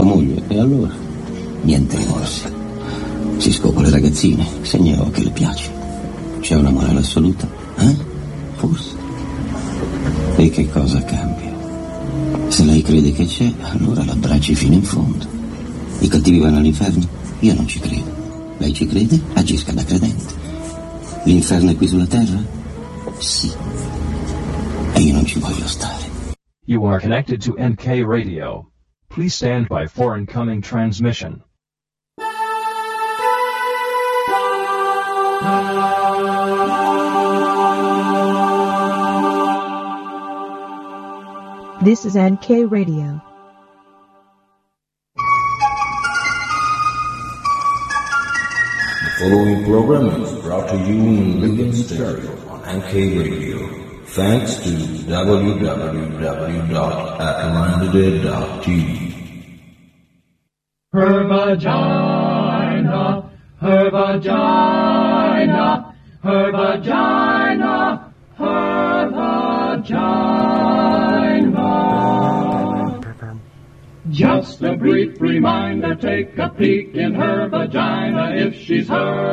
La moglie, e allora? Niente rimorsi. Si scopa le ragazzine, segna che le piace. C'è una morale assoluta? Forse. E che cosa cambia? Se lei crede che c'è, allora l'abbracci fino in fondo. I cattivi vanno all'inferno? Io non ci credo. Lei ci crede? Agisca da credente. L'inferno è qui sulla terra? Sì. E io non ci voglio stare. You are connected to NK Radio. Please stand by for incoming transmission. This is NK Radio. The following program is brought to you in living stereo on NK Radio, thanks to www.atlantide.tv. Her vagina, her vagina, her vagina, her vagina. Just a brief reminder, take a peek in her vagina if she's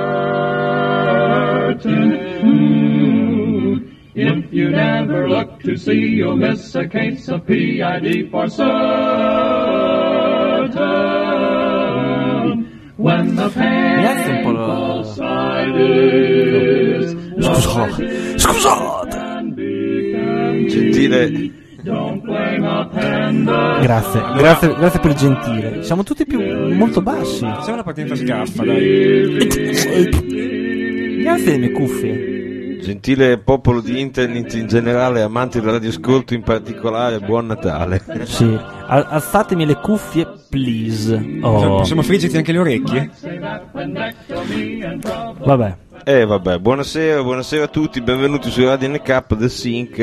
hurting. If you never look to see, you'll miss a case of PID for certain. When the painful side is Scusate. Gentile. Grazie per il gentile. Siamo tutti molto bassi. C'è una patente a sgaffa, dai. Grazie delle mie cuffie. Gentile popolo di internet in generale, amanti del radioascolto in particolare, buon Natale. Sì, alzatemi le cuffie, please. Possiamo friggerti anche le orecchie? Vabbè. Vabbè, buonasera a tutti, benvenuti su Radio NK, The Sync.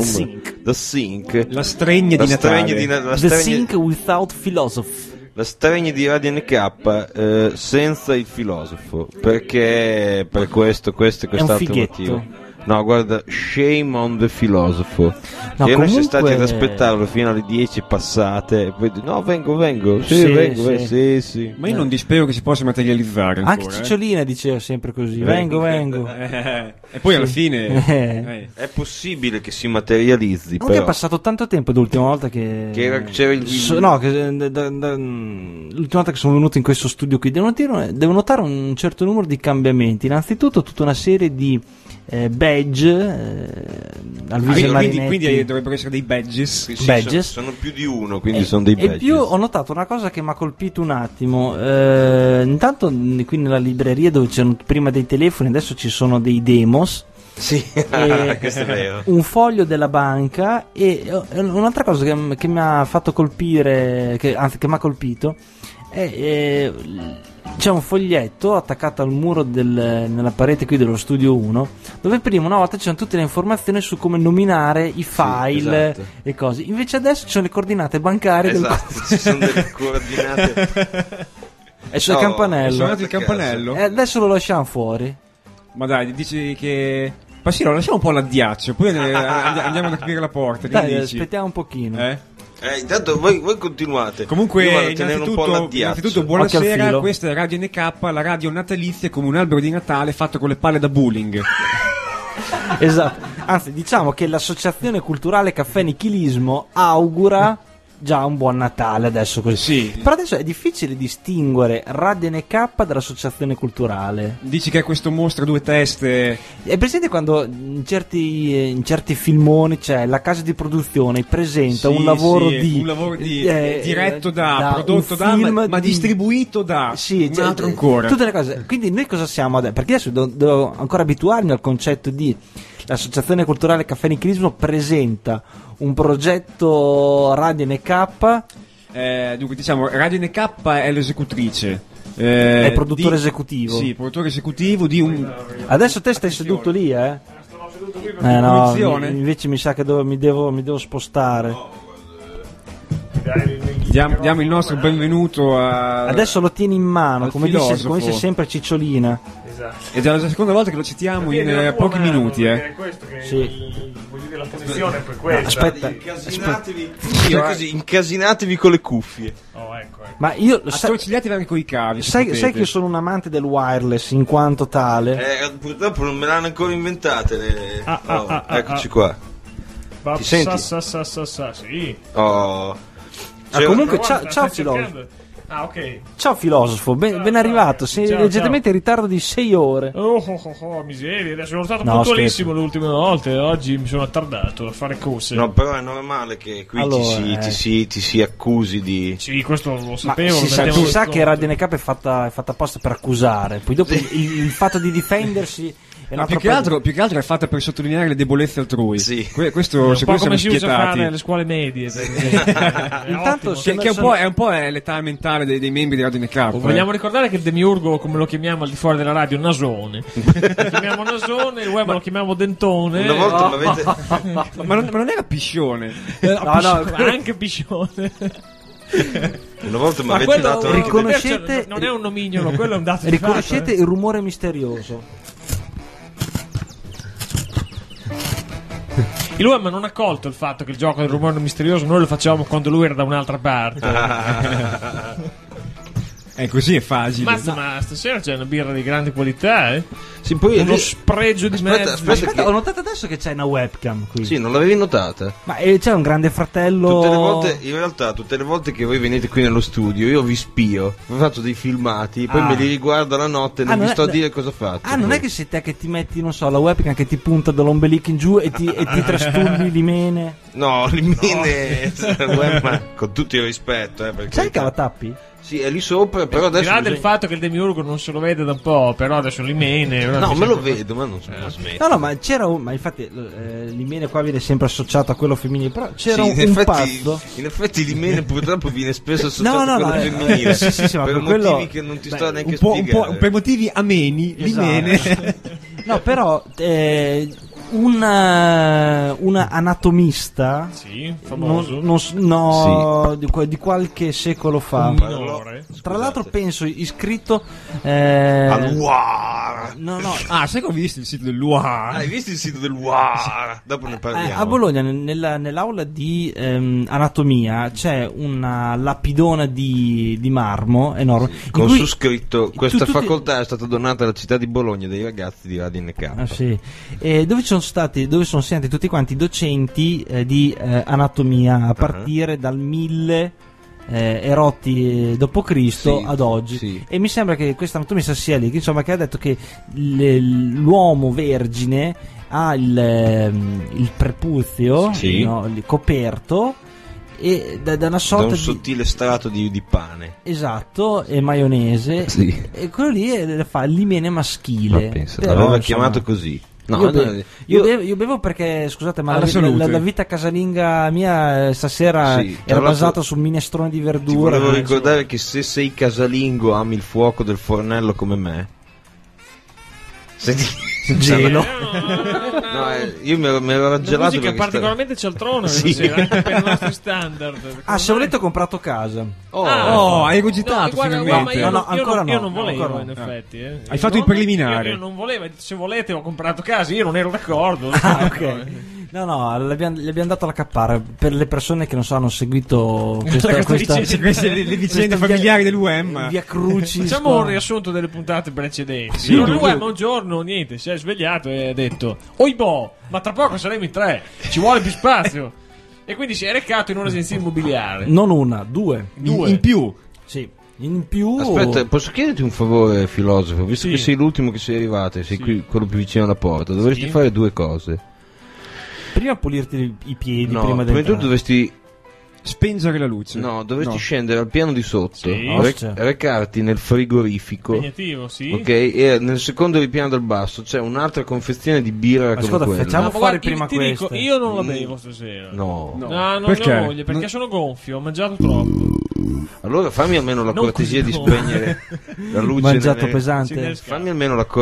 La stregna di Natale. The Sync without philosophy. La stregna di Radio NK senza il filosofo, perché per questo è quest'altro motivo. No, guarda, shame on the filosofo. No, e noi siamo stati ad aspettarlo fino alle 10 passate e poi no, vengo. Sì. Ma io non dispero che si possa materializzare ancora. Anche Cicciolina diceva sempre così, vengo. E poi alla fine è possibile che si materializzi. Comunque è passato tanto tempo l'ultima volta che c'era il l'ultima volta che sono venuto in questo studio qui. Devo notare un certo numero di cambiamenti. Innanzitutto tutta una serie di badge Alvise Marinetti. Quindi dovrebbero essere dei badges. Badges. Sono più di uno, quindi sono dei badges. E più ho notato una cosa che mi ha colpito un attimo. Intanto qui nella libreria dove c'erano prima dei telefoni, adesso ci sono dei demos. Sì, questo è vero. Un foglio della banca e un'altra cosa che mi ha fatto colpire, che mi ha colpito è c'è un foglietto attaccato al muro nella parete qui dello studio 1, dove prima una volta c'erano tutte le informazioni su come nominare i file, esatto, e cose. Invece adesso ci sono le coordinate bancarie, esatto, ci sono delle coordinate e c'è il campanello. È suonato il campanello? E adesso lo lasciamo fuori. Ma dai, dici che ma sì, lo lasciamo un po' all'addiaccio, poi andiamo ad aprire la porta. Dai, aspettiamo un pochino. Intanto voi continuate. Comunque, innanzitutto buonasera, questa è Radio NK, la radio natalizia come un albero di Natale fatto con le palle da bowling. Esatto, anzi diciamo che l'associazione culturale Caffè Nichilismo augura già un buon Natale adesso così. Sì. Però adesso è difficile distinguere Radio NK dall'associazione culturale. Dici che è questo mostro a due teste. È presente quando in certi filmoni c'è la casa di produzione presenta un lavoro diretto prodotto da, ma distribuito da un altro ancora. Tutte le cose. Quindi noi cosa siamo adesso? Perché adesso devo ancora abituarmi al concetto di l'associazione culturale Caffè Nichilismo presenta un progetto Radio NK. Dunque diciamo Radio NK è l'esecutrice, è il produttore esecutivo. Sì, produttore esecutivo di un. Adesso te stai seduto lì, no, invece mi sa che mi devo spostare. Diamo il nostro benvenuto a. Adesso lo tieni in mano, come dice sempre Cicciolina. Esatto. Ed è la seconda volta che lo citiamo in pochi minuti. Sì. la posizione è poi questa. Aspetta, incasinatevi con le cuffie. Oh, ecco. Ma io attorcigliatevi anche con i cavi. Sai che io sono un amante del wireless in quanto tale. Purtroppo non me l'hanno ancora inventate. Eccoci qua. Ti senti? Sì. Oh. Comunque ciao filosofo. Ok. Ciao filosofo, ben arrivato. Sei leggermente in ritardo di 6 ore. Miseria. Sono stato puntualissimo le ultime volte. Oggi mi sono attardato a fare cose. No, però è normale che qui ti si accusi di. Sì, questo lo sapevo. Si sa che Radio NK è fatta apposta per accusare. Poi dopo il fatto di difendersi. Più che altro è fatta per sottolineare le debolezze altrui. Sì. Questo un po' come si usa fare nelle scuole medie. Intanto che è un po' è l'età mentale dei membri di Radio NK. Vogliamo ricordare che il demiurgo, come lo chiamiamo al di fuori della radio, nasone. Lo chiamiamo nasone, il web lo chiamiamo dentone. Una volta m'avete. ma non era piscione. Anche piscione. Una volta mi avete dato. Riconoscete, non è un nomignolo, quello è un dato. Riconoscete il rumore misterioso. Il UEM non ha colto il fatto che il gioco del rumore misterioso noi lo facevamo quando lui era da un'altra parte. Così è facile. Ma stasera c'è una birra di grande qualità, Sì, poi uno spregio di mezzo. Aspetta, ho notato adesso che c'è una webcam qui. Sì, non l'avevi notata? Ma c'è un grande fratello. Tutte le volte che voi venite qui nello studio, io vi spio, vi faccio dei filmati, poi me li riguardo la notte e non vi sto a dire cosa faccio. Non è che sei te che ti metti, non so, la webcam che ti punta dall'ombelico in giù e ti trastulli l'imene? No, l'imene con tutto il rispetto, perché sai che la tappi? Sì, è lì sopra, però adesso. Al di là del fatto che il demiurgo non se lo vede da un po', però adesso l'imene. No, me lo vedo, ma non smetto. No, ma c'era ma infatti l'imene qua viene sempre associato a quello femminile, però c'era un pazzo. In effetti l'imene purtroppo viene spesso associato a quello femminile. Sì, ma per motivi che non ti sto neanche spiegare. Per motivi ameni, l'imene. No, però un anatomista, famoso, di qualche secolo fa, tra l'altro penso iscritto al Loire. No. Sai che ho visto il sito del Loire? Hai visto il sito del Loire? Dopo ne parliamo. A Bologna nell'aula di anatomia c'è una lapidona di marmo enorme con su scritto questa facoltà è stata donata alla città di Bologna dai ragazzi di Radio NK. Sì. Dove sono stati tutti quanti docenti di anatomia a partire dal 1000 erotti d.C. ad oggi, e mi sembra che questa anatomista sia lì, insomma, che ha detto che l'uomo vergine ha il prepuzio coperto e da una sorta da un sottile strato di pane, esatto, e maionese, e quello lì fa l'imene maschile. L'aveva chiamato così. No, io bevo perché, scusate, ma la vita casalinga mia stasera era basata su minestrone di verdura. Ti volevo ricordare che se sei casalingo ami il fuoco del fornello come me. Gelo. Io mi ero raggelato. Musica particolarmente cialtrona, anche per i nostri standard. Se volete ho comprato casa. Hai cogitato finalmente. Io non volevo, in effetti. Hai fatto il preliminare. Io non volevo, se volete ho comprato casa, io non ero d'accordo. Ok. No, gli abbiamo dato la cappara per le persone che non so hanno seguito queste le vicende familiari dell'UM. Via Crucis. Facciamo un riassunto delle puntate precedenti. L'UM un giorno niente, si è svegliato e ha detto: "Oibò, ma tra poco saremo in 3, ci vuole più spazio". E quindi si è recato in un'agenzia immobiliare. Non una, due. In più. Sì. In più. Aspetta, posso chiederti un favore, filosofo? Visto che sei l'ultimo che sei arrivato, sei qui quello più vicino alla porta, dovresti fare due cose. Prima pulirti i piedi, prima di tutto dovresti spengere la luce. No, dovresti scendere al piano di sotto, recarti nel frigorifco. Impegnativo, ok, e nel secondo ripiano dal basso c'è un'altra confezione di birra come quella. Facciamo fare prima questo. Io non la bevo stasera. No, non ne ho voglia, perché sono gonfio, ho mangiato troppo. Allora fammi almeno la cortesia di spegnere la luce. Mangiato pesante. Fammi almeno la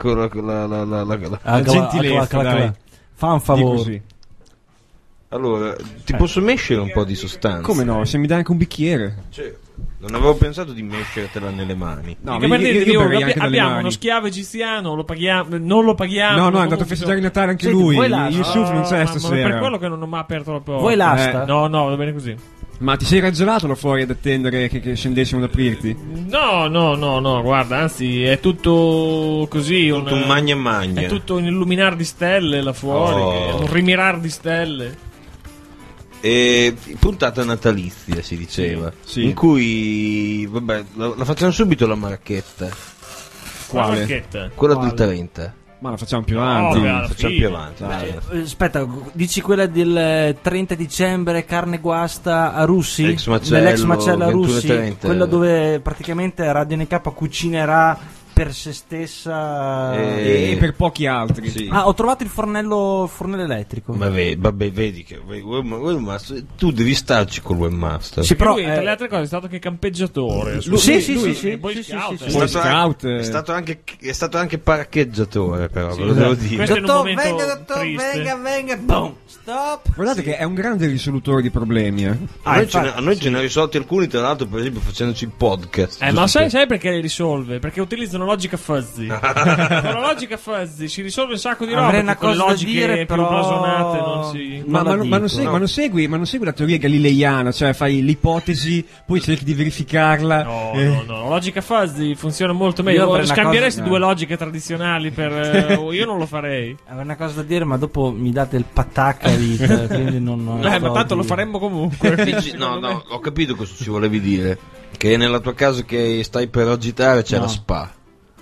gentilezza, dai. Fa un favore. Allora, ti posso mescere un po' di sostanza? Come no? Se mi dai anche un bicchiere. Non avevo pensato di mescertela nelle mani. No, io abbiamo uno schiavo egiziano, non lo paghiamo. No, è andato a festeggiare il Natale anche lui. Yusuf non c'è stasera. Per quello che non mi ha aperto la porta. Vuoi l'asta? No, va bene così. Ma ti sei raggelato là fuori ad attendere che scendessimo ad aprirti? No, guarda, anzi è tutto così. Tutto un magna. È tutto un illuminar di stelle là fuori, un rimirar di stelle. E puntata natalizia si diceva, sì. In cui vabbè la facciamo subito la marchetta. Quale marchetta? Quella del 30. Ma la facciamo più avanti. Facciamo più avanti. Aspetta, dici quella del 30 dicembre, carne guasta a Russi? Nell'ex macello a Russi, quella dove praticamente Radio NK cucinerà per se stessa e per pochi altri. Sì. Ho trovato il fornello elettrico. Ma vabbè, vedi che Webmaster, tu devi starci col Webmaster. Sì, però lui, tra le altre cose è stato anche campeggiatore. Sì. Boy Scout. È stato anche parcheggiatore, però ve lo devo dire. Dottor, venga, boom, stop. Guardate che è un grande risolutore di problemi. A noi ce ne ha risolti alcuni, tra l'altro, per esempio facendoci il podcast. Ma sai perché li risolve? Perché utilizzano logica fuzzy. Con la logica fuzzy si risolve un sacco di roba. Una con le logiche più blasonate non si. Ma non segui la teoria galileiana, cioè fai l'ipotesi, poi cerchi di verificarla. No, logica fuzzy funziona molto meglio. Scambieresti due logiche tradizionali per. Io non lo farei. Avrei una cosa da dire, ma dopo mi date il pattacca vita, quindi non ma tanto lo faremmo comunque. No, ho capito cosa ci volevi dire. Che nella tua casa che stai per agitare c'è la spa.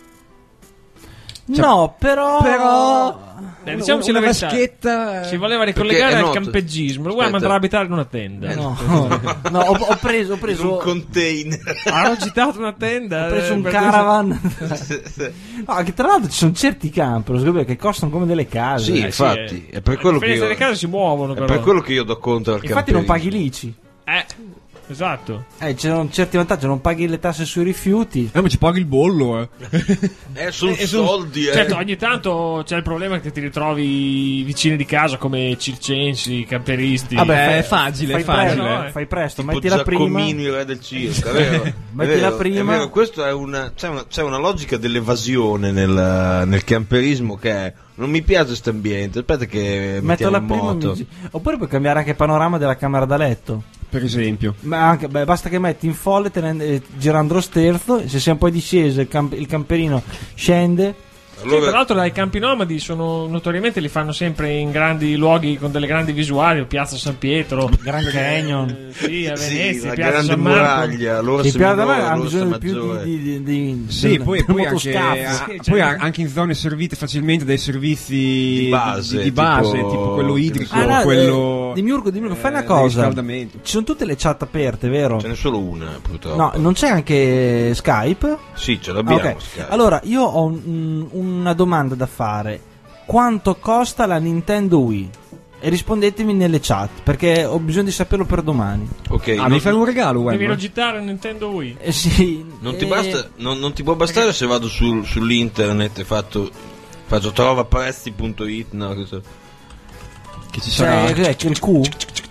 No, però diciamoci la vaschetta. Si voleva ricollegare al campeggismo. Lo vuoi mandare a abitare in una tenda? No, ho preso un container. Ho agitato una tenda. Ho preso un caravan. No, che tra l'altro ci sono certi camper che costano come delle case. Sì, infatti, è per quello che le case si muovono. È per quello che io do conto al infatti non paghi l'ICI. Esatto. C'erano certi vantaggi, non paghi le tasse sui rifiuti. Ma ci paghi il bollo, sono soldi, Certo, ogni tanto c'è il problema che ti ritrovi vicini di casa come circensi, camperisti. Vabbè, è facile. Fai presto, tipo mettila prima. Il re del circo, vero? Mettila prima. È vero, questo è c'è una logica dell'evasione nel camperismo che è. Non mi piace questo ambiente, aspetta che mettiamo in moto. Oppure puoi cambiare anche il panorama della camera da letto. Per esempio. Ma anche, basta che metti in folle girando lo sterzo, se sei un po' disceso il camperino scende. Allora... Sì, tra l'altro i campi nomadi notoriamente li fanno sempre in grandi luoghi con delle grandi visuali, Piazza San Pietro, Grand Canyon, sì, a Venezia, la Piazza grande San Marco. Muraglia, l'Orsa hanno bisogno più sì, poi anche in zone servite facilmente dai servizi di base tipo quello idrico, quello Dimiurgo, fai una cosa. Ci sono tutte le chat aperte, vero? Ce n'è solo una, purtroppo. No, non c'è anche Skype? Sì, ce l'abbiamo. Okay. Skype. Allora, io ho una domanda da fare. Quanto costa la Nintendo Wii? E rispondetemi nelle chat, perché ho bisogno di saperlo per domani. Ok. Mi fai un regalo, devi agitare un Nintendo Wii. Sì. Non ti può bastare se vado sull'internet e faccio trovaprezzi.it, no, che ci sarà il Q?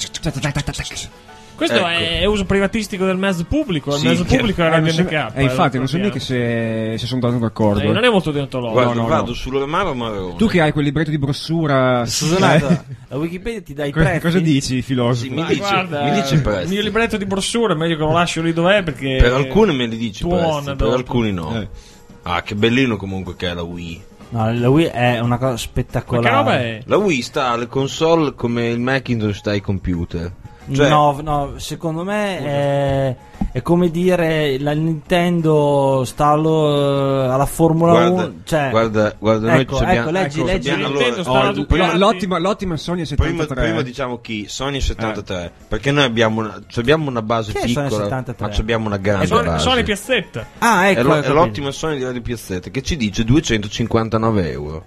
Questo è uso privatistico del mezzo pubblico. Il mezzo pubblico è Radio NK. Infatti, non so neanche se sono dato d'accordo. Non è molto deontologico. Guarda, vado sull'Ormaro Marone. Tu che hai quel libretto di brossura. La Wikipedia ti dà i prezzi. Cosa dici, Filosofo? Sì, mi dice il prezzo. Il mio libretto di brossura è meglio che lo lascio lì dov'è, perché per alcune me li dici prezzi, per alcuni no. Che bellino comunque che è la Wii. No, la Wii è una cosa spettacolare. Ma che roba è? La Wii sta alle console come il Macintosh sta ai computer. Cioè... No, secondo me è come dire la Nintendo sta alla Formula 1. Cioè... Guarda, noi leggi. Allora, l'ottima Sony 73. Prima diciamo chi? Sony 73. Perché noi abbiamo una base piccola, ma abbiamo una grande base. Sony Piazzetta. È l'ottima Sony di Radio Piazzetta che ci dice 259 euro.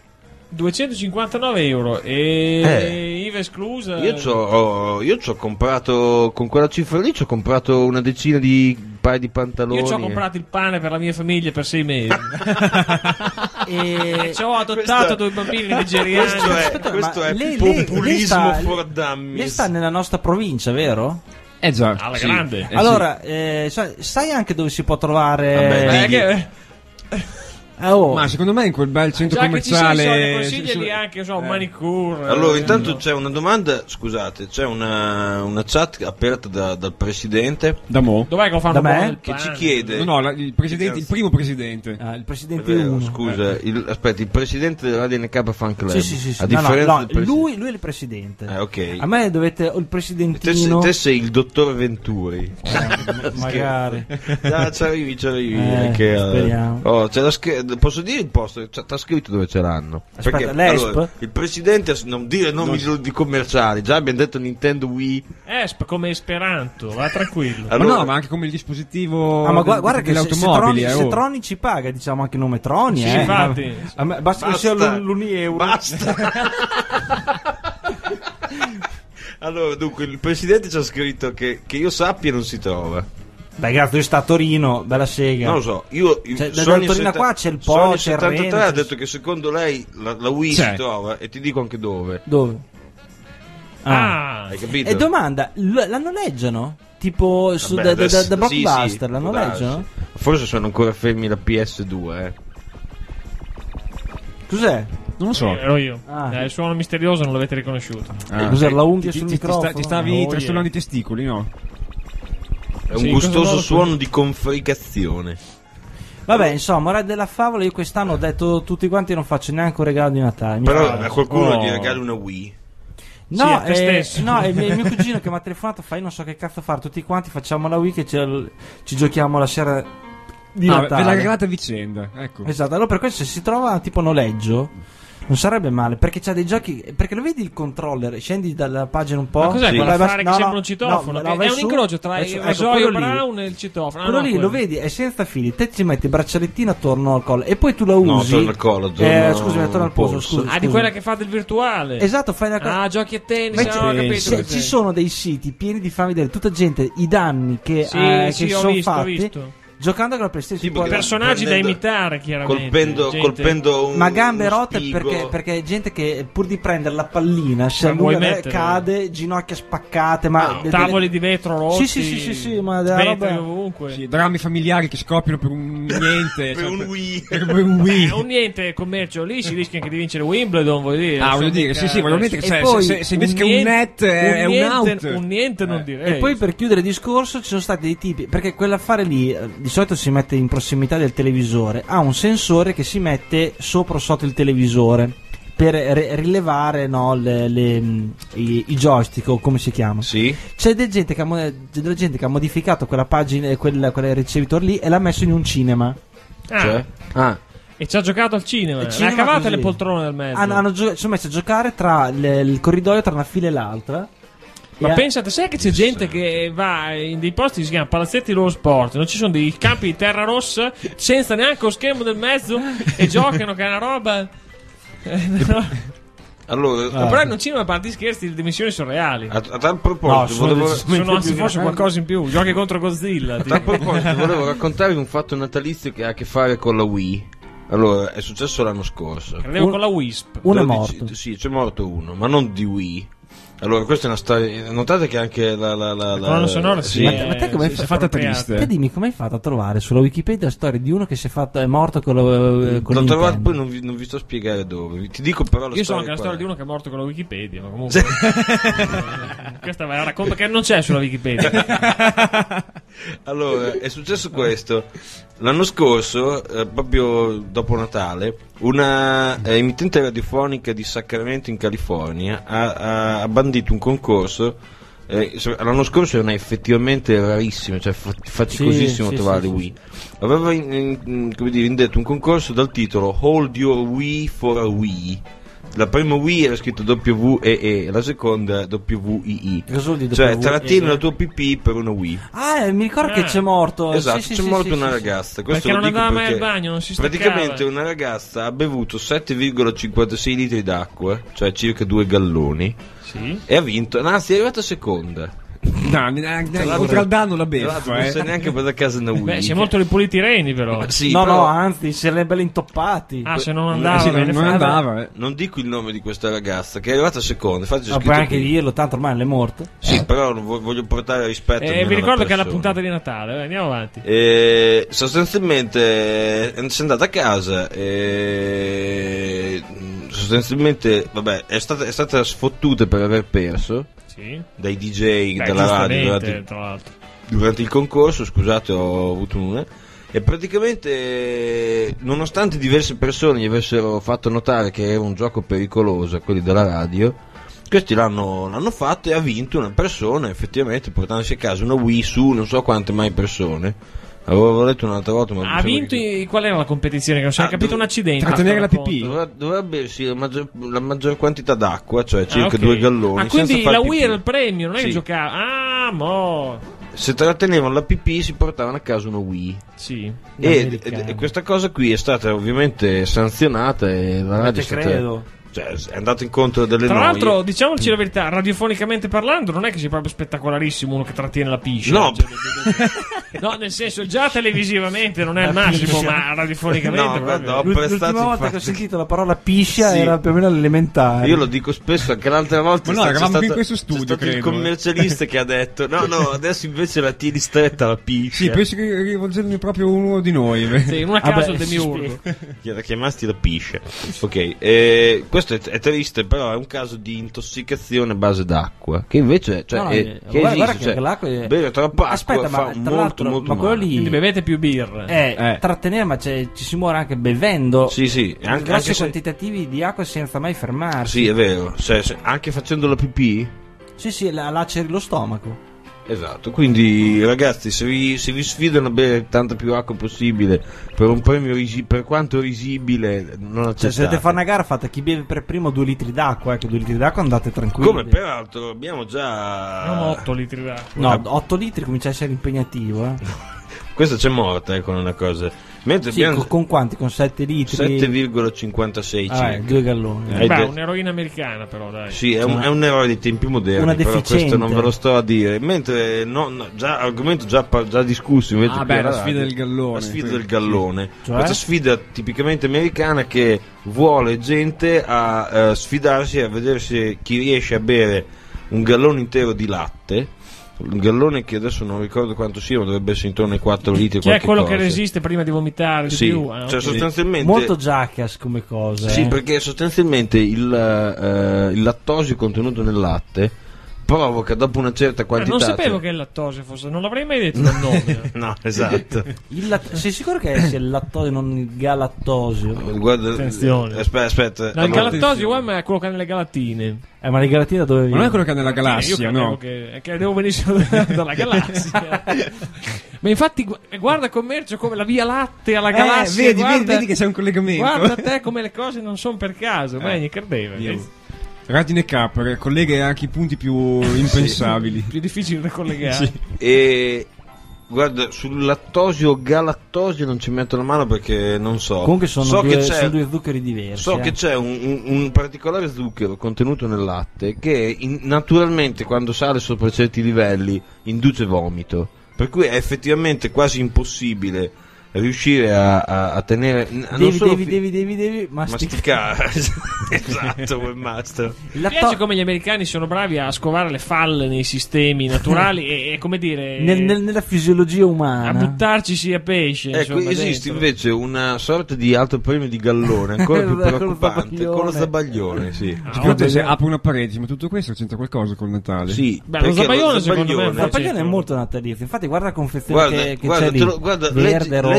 259 euro e IVA esclusa. Io ci ho comprato con quella cifra lì, ci ho comprato una decina di paio di pantaloni. Io ci ho comprato il pane per la mia famiglia per 6 mesi. E ci ho adottato 2 bambini nigeriani. Questo è populismo for dummies. Lei sta nella nostra provincia, vero? già. Alla grande. Allora, sai anche dove si può trovare... Ma secondo me in quel bel centro commerciale consigli lì anche manicure. Allora intanto c'è una domanda, scusate, c'è una chat aperta dal presidente da mo. Dov'è che lo fanno me? Che ci chiede il presidente, il primo presidente. Il presidente 1. Scusa, il presidente dell'ADNK Fan Club. Sì. A differenza del lui è il presidente. Ok. A me dovete il presidentino. Te sei il dottor Venturi. Magari. Ci arrivi. Speriamo. C'è posso dire il posto? T'ha scritto dove ce l'hanno. Aspetta, perché l'ESP? allora, il presidente, non dire nomi di commerciali. Già abbiamo detto Nintendo Wii. ESP come Esperanto, va tranquillo. Allora, ma anche come il dispositivo. Ma guarda che le automobili. Se Troni ci paga, diciamo anche il nome Troni. Sì, infatti. Basta che sia l'Unieuro. Basta. Allora, dunque, il presidente ci ha scritto che io sappia non si trova. Beh, grazie, io sto a Torino, bella sega. Non lo so, io da Torino qua c'è il Po, c'è il 73 ha detto che secondo lei la Wii si trova, e ti dico anche dove. Dove? Hai capito? E domanda, la noleggiano? Tipo da Blockbuster, sì, la noleggiano? Forse sono ancora fermi la PS2, Cos'è? Non lo so. Ero io. Il suono misterioso non l'avete riconosciuto. Cos'è, la unghia sul microfono? Ti stavi trascinando i testicoli, no? È un gustoso suono di confricazione. Vabbè, insomma, morale della favola, io quest'anno ho detto tutti quanti non faccio neanche un regalo di Natale. Però a qualcuno gli regali una Wii. No, è il mio cugino che mi ha telefonato, io non so che cazzo fare, tutti quanti facciamo la Wii che ci giochiamo la sera di Natale. Ve la regalata vicenda, ecco. Esatto, allora per questo se si trova tipo noleggio non sarebbe male, perché c'ha dei giochi, perché lo vedi il controller, scendi dalla pagina un po'. Ma cos'è quell'affare che sembra un citofono? È un incrocio tra il rasoio Brown e il citofono. Quello lì lo vedi, è senza fili, te ci metti il braccialettino attorno al collo e poi tu la usi. No, attorno al collo, scusami, attorno al polso. Scusa. Di quella che fa del virtuale. Esatto, fai la cosa. Giochi a tennis, capito. Ci sono dei siti pieni di fammi vedere tutta gente, i danni che sono fatti. Giocando con la PlayStation, personaggi da imitare, chiaramente. Colpendo un. Ma gambe rotte perché è gente che pur di prendere la pallina si allunga, cade, ginocchia spaccate. Tavoli di vetro rossi. Sì, ma della roba ovunque. Sì, drammi familiari che scoppiano per un niente. Per un Wii. Per un Wii. Un niente commercio lì, si rischia anche di vincere Wimbledon, voglio dire. Voglio dire, sì, voglio dire che se invece che un net è un out. Un niente non direi. E poi per chiudere il discorso ci sono stati dei tipi, perché quell'affare lì di solito si mette in prossimità del televisore, ha un sensore che si mette sopra o sotto il televisore per rilevare i joystick, o come si chiama. Sì. C'è della gente che ha modificato quella pagina, quel ricevitore lì, e l'ha messo in un cinema. E ci ha giocato al cinema. Ha cavate le poltrone del mezzo. Sono messi a giocare tra il corridoio tra una fila e l'altra. Ma pensate, sai che c'è gente che va in dei posti che si chiamano palazzetti loro sport, non ci sono dei campi di terra rossa senza neanche lo schermo del mezzo e giocano, che è una roba. Allora, però non cinema, a parte scherzi, le dimensioni sono reali. A tal proposito, sono anzi forse qualcosa in più. Giochi contro Godzilla. A tal proposito, volevo raccontarvi un fatto natalizio che ha a che fare con la Wii. Allora, è successo l'anno scorso. Credevo con la Wisp. Uno è morto. Sì, c'è morto uno, ma non di Wii. Allora, questa è una storia. Notate che anche la colonna sonora sì. Ma te come si è fatta triste? Te dimmi come hai fatto a trovare sulla Wikipedia la storia di uno che è morto con l'ho trovato, poi non vi sto a spiegare dove. Ti dico però la Io storia. Io so anche la storia di uno che è morto con la Wikipedia, ma comunque questa me la racconto che non c'è sulla Wikipedia. Allora, è successo questo. L'anno scorso, proprio dopo Natale, una emittente radiofonica di Sacramento in California ha bandito un concorso. L'anno scorso era effettivamente rarissimo, cioè faticosissimo trovare le Wii. Aveva indetto un concorso dal titolo Hold Your Wii for a Wii. La prima Wii era scritto WEE, la seconda WII. Cioè trattieni la tua pipì per una Wii. Mi ricordo che c'è morto. Esatto, c'è morto una ragazza. Questo perché non andava mai al bagno, non si staccava. Praticamente una ragazza ha bevuto 7,56 litri d'acqua, cioè circa 2 galloni. Sì. E ha vinto, anzi è arrivata seconda. oltre al danno la beffa. Non sei neanche per la casa una Wii. Beh, si è molto le puliti i reni, però. Sì, no, però... no, anzi, si erano belli intoppati. Se non andava, sì, non andava. Non dico il nome di questa ragazza che è arrivata seconda. Infatti c'è puoi anche dirlo, tanto ormai è morto. Sì, però voglio portare rispetto. Vi ricordo che è la puntata di Natale. Andiamo avanti. Sostanzialmente si è andata a casa e sostanzialmente vabbè è stata sfottuta per aver perso dai DJ della radio tra l'altro. Durante il concorso, scusate, ho avuto una. E praticamente, nonostante diverse persone gli avessero fatto notare che era un gioco pericoloso, quelli della radio, questi l'hanno fatto e ha vinto una persona, effettivamente, portandosi a casa una Wii su non so quante mai persone. Avevo letto un'altra volta, ma ha vinto qual era la competizione? Che non si è capito un accidente. Trattenere la pipì. Doveva bersi la maggior quantità d'acqua, cioè circa 2 galloni. Quindi la Wii era il premio, non è che giocava. Se trattenevano la pipì si portavano a casa una Wii. Sì. E questa cosa qui è stata ovviamente sanzionata e la radio credo. Cioè, è andato incontro delle Tra noie. l'altro, diciamoci la verità, radiofonicamente parlando, non è che sia proprio spettacolarissimo uno che trattiene la piscia. No, no, nel senso, già televisivamente non è il massimo, ma radiofonicamente. L'ultima volta che ho sentito la parola piscia era più o meno all'elementare. Io lo dico spesso, anche l'altra volta. Ma no, eravamo qui in questo studio, credo. Il commercialista che ha detto: no, adesso invece la tieni stretta la piscia. Sì, penso che rivolgermi proprio uno di noi. Sì, in una casa del demiurgo. La chiamasti la piscia. Ok, questo è triste, però è un caso di intossicazione a base d'acqua. Che invece, che esiste, che l'acqua è... bere troppa acqua aspetta, fa molto ma quello lì, quindi bevete più birra. Trattenere, ma ci si muore anche bevendo. Sì, anche grossi quantitativi di acqua senza mai fermarsi. Sì, è vero. Anche facendo la pipì? Sì, laceri lo stomaco. Esatto, quindi ragazzi, se vi sfidano a bere tanta più acqua possibile per un premio per quanto risibile, non accettate. Se dovete fare una gara, fate chi beve per primo 2 litri d'acqua, 2 litri d'acqua andate tranquilli. Come peraltro abbiamo già... Non 8 litri d'acqua. No, 8 litri comincia a essere impegnativo. Questa c'è morta con una cosa. Mentre con quanti? Con 7 litri? 7,56 2 galloni. Un'eroina americana però, dai. Sì, è un eroe dei tempi moderni. Una però deficiente. Questo non ve lo sto a dire. Mentre argomento già discusso invece. La sfida del gallone. La sfida del gallone. Cioè? Questa sfida tipicamente americana che vuole gente a sfidarsi a vedere se chi riesce a bere un gallone intero di latte. Un gallone che adesso non ricordo quanto sia, ma dovrebbe essere intorno ai 4 litri. Che è quello che resiste prima di vomitare di più. Cioè sostanzialmente molto Jackass come cosa. Sì, perché sostanzialmente il lattosio contenuto nel latte provoca dopo una certa quantità. Non sapevo che il lattosio fosse, non l'avrei mai detto dal nome. No, esatto. Sei sicuro che sia il lattosio, non il galattosio? Guarda, attenzione. Aspetta. Il galattosio è quello che ha nelle galatine. Ma le galatine dove viene? Ma non è quello che ha nella galassia, no? Che devo benissimo dalla galassia. Ma infatti guarda commercio come la Via Lattea alla galassia. Vedi che c'è un collegamento. Guarda te come le cose non sono per caso. Ma ne credeva. Radine K collega anche i punti più impensabili. Più difficili da collegare. Sì. E guarda, sul lattosio galattosio non ci metto la mano perché non so. Comunque sono due zuccheri diversi. So che c'è un particolare zucchero contenuto nel latte che naturalmente quando sale sopra certi livelli induce vomito. Per cui è effettivamente quasi impossibile riuscire a tenere. Devi masticare. Esatto, webmaster. Mi piace come gli americani sono bravi a scovare le falle nei sistemi naturali e come dire nella fisiologia umana, a buttarci a pesce. Ecco, esiste invece una sorta di altro premio di gallone ancora più preoccupante con lo zabaglione. Sì. Se apre una parete, ma tutto questo c'entra qualcosa col Natale? Sì, lo zabaglione secondo me. Il zabaglione è molto natalizio. Infatti, guarda la confezione che c'è lì. Verde, rosso.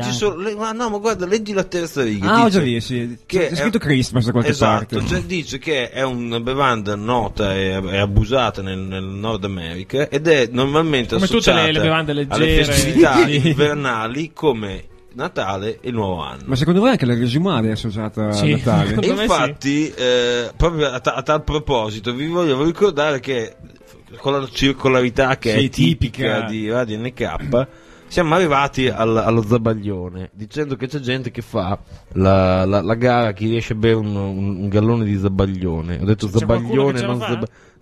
Ma guarda, leggi la terza riga. Ho già visto, sì. C'è scritto Christmas da qualche parte. Cioè, dice che è una bevanda nota e abusata nel Nord America ed è normalmente come associata tutte le bevande leggere, alle festività invernali come Natale e Nuovo Anno. Ma secondo voi anche la resumare è associata a Natale? E infatti, proprio a tal proposito, vi voglio ricordare che con la circolarità che è tipica di Radio NK siamo arrivati allo zabaglione, dicendo che c'è gente che fa la gara chi riesce a bere un gallone di zabaglione. Ho detto zabaglione, non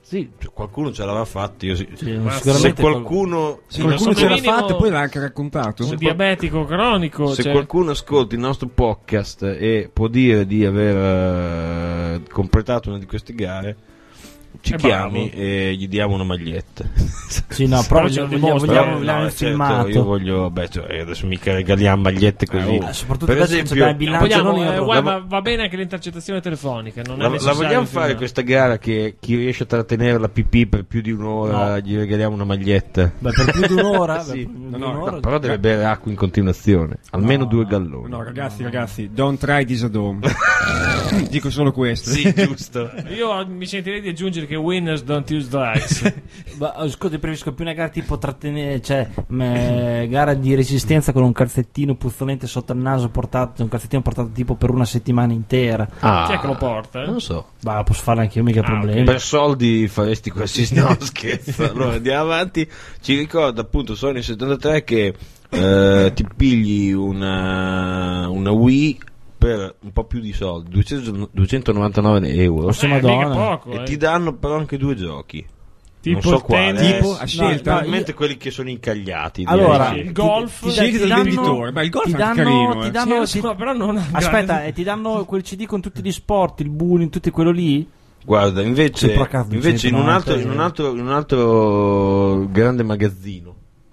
Sì. Qualcuno ce l'aveva fatto, io sì. Se qualcuno ce l'ha fatto e poi l'ha anche raccontato. Un diabetico cronico. Se qualcuno ascolta il nostro podcast e può dire di aver completato una di queste gare, ci chiami e gli diamo una maglietta. Sì, no, però vogliamo il filmato. Io voglio, adesso mica regaliamo magliette così. Soprattutto per esempio, va bene anche l'intercettazione telefonica. Non è la vogliamo fare questa gara che chi riesce a trattenere la pipì per più di un'ora gli regaliamo una maglietta? Beh, per più di un'ora? Sì. Però deve bere acqua in continuazione, almeno 2 galloni. No, ragazzi, don't try this at home. Dico solo questo. Sì, giusto. Io mi sentirei di aggiungere che winners don't use dice. Ascolta, preferisco più una gara tipo trattenere, gara di resistenza con un calzettino puzzolente sotto il naso portato, un calzettino portato tipo per una settimana intera. Chi è che lo porta? Non so. Posso farlo anche io, mica problemi. Per soldi faresti qualsiasi no, scherzo. Allora andiamo avanti. Ci ricorda appunto Sony 73 che ti pigli una Wii per un po' più di soldi, 299 euro. Poco, e ti danno però anche 2 giochi. Tipo non so quale, tipo a scelta. Probabilmente quelli che sono incagliati. Allora, il golf ti del venditore. Beh, il golf è carino. Però non aspetta, ti danno quel CD con tutti gli sport, il bowling, tutto quello lì? Guarda, invece in un altro grande magazzino.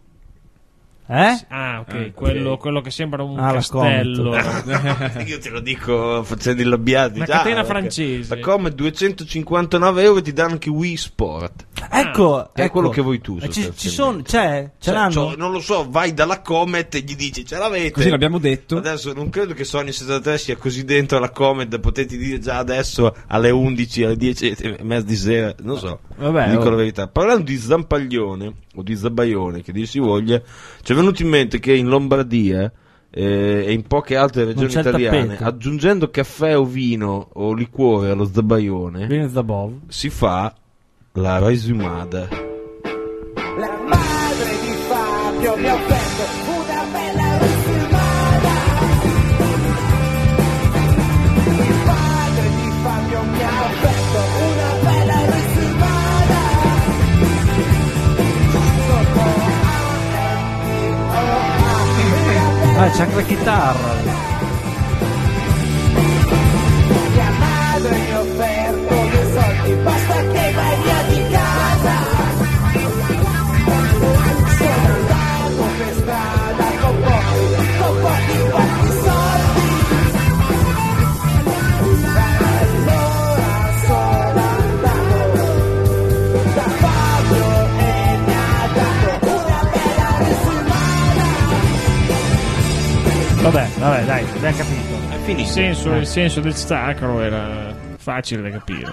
Ok, quello che sembra un castello. Io te lo dico facendo il lobbiato. Una catena francese. La Comet 259 euro ti danno anche Wii Sport. Ecco, è quello che vuoi tu. Ce l'hanno? Non lo so, vai dalla Comet e gli dici ce l'avete. Così l'abbiamo detto. Adesso non credo che Sony 63 sia così dentro la Comet da poterti dire già adesso alle 11, alle 10 e mezza di sera. Non so. Vabbè, dico la verità. Parlando di zampaglione o di zabaione, che dir si voglia, ci è venuto in mente che in Lombardia e in poche altre regioni italiane, aggiungendo caffè o vino o liquore allo zabaione, si fa la resumada. La madre di Fabio mi ha offerto una bella resumada. Il padre di Fabio mi ha offerto una bella resumada. C'è anche la chitarra. Mia madre mi ha offerto 2 soldi, basta che vai via di casa. Sono andato per strada con pochi soldi. Allora sono andato da Fabio e mi ha dato una bella resumada. Vabbè, dai, abbiamo capito. Il senso del sacro era facile da capire.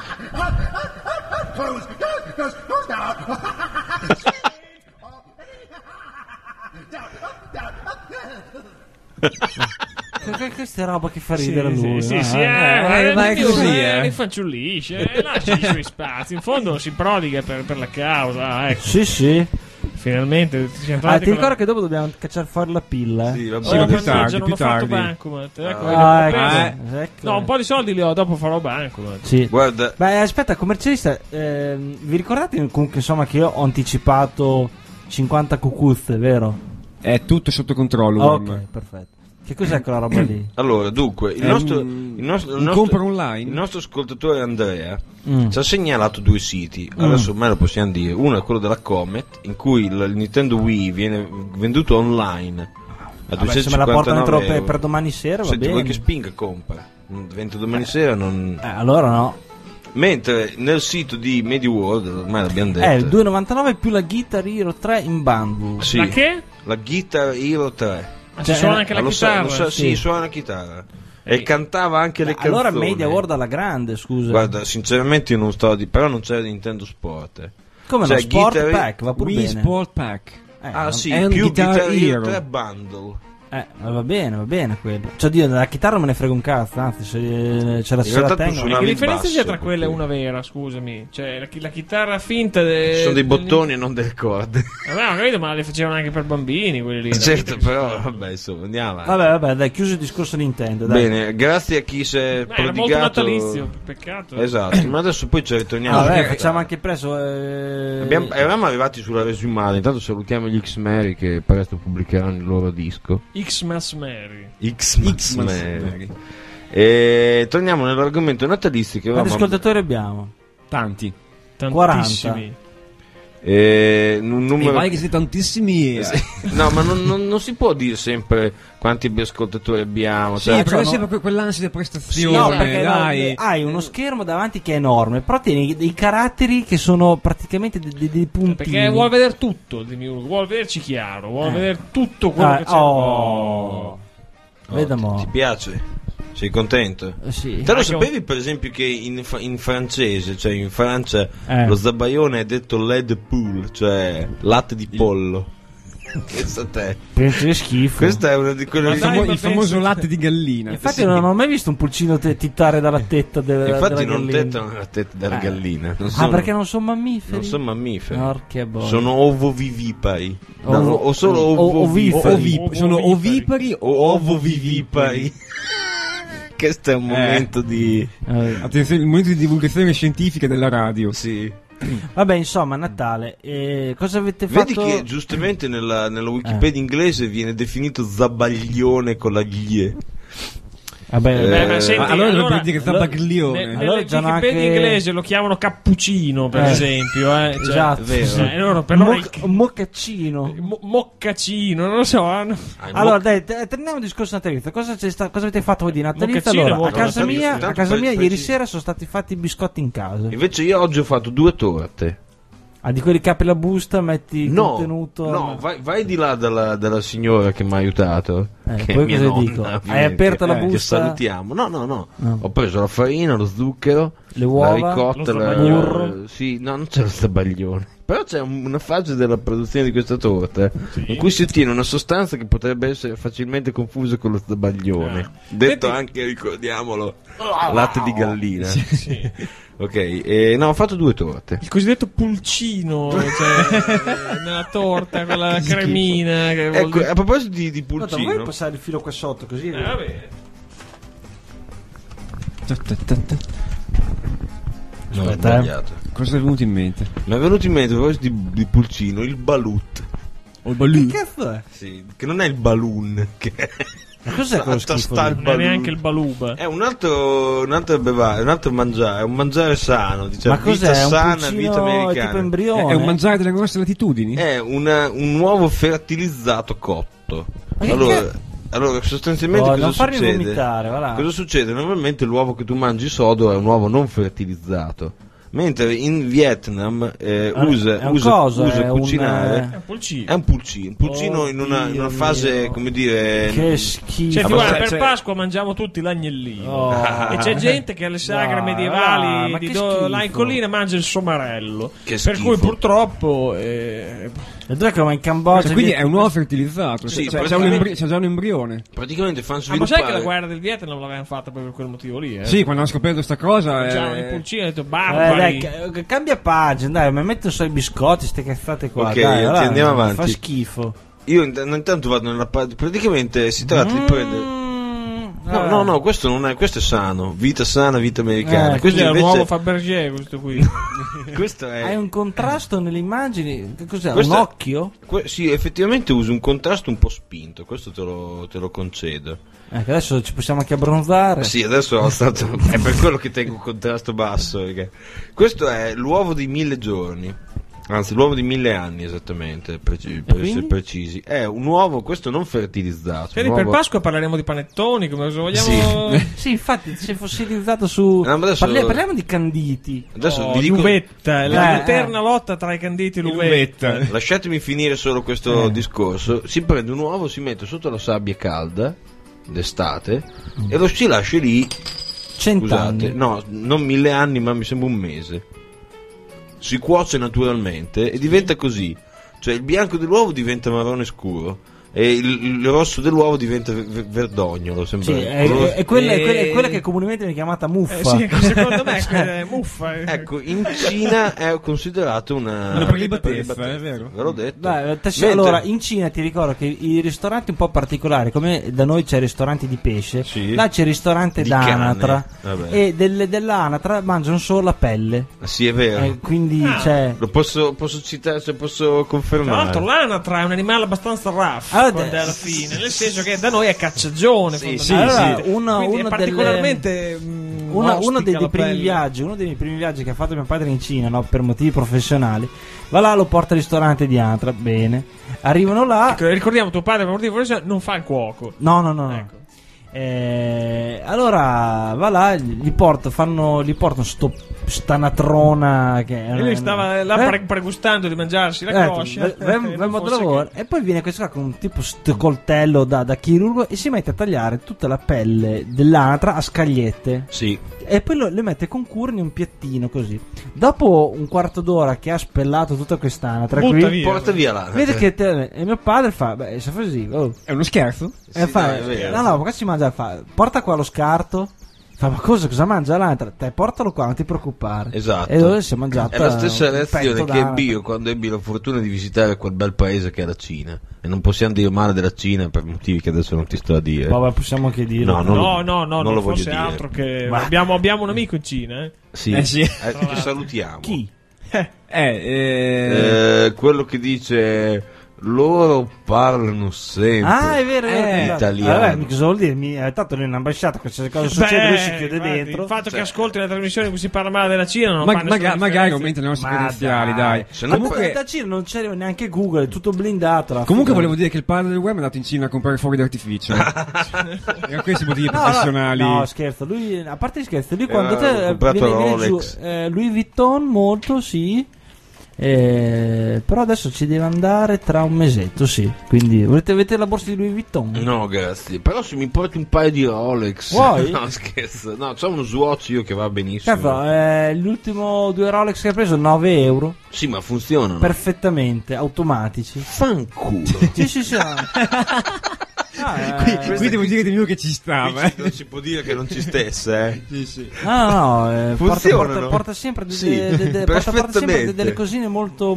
Questa è roba che fa ridere lui. Ma è così, rifanciullisce, lascia i suoi spazi. In fondo si prodiga per la causa. Ecco. Sì. Finalmente ti ricordo che dopo dobbiamo cacciare fuori la pilla? Sì, più tardi. Bancomat. No, un po' di soldi li ho, dopo farò Bancomat. Sì. Guarda. Beh, aspetta, commercialista, vi ricordate comunque insomma che io ho anticipato 50 cucuzze, vero? È tutto sotto controllo. Ok, perfetto. Che cos'è quella roba lì? Allora, dunque, il nostro online. Il nostro ascoltatore Andrea ci ha segnalato 2 siti. Adesso ormai lo possiamo dire. Uno è quello della Comet, in cui il Nintendo Wii viene venduto online a 259 se me la portano dentro per domani sera, va bene. Vuoi che spinga, compra. Dentro domani sera non... allora no. Mentre nel sito di MediaWorld, ormai l'abbiamo detto, è il 2,99 più la Guitar Hero 3 in bundle. Sì, la che? La Guitar Hero 3. Ci suona anche la chitarra? Sì, suona la chitarra. E cantava anche le canzoni. Allora MediaWorld alla grande, scusa. Guarda, sinceramente io non sto però non c'è Nintendo Sport. Come no? Sport Pack, va pure Wii bene. Sport Pack. Sì, è più Guitar Hero 3 bundle. Va bene quello. Cioè, Dio, della chitarra me ne frega un cazzo, anzi, se la tengo. Che differenza c'è tra quella e una vera, scusami? Cioè, la chitarra finta sono dei bottoni e non delle corde. Vabbè, ho capito, ma le facevano anche per bambini quelli lì. Certo, però, vabbè, insomma, andiamo. Vabbè, dai, chiuso il discorso Nintendo, dai. Bene, grazie a chi si è prodigato. Era molto natalizio, peccato. Esatto, ma adesso poi ci ritorniamo. Vabbè, facciamo anche presto. Eravamo arrivati sulla resumale. Intanto salutiamo gli X-Mary che presto pubblicheranno il loro disco. Xmas Mary. Xmas Mary. E torniamo nell'argomento natalizio che quanti ascoltatori abbiamo? Tanti. 40. Un numero... vai che siete tantissimi. No, ma non si può dire sempre quanti ascoltatori abbiamo. Sì, perché sempre quell'ansia di prestazione. No, perché dai. Hai uno schermo davanti che è enorme, però tieni dei caratteri che sono praticamente dei puntini. Perché vuole vedere tutto, vuole vederci chiaro, vuole vedere tutto quello che c'è. Vediamo. Ti piace? Sei contento? Sì. Te lo sapevi per esempio che in francese, cioè in Francia, lo zabaione è detto lait de poule, cioè latte di pollo. Pensa a te. Penso è schifo. Questa è una di quelle il famoso latte di gallina. Infatti non ho mai visto un pulcino tittare dalla tetta della Infatti non gallina. tettano la tetta della gallina. Perché non sono mammiferi? Non sono mammiferi. Sono ovovivipari. O solo ovipari. Sono ovipari o ovovivipari. Questo è un momento di attenzione, il momento di divulgazione scientifica della radio. Sì. Vabbè, insomma, Natale. Cosa avete fatto? Vedi che giustamente nella Wikipedia inglese viene definito zabaglione con la glie. Vabbè, senti, allora dovrebbe dire zabaglione. Nella Wikipedia inglese lo chiamano cappuccino, per esempio. Cioè, esatto. Vero. Moccaccino. Moccacino, non lo so. Allora, dai, torniamo al discorso natalizio. Cosa avete fatto voi di natalizio? Allora, a casa mia ieri sera sono stati fatti i biscotti in casa. Invece io oggi ho fatto 2 torte. Di quelli che apri la busta, metti il contenuto. No, vai di là dalla signora che mi ha aiutato. Che poi mia cosa nonna, dico? Hai aperto la busta? Che salutiamo. No. Ho preso la farina, lo zucchero, le uova, la ricotta, il burro. Sì, no, non c'è lo stabaglione. Però c'è una fase della produzione di questa torta in cui si ottiene una sostanza che potrebbe essere facilmente confusa con lo stabaglione. Detto anche, ricordiamolo, latte di gallina. Sì. Ok, no, ho fatto 2 torte. Il cosiddetto pulcino, cioè, nella torta con la cremina. Che ecco, a proposito di pulcino, vuoi passare il filo qua sotto così? Vabbè. No, ho sbagliato. Cosa è venuto in mente? Mi è venuto in mente a proposito di pulcino il balut. O il balloon? Che cazzo è? Sì, che non è il balloon, che ma cos'è quello schifo? Non è neanche il balub. È un'altra bevanda, un altro mangiare, è un mangiare sano, diciamo. Ma cos'è? Vita sana, un vita americana. Tipo embrione? È un mangiare delle grosse latitudini? È un uovo fertilizzato cotto. Allora, sostanzialmente cosa succede? Vomitare, voilà. Cosa succede? Normalmente l'uovo che tu mangi sodo è un uovo non fertilizzato. Mentre in Vietnam usa cucinare. È un pulcino. È un pulcino in una fase, come dire. Che schifo. Per Pasqua mangiamo tutti l'agnellino. E c'è gente che alle sagre medievali là in collina mangia il somarello. Per cui purtroppo. Vedrai come in Cambogia. Quindi è un uovo fertilizzato. Sì, c'è già un embrione. Praticamente fanno sviluppare. Ma sai che la guerra del Vietnam l'avevano fatta proprio per quel motivo lì? Sì, quando hanno scoperto sta cosa. Mangiavano i pulcini e hanno detto barbari. Dai, cambia pagina, dai, mi metto solo i biscotti, ste cazzate qua. Ok, dai, andiamo avanti. Fa schifo. Io intanto vado nella parte. Praticamente si tratta di prendere. No, questo non è. Questo è sano. Vita sana, vita americana. Questo è invece un nuovo Fabergé, questo qui. Questo è. Hai un contrasto nelle immagini. Che cos'è? Questo un occhio? Sì, effettivamente uso un contrasto un po' spinto. Questo te lo concedo. Adesso ci possiamo anche abbronzare. Sì, adesso è per quello che tengo un contrasto basso. Perché questo è l'uovo di 1000 giorni. Anzi, l'uovo di 1000 anni esattamente, per essere precisi. È un uovo, questo non fertilizzato. Quindi per Pasqua parleremo di panettoni, come vogliamo. Sì, infatti, si è fossilizzato su. Parliamo di canditi. Adesso vi dico. L'uvetta, l'eterna lotta tra i canditi e l'uvetta. Lasciatemi finire solo questo discorso. Si prende un uovo, si mette sotto la sabbia calda d'estate e lo si lascia lì 100 anni. No, non 1000 anni, ma mi sembra un mese. Si cuoce naturalmente e diventa così. Cioè il bianco dell'uovo diventa marrone scuro, e il rosso dell'uovo diventa verdognolo, sembra. Sì, è quella che comunemente viene chiamata muffa. Sì, secondo me è muffa. Ecco, in Cina è considerato una prelibatezza, è vero. Ve l'ho detto. Beh, allora, in Cina ti ricordo che i ristoranti un po' particolari, come da noi c'è ristoranti di pesce, sì, là c'è il ristorante di d'anatra, e dell'anatra mangiano solo la pelle. Sì, è vero. Quindi c'è... Lo posso citare, se posso confermare. Tra l'altro l'anatra è un animale abbastanza rough, alla fine, nel senso che da noi è cacciagione. Allora, quindi è particolarmente uno dei primi viaggi che ha fatto mio padre in Cina, no, per motivi professionali, va là, lo porta al ristorante di anatra, bene, arrivano là, ecco, ricordiamo, tuo padre per motivi professionali non fa il cuoco. No. Ecco. Allora va là, gli portano stanatrona che e lui stava là pregustando di mangiarsi la coscia e poi viene questo qua con un tipo sto coltello da chirurgo e si mette a tagliare tutta la pelle dell'anatra a scagliette, sì, e poi le mette con cura in un piattino così. Dopo un quarto d'ora che ha spellato tutta quest'anatra, porta via l'anatra, vede che e mio padre fa, beh, se fa così, è uno scherzo? No, perché si mangia, porta qua lo scarto. Fa, ma cosa mangia l'anatra? Te portalo qua, non ti preoccupare. Esatto. E dove si è mangiata? È la stessa reazione che ebbi io quando ebbi la fortuna di visitare quel bel paese che è la Cina. E non possiamo dire male della Cina per motivi che adesso non ti sto a dire. Vabbè, possiamo anche dire. No, non fosse dire altro che ma... abbiamo un amico in Cina, Sì. Che salutiamo. Chi? Quello che dice loro parlano sempre è vero, italiano. Vabbè, cosa vuol dire? Tanto lui è un'ambasciata, qualsiasi cosa succede lui si chiude dentro. Il fatto che ascolti una trasmissione in cui si parla male della Cina non magari aumenta le nostre credenziali, dai. Comunque da Cina non c'è neanche Google, è tutto blindato. Comunque volevo dire che il padre del web è andato in Cina a comprare fuochi d'artificio. E questi motivi professionali. No, scherzo, lui, a parte gli scherzi, lui quando viene giù Louis Vuitton molto, sì. Però adesso ci deve andare tra un mesetto, sì. Quindi volete vedere la borsa di Louis Vuitton? No, grazie. Però se mi porti un paio di Rolex. Vuoi? No, scherzo. No, c'ho uno Swatch io che va benissimo. L'ultimo 2 Rolex che ha preso 9 euro. Sì, ma funzionano perfettamente, automatici. Fanculo. Sì. Qui devo dire di mio che ci stava. Non si può dire che non ci stesse, Sì. Funzionano. Porta sempre delle cosine molto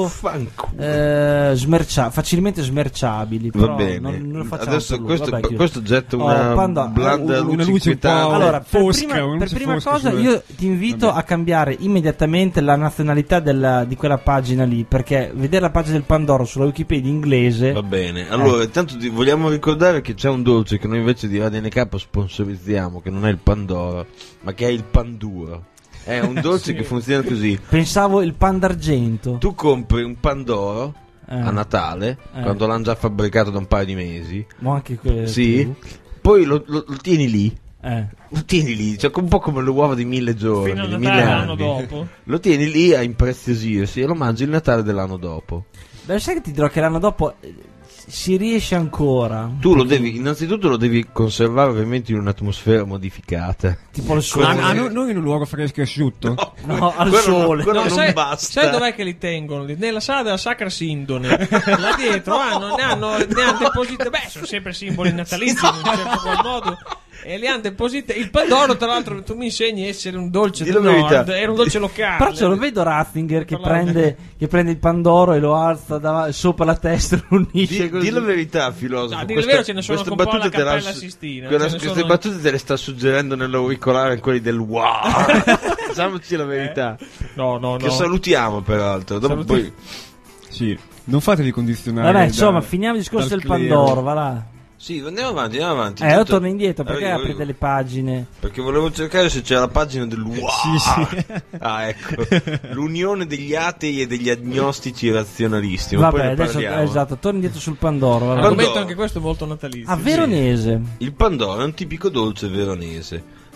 facilmente smerciabili. Va bene. Non lo adesso questo getta una blanda luce inquietante. Allora, per prima cosa io ti invito a cambiare immediatamente la nazionalità di quella pagina lì, perché vedere la pagina del Pandoro sulla Wikipedia inglese. Va bene. Allora, intanto vogliamo ricordare che c'è un dolce che noi invece di Radio NK sponsorizziamo, che non è il Pandoro, ma che è il Panduro. È un dolce che funziona così. Pensavo il pan d'argento. Tu compri un Pandoro a Natale, quando l'hanno già fabbricato da un paio di mesi. Ma anche quello. Sì. Poi lo tieni lì. Lo tieni lì, cioè un po' come le uova di 1000 giorni, fino al di Natale 1000 l'anno anni. dopo. Lo tieni lì a impreziosirsi e lo mangi il Natale dell'anno dopo. Beh, sai che ti dirò che l'anno dopo si riesce ancora. Tu innanzitutto lo devi conservare ovviamente in un'atmosfera modificata, tipo il sole. Non in un luogo fresco e asciutto. No, al sole. Quello non basta. Sai dov'è che li tengono? Nella sala della Sacra Sindone. Là dietro ne hanno depositato. Beh, sono sempre simboli natalizi in un certo qual modo. E li hanno depositati. Il Pandoro, tra l'altro, tu mi insegni a essere un dolce del nord. Era un dolce locale. Però ce lo vedo Ratzinger che prende il Pandoro e lo alza sopra la testa e lo unisce così. Di la verità, filosofo. No, di vero ce ne sono un po' alla Cappella Sistina. Queste battute te le sta suggerendo nell'auricolare quelli del wow. Diciamoci la verità. No. Che salutiamo peraltro. Dopo poi... Sì, non fatevi condizionare. Vabbè, insomma, finiamo il discorso del Pandoro, va là. Sì, andiamo avanti. Io torno indietro, perché apri delle pagine? Perché volevo cercare se c'è la pagina del wow. Sì. Ecco. L'unione degli atei e degli agnostici razionalisti. Vabbè, adesso esatto, torno indietro sul Pandoro. Argomento anche questo molto natalizio. Veronese. Il Pandoro è un tipico dolce veronese.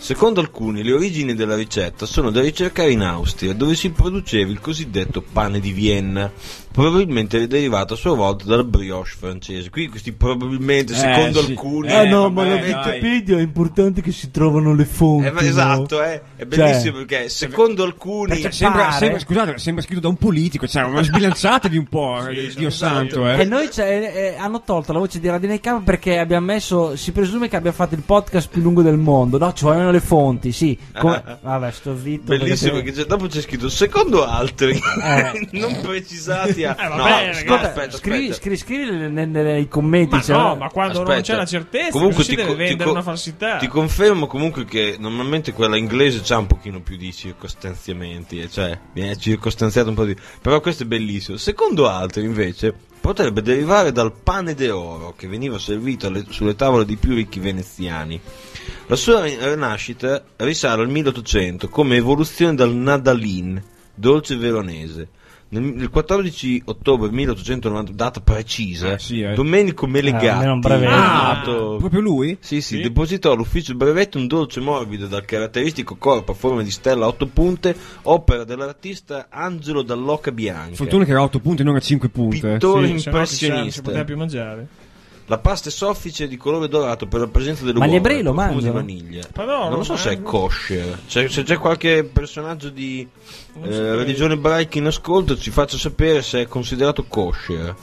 Secondo alcuni, le origini della ricetta sono da ricercare in Austria, dove si produceva il cosiddetto pane di Vienna, probabilmente derivato a sua volta dal brioche francese. Qui questi probabilmente, secondo alcuni... no, ma la Wikipedia è importante che si trovano le fonti. Esatto, è bellissimo, perché secondo alcuni... Sembra scritto da un politico, ma sbilanciatevi un po', Dio santo. E noi hanno tolto la voce di Radio Necam perché abbiamo messo, si presume che abbia fatto il podcast più lungo del mondo, no? Ci vogliono le fonti, sì. Vabbè, sto zitto. Bellissimo, perché dopo c'è scritto secondo altri, non precisati. Ascolta, scrivi nei commenti. Ma quando non c'è la certezza, comunque si deve vendere una falsità. Ti confermo comunque che normalmente quella inglese c'ha un pochino più di circostanziamenti, cioè viene circostanziato un po' di... Però questo è bellissimo. Secondo altri invece potrebbe derivare dal pane d'oro che veniva servito sulle tavole dei più ricchi veneziani. La sua rinascita risale al 1800 come evoluzione dal nadalin, dolce veronese. Nel 14 ottobre 1890, data precisa, Domenico Melegatti, proprio lui? Sì, depositò all'ufficio brevetto un dolce morbido dal caratteristico corpo a forma di stella a 8 punte, opera dell'artista Angelo Dall'Oca Bianca. Fortuna che era a 8 punte, non a 5 punte. Pittore impressionista. Non si poteva più mangiare. La pasta è soffice di colore dorato per la presenza dell'uovo. Ma gli ebrei lo mangiano? Di vaniglia. Non lo so se è kosher. C'è qualche personaggio di religione ebraica in ascolto, ci faccia sapere se è considerato kosher.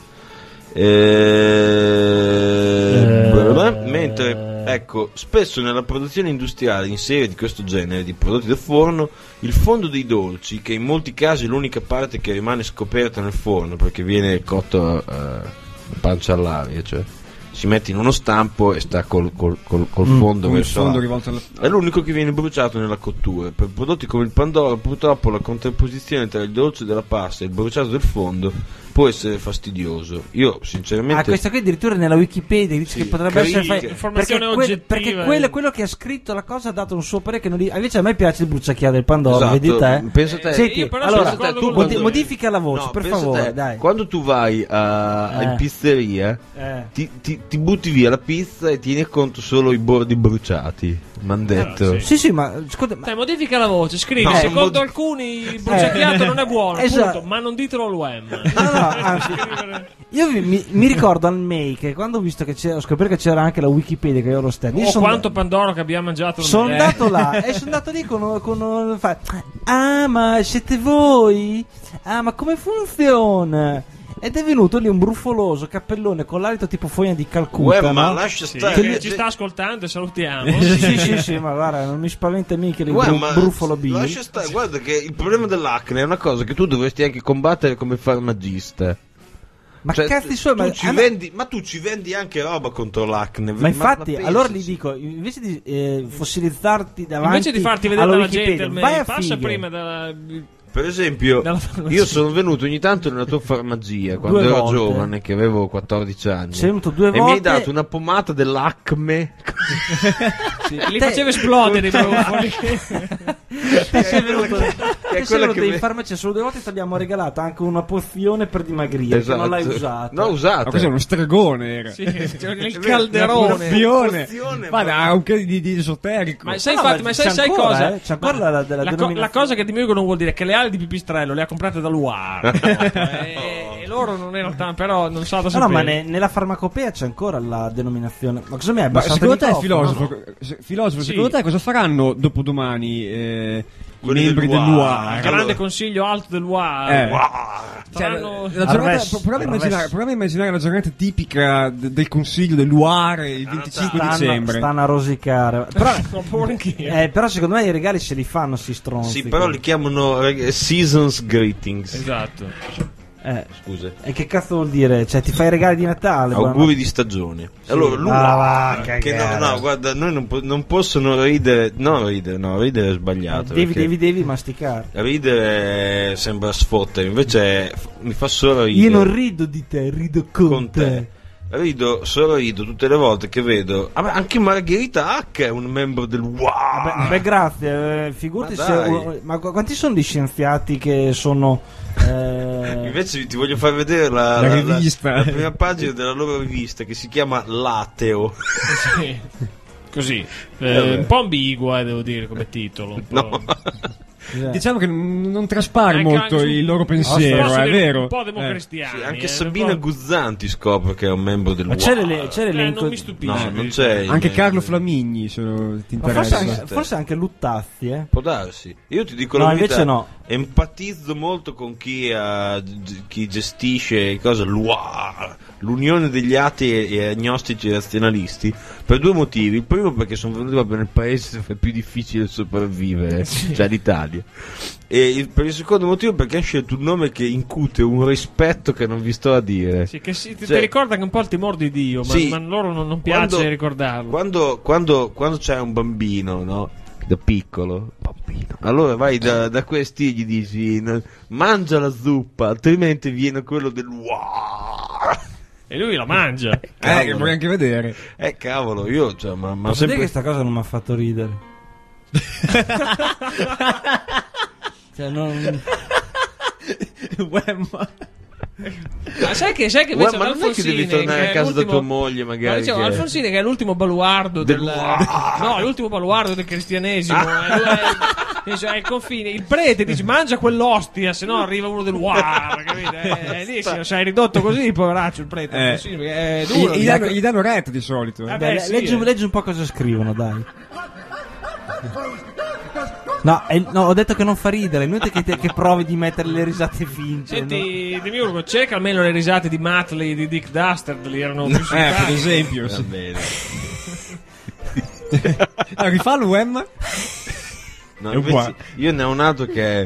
Mentre, ecco, spesso nella produzione industriale in serie di questo genere di prodotti da forno, il fondo dei dolci, che in molti casi è l'unica parte che rimane scoperta nel forno perché viene cotto pancia all'aria, cioè si mette in uno stampo e sta col fondo verso rivolto è l'unico che viene bruciato nella cottura. Per prodotti come il pandoro purtroppo la contrapposizione tra il dolce della pasta e il bruciato del fondo può essere fastidioso. Io sinceramente questa qui addirittura nella Wikipedia dice che potrebbe essere informazione oggettiva, perché quello che ha scritto la cosa ha dato un suo parere che non invece a me piace il bruciacchiato del pandoro. Esatto. Vedi te? Pensa te. Senti, allora tu modifica la voce, per favore, dai. Quando tu vai in pizzeria ti butti via la pizza e tieni conto solo i bordi bruciati. M'han detto. Sì, ma ascolta, modifica la voce, scrivi secondo alcuni il bruciacchiato non è buono, esatto. Punto, ma non ditelo all'UM. Anzi, io mi ricordo al May che quando ho visto che ho scoperto che c'era anche la Wikipedia, che io ero stand. Quanto pandoro che abbiamo mangiato. Sono andato là e sono andato lì con ma siete voi? Ma come funziona? Ed è venuto lì un brufoloso cappellone con l'alito tipo fogna di Calcutta. Ma lascia stare. Ci sta ascoltando e salutiamo. sì, ma guarda, non mi spaventa mica il brufolo B. Lascia stare, guarda che il problema dell'acne è una cosa che tu dovresti anche combattere come farmacista. Ma cazzi suoi, tu ci vendi anche roba contro l'acne. Ma infatti, allora gli dico, invece di fossilizzarti davanti, invece di farti vedere la gente, vai a passa prima dalla... Per esempio, io sono venuto ogni tanto nella tua farmacia quando ero giovane, che avevo 14 anni. Sei venuto 2 volte e mi hai dato una pomata dell'acme. Li faceva esplodere i brufoli. Sei venuto in farmacia solo 2 volte e ti abbiamo regalato anche una pozione per dimagrire. Esatto. Che non l'hai usata. No, usata. Ma questo è uno stregone. Era. Sì, il calderone. Ma anche di esoterico. Ma sai cosa? C'è ancora la cosa che dimmi non vuol dire che le ali di pipistrello le ha comprate da Luar. E loro non erano tanto, però non so da sapere. No, ma nella farmacopea c'è ancora la denominazione. Ma cosa mi è? Ma secondo te, filosofo, secondo te cosa faranno dopodomani i membri dell'UAR? Il grande consiglio alto dell'UAR. Prova a immaginare la giornata tipica del consiglio dell'UAR il 25 dicembre. Stanno a rosicare. Però secondo me i regali se li fanno si stronzi. Sì, però li chiamano seasons greetings. Esatto. Scusa. E che cazzo vuol dire? Cioè, ti fai i regali di Natale? Auguri di stagione. Sì. Allora, lui guarda, noi non possono ridere. Ridere è sbagliato. Devi masticare. Ridere sembra sfottere, invece mi fa solo ridere. Io non rido di te, rido con te. Rido tutte le volte che vedo. Anche Margherita Hack è un membro del WAR. Beh, grazie. Figurati ma quanti sono gli scienziati che sono. Invece ti voglio far vedere la rivista. La prima pagina della loro rivista che si chiama Lateo. Sì. Così, un po' ambigua, devo dire, come titolo. Un po'. Diciamo che non traspare molto il loro pensiero, è vero? Un po' democristiani. Sì, anche Sabina Guzzanti scopre che è un membro del Ma c'è l'elenco. Non mi stupisce. No, non c'è. Anche Carlo Flamigni, se ti interessa. Forse anche Luttazzi, Può darsi. Io ti dico no, la verità. invece no. Empatizzo molto con chi gestisce l'unione degli atei e agnostici e razionalisti per due motivi. Il primo, perché sono venuti proprio nel paese dove è più difficile sopravvivere, cioè l'Italia. E per il secondo motivo, perché ha scelto un nome che incute un rispetto che non vi sto a dire. Sì, che ti ricorda che un po' il timore di Dio, ma, sì, ma loro non piace ricordarlo. Quando c'è un bambino, no? Da piccolo bambino, allora vai da questi e gli dici mangia la zuppa, altrimenti viene quello del e lui la mangia. Che vuoi anche vedere. Cavolo, io ma sempre dire che questa cosa non mi ha fatto ridere. Cioè non Ma sai che invece ma non è che devi tornare a casa da tua moglie, magari. Dicevo, Alfonsini, che è l'ultimo baluardo l'ultimo baluardo del cristianesimo. È il confine. Il prete dice mangia quell'ostia, se no arriva uno del capito? Lì si è ridotto così, poveraccio il prete. È duro. Gli danno retta di solito. Leggi un po' cosa scrivono, dai. No, ho detto che non fa ridere. È inutile che provi di mettere le risate finte. Senti, Demiurgo, cerca almeno le risate di Matley e di Dick Dastardly, erano più simpatiche. Per esempio. Va bene. Rifallo Wem. No, invece, io ne ho un altro che è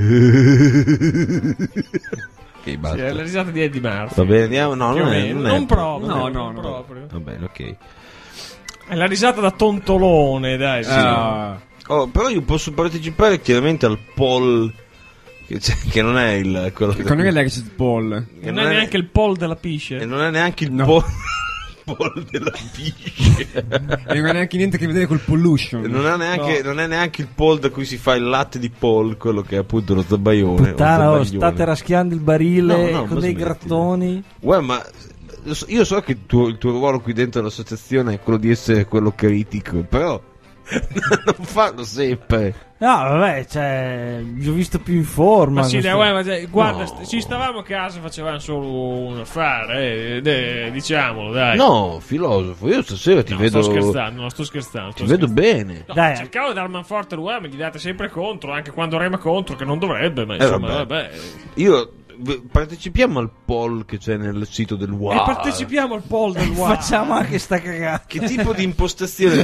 basta. Sì, le risate di Eddie Murphy. Va bene, andiamo. No, non proprio. No, proprio. Va bene, ok. È la risata da tontolone, dai. Sì. Però io posso partecipare chiaramente al poll che non è quello che non è l'exit poll. Non è neanche il poll della pisce. E non è neanche il poll della pisce. E non ha neanche niente a che vedere col pollution. Non è neanche il poll da cui si fa il latte di poll, quello che è appunto lo zabaione. Puttana, state raschiando il barile con dei grattoni. Ma io so che il tuo ruolo qui dentro l'associazione è quello di essere quello critico, però non farlo sempre. No, vabbè, cioè, vi ho visto più in forma. Ma sì, guarda, ci stavamo a casa, facevamo solo un affare, diciamolo, dai. No, filosofo, io stasera ti vedo. Sto scherzando. Ti vedo bene. No, dai, cercavo di dar manforte all'uomo, gli date sempre contro, anche quando rema contro, che non dovrebbe, ma insomma, vabbè. Io. Partecipiamo al poll che c'è nel sito del E partecipiamo al poll del Facciamo anche sta cagata. Che tipo di impostazione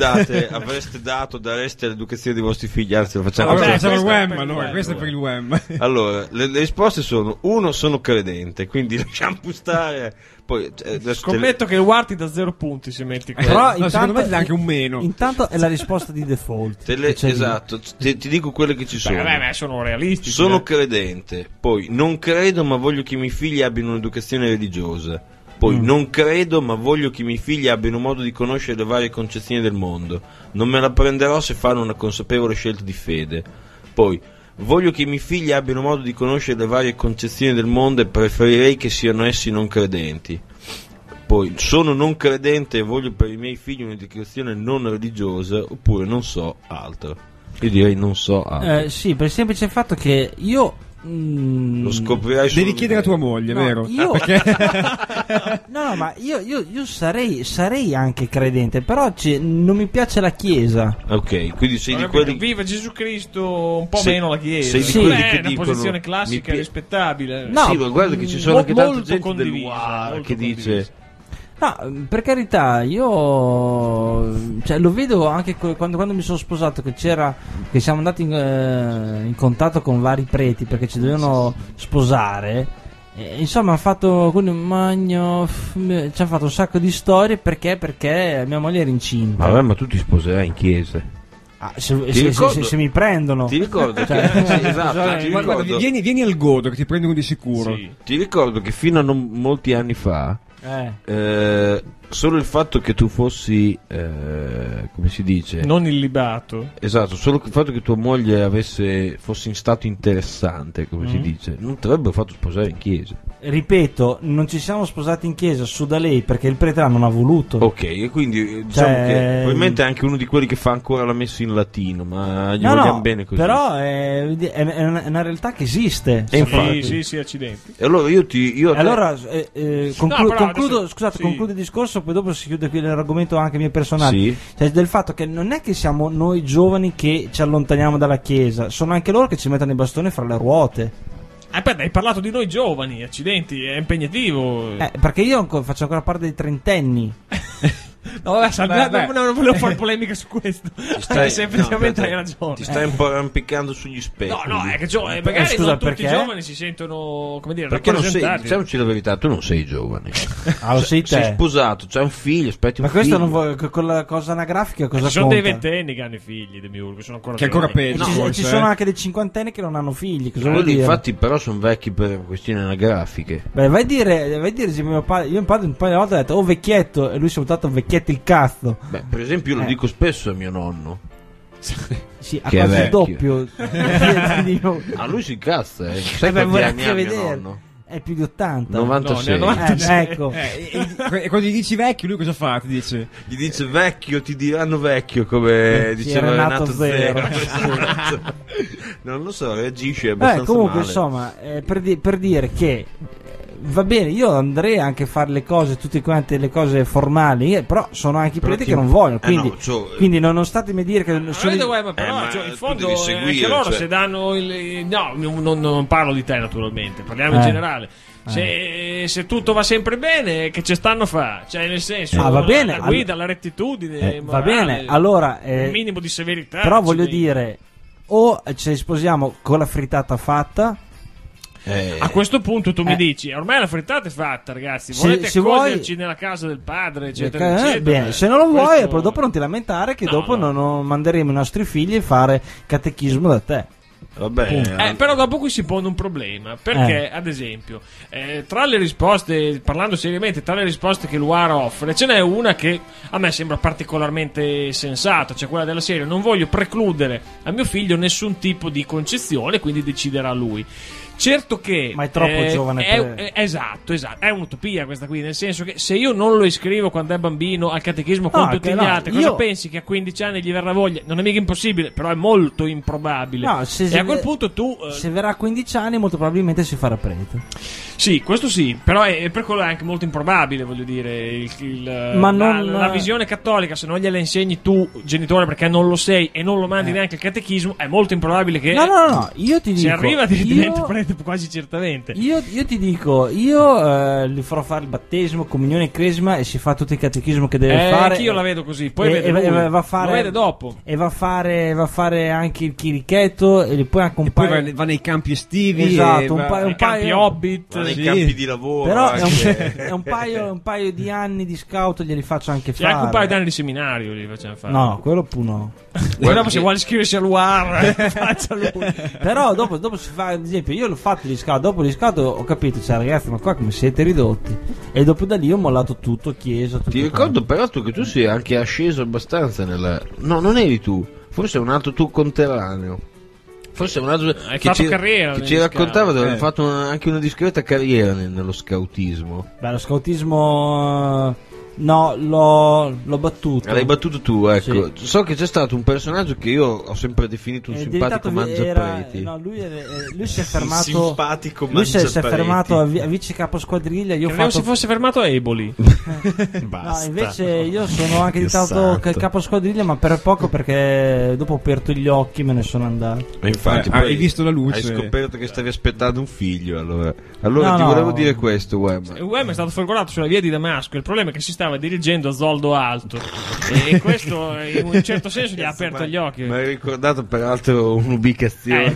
dareste all'educazione dei vostri figli? Anzi, lo facciamo. Facciamo il WEM, questo è per il WEM. Allora, le risposte sono: 1, sono credente, quindi lasciamo stare. Poi scommetto che il WAR ti dà 0 punti se metti però secondo me ti dà anche un meno. Intanto è la risposta di default. Esatto, ti dico quelle che ci sono. Vabbè, sono realistici. Sono credente. Poi non credo, ma voglio che i miei figli abbiano un'educazione religiosa. Poi non credo, ma voglio che i miei figli abbiano modo di conoscere le varie concezioni del mondo. Non me la prenderò se fanno una consapevole scelta di fede. Poi voglio che i miei figli abbiano modo di conoscere le varie concezioni del mondo e preferirei che siano essi non credenti. Poi sono non credente e voglio per i miei figli un'educazione non religiosa, oppure non so altro. Io direi non so altro. Sì, per il semplice fatto che io lo scoprirai solo. Devi chiedere a tua moglie, vero? Io no, ma io sarei anche credente, però non mi piace la Chiesa. Ok, quindi sei di quelli. Viva Gesù Cristo, un po' meno la Chiesa. Sei di quelli che è una dicono, posizione classica e rispettabile. No, sì, ma guarda che ci sono anche tanta gente condivisa, che dice. No, per carità, io lo vedo anche quando mi sono sposato, che siamo andati in contatto con vari preti perché ci dovevano sposare. Insomma, hanno fatto ci hanno fatto un sacco di storie perché mia moglie era incinta. Vabbè, ma tu ti sposerai in chiesa. Se mi prendono. Ti ricordo esatto, guarda, vieni al Godo che ti prendono di sicuro. Sì. Ti ricordo che fino a molti anni fa solo il fatto che tu fossi come si dice, non illibato, esatto, solo il fatto che tua moglie fosse in stato interessante, come si dice, non ti avrebbero fatto sposare in chiesa. ripeto, non ci siamo sposati in chiesa su da lei perché il prete non ha voluto. Ok, e quindi diciamo che probabilmente è anche uno di quelli che fa ancora la messa in latino, ma gli vogliamo bene così. Però è una realtà che esiste. E infatti. Sì, accidenti. E allora concludo il discorso, poi dopo si chiude qui l'argomento anche mio personale. Sì. Cioè, del fatto che non è che siamo noi giovani che ci allontaniamo dalla chiesa, sono anche loro che ci mettono i bastoni fra le ruote. Hai parlato di noi giovani, accidenti, è impegnativo. Perché io faccio ancora parte dei trentenni. No, vabbè, non volevo fare polemica su questo. Semplicemente hai ragione. Ti stai un po' arrampicando sugli specchi. No, è che magari non tutti i giovani si sentono, come dire, perché rappresentati. Non sei, diciamoci la verità, tu non sei giovane. Lo sei te. Sei sposato, c'hai un figlio, aspetti un figlio. Ma questo non vuoi, con la cosa anagrafica cosa ci sono conta? dei ventenni che hanno i figli, che sono ancora che è ancora peggio. Ci sono anche dei cinquantenni che non hanno figli. Cosa vuol dire? Infatti, però sono vecchi per questioni anagrafiche. Beh, vai a dire mio padre. Io mio padre un paio di volte ha detto vecchietto, e lui si è buttato vecchietto il cazzo. Beh, per esempio, io lo dico spesso a mio nonno. Sì, ha quasi il doppio. A lui si incazza, sai quanti anni ha mio nonno? È più di 80. 96. No, 96. Ecco. E quando gli dici vecchio, lui cosa fa? Ti dice? Gli dice vecchio, ti diranno vecchio, come diceva Renato Zero. Non lo so, reagisce abbastanza comunque, male. insomma, per dire che va bene, io andrei anche a fare le cose, tutte quante le cose formali, però sono anche i preti che non vogliono, quindi non statemi a dire che in fondo anche loro se danno non parlo di te naturalmente, parliamo in generale. Se tutto va sempre bene, che ci stanno a fare? Cioè, nel senso, va bene, la guida, la rettitudine, va bene, allora un minimo di severità. Però voglio dire, o ci sposiamo con la frittata fatta. A questo punto tu mi dici ormai la frittata è fatta, ragazzi, volete accoglierci nella casa del padre, eccetera, eccetera. Bene, se non lo vuoi, poi dopo non ti lamentare che dopo non manderemo i nostri figli a fare catechismo da te. Vabbè, però dopo qui si pone un problema, perché ad esempio tra le risposte, parlando seriamente, tra le risposte che l'UAR offre ce n'è una che a me sembra particolarmente sensata, cioè quella della serie: non voglio precludere a mio figlio nessun tipo di concezione, quindi deciderà lui. Certo che ma è troppo giovane esatto, è un'utopia questa qui, nel senso che se io non lo iscrivo quando è bambino al catechismo con tutti gli altri, cosa pensi che a 15 anni gli verrà voglia? Non è mica impossibile, però è molto improbabile. E a quel punto tu se verrà a 15 anni molto probabilmente si farà prete. Sì, questo sì, però è per quello è anche molto improbabile, voglio dire, la visione cattolica, se non gliela insegni tu genitore perché non lo sei e non lo mandi neanche al catechismo, è molto improbabile che no, io ti dico, se arriva diventa prete quasi certamente. Io ti dico, gli farò fare il battesimo, comunione e cresima, e si fa tutto il catechismo che deve fare. Anch'io la vedo così, poi va a fare, lo vede dopo, e va a fare anche il chirichetto, e poi anche poi va nei campi estivi, esatto, un campi hobbit, nei campi di lavoro. Però è un paio di anni di scout glieli faccio anche fare. Anche un paio di anni di seminario gli facciamo fare. No, quello più no. Dopo se vuole iscriversi all'UAR faccia lui. Però dopo si fa, ad esempio, io l'ho fatto gli scout, dopo gli scout ho capito, cioè ragazzi, ma qua come siete ridotti, e dopo da lì ho mollato tutto, chiesa, tutto. Ti ricordo peraltro che tu sei anche asceso abbastanza non eri tu, forse è un altro tuo conterraneo. Forse è un altro che ci raccontava di aver fatto anche una discreta carriera nello scautismo. Beh, lo scautismo no, l'ho battuto. L'hai battuto tu, ecco. Sì. So che c'è stato un personaggio che io ho sempre definito un simpatico mangiapreti. No, lui si è fermato. Simpatico lui si è fermato a vice capo squadriglia. Credevo si fosse fermato a Eboli. No, invece io sono anche diventato capo squadriglia, ma per poco, perché dopo ho aperto gli occhi e me ne sono andato. E infatti hai visto la luce. Hai scoperto che stavi aspettando un figlio. Allora ti volevo dire questo, Web. Web è stato folgorato sulla via di Damasco. Il problema è che si stava dirigendo a Zoldo Alto, e questo in un certo senso gli ha aperto gli occhi. Mi hai ricordato peraltro un'ubicazione.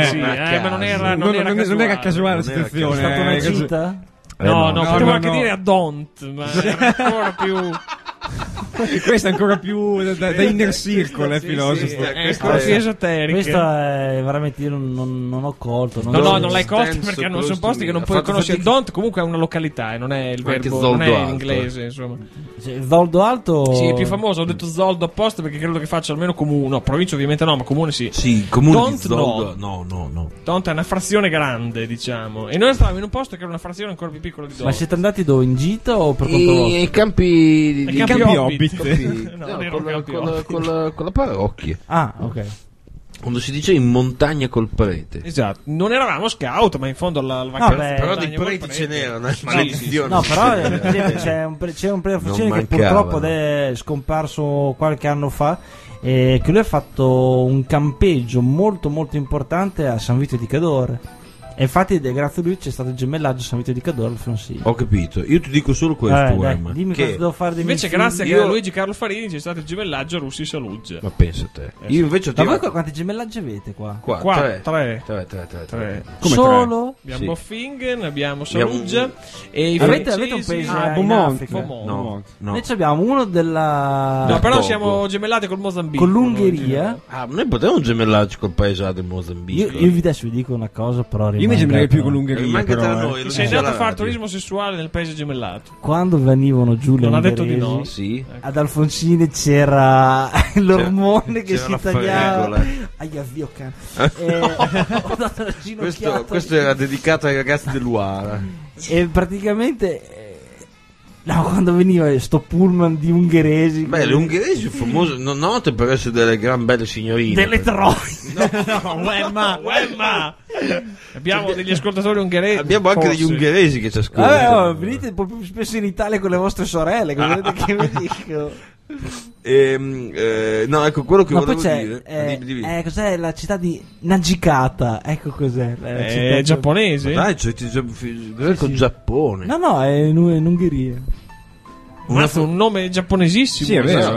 Ma non era casuale la situazione. È stata una cita? No, potevo anche dire a Don't, ma era ancora più. Questo è ancora più da inner circle, filosofo. È ancora più esoterico. Questo è veramente, io non ho colto. Non l'hai colto perché non sono posti che non puoi conoscere. Don't comunque è una località, non è il verbo, non è in inglese, insomma. Zoldo Alto? Sì, è più famoso. Ho detto Zoldo apposta perché credo che faccia almeno comune. No, provincia ovviamente no, ma comune sì. Sì, comune Don't di Zoldo. No. Don't è una frazione grande, diciamo. E noi stavamo in un posto che era una frazione ancora più piccola di Don't. Ma siete andati dove? In gita o per conto vostro? I campi Hobbit. con la parrocchia. Ah, ok. Quando si dice in montagna col prete. Esatto, non eravamo scout, ma in fondo alla vacanza. Però dei preti ce n'erano, maledizione. No, però c'è un prete Fucini che purtroppo è scomparso qualche anno fa. Che lui ha fatto un campeggio molto molto importante a San Vito di Cadore. E infatti grazie a lui c'è stato il gemellaggio San Vito di Cadore al Fronsigno. Ho capito, io ti dico solo questo, dimmi cosa devo fare dei invece grazie a Luigi Carlo Farini c'è stato il gemellaggio Russi Saluggia. Ma pensa a te. Io invece ma voi quanti gemellaggi avete qua? Tre. Come solo? Abbiamo Boffingen, abbiamo Saluggia e i avete un paese in Africa? No. Noi abbiamo uno della no, però siamo gemellati col Mozambico, con l'Ungheria. Noi potremmo gemellarci col paese del Mozambico. Io adesso vi dico una cosa, però io mi gemellerei più con l'Ungheria, però, sei andato a fare turismo sessuale nel paese gemellato. Quando venivano giù le non ha detto di no. Sì. Ad Alfonsine c'era l'ormone che si tagliava. Aia, zio cane. Questo era dedicato ai ragazzi dell'Uara. E praticamente quando veniva sto pullman di ungheresi. Beh, le ungheresi sono famose, non note per essere delle gran belle signorine. Delle troie. Uemma. Abbiamo degli ascoltatori ungheresi. Abbiamo anche degli ungheresi che ci ascoltano. Venite un po' più spesso in Italia con le vostre sorelle. Che volete che vi dico? No, ecco quello che volevo dire. Cos'è la città di Najikata? Ecco cos'è. È giapponese? Dai, cos'è col Giappone? No, è in Ungheria. Un nome giapponesissimo. Sì, è vero.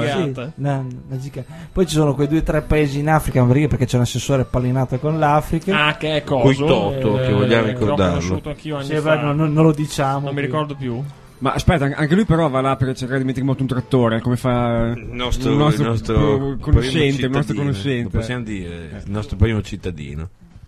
Poi ci sono quei 2 o 3 paesi in Africa, perché c'è un assessore pallinato con l'Africa. Ah, che è cosa? Coi Toto, che vogliamo ricordarlo. L'ho conosciuto anch'io anni fa. Non lo diciamo. Non mi ricordo più. Ma aspetta, anche lui però va là per cercare di mettere in moto un trattore, come fa il nostro conoscente. Lo possiamo dire, il nostro primo cittadino.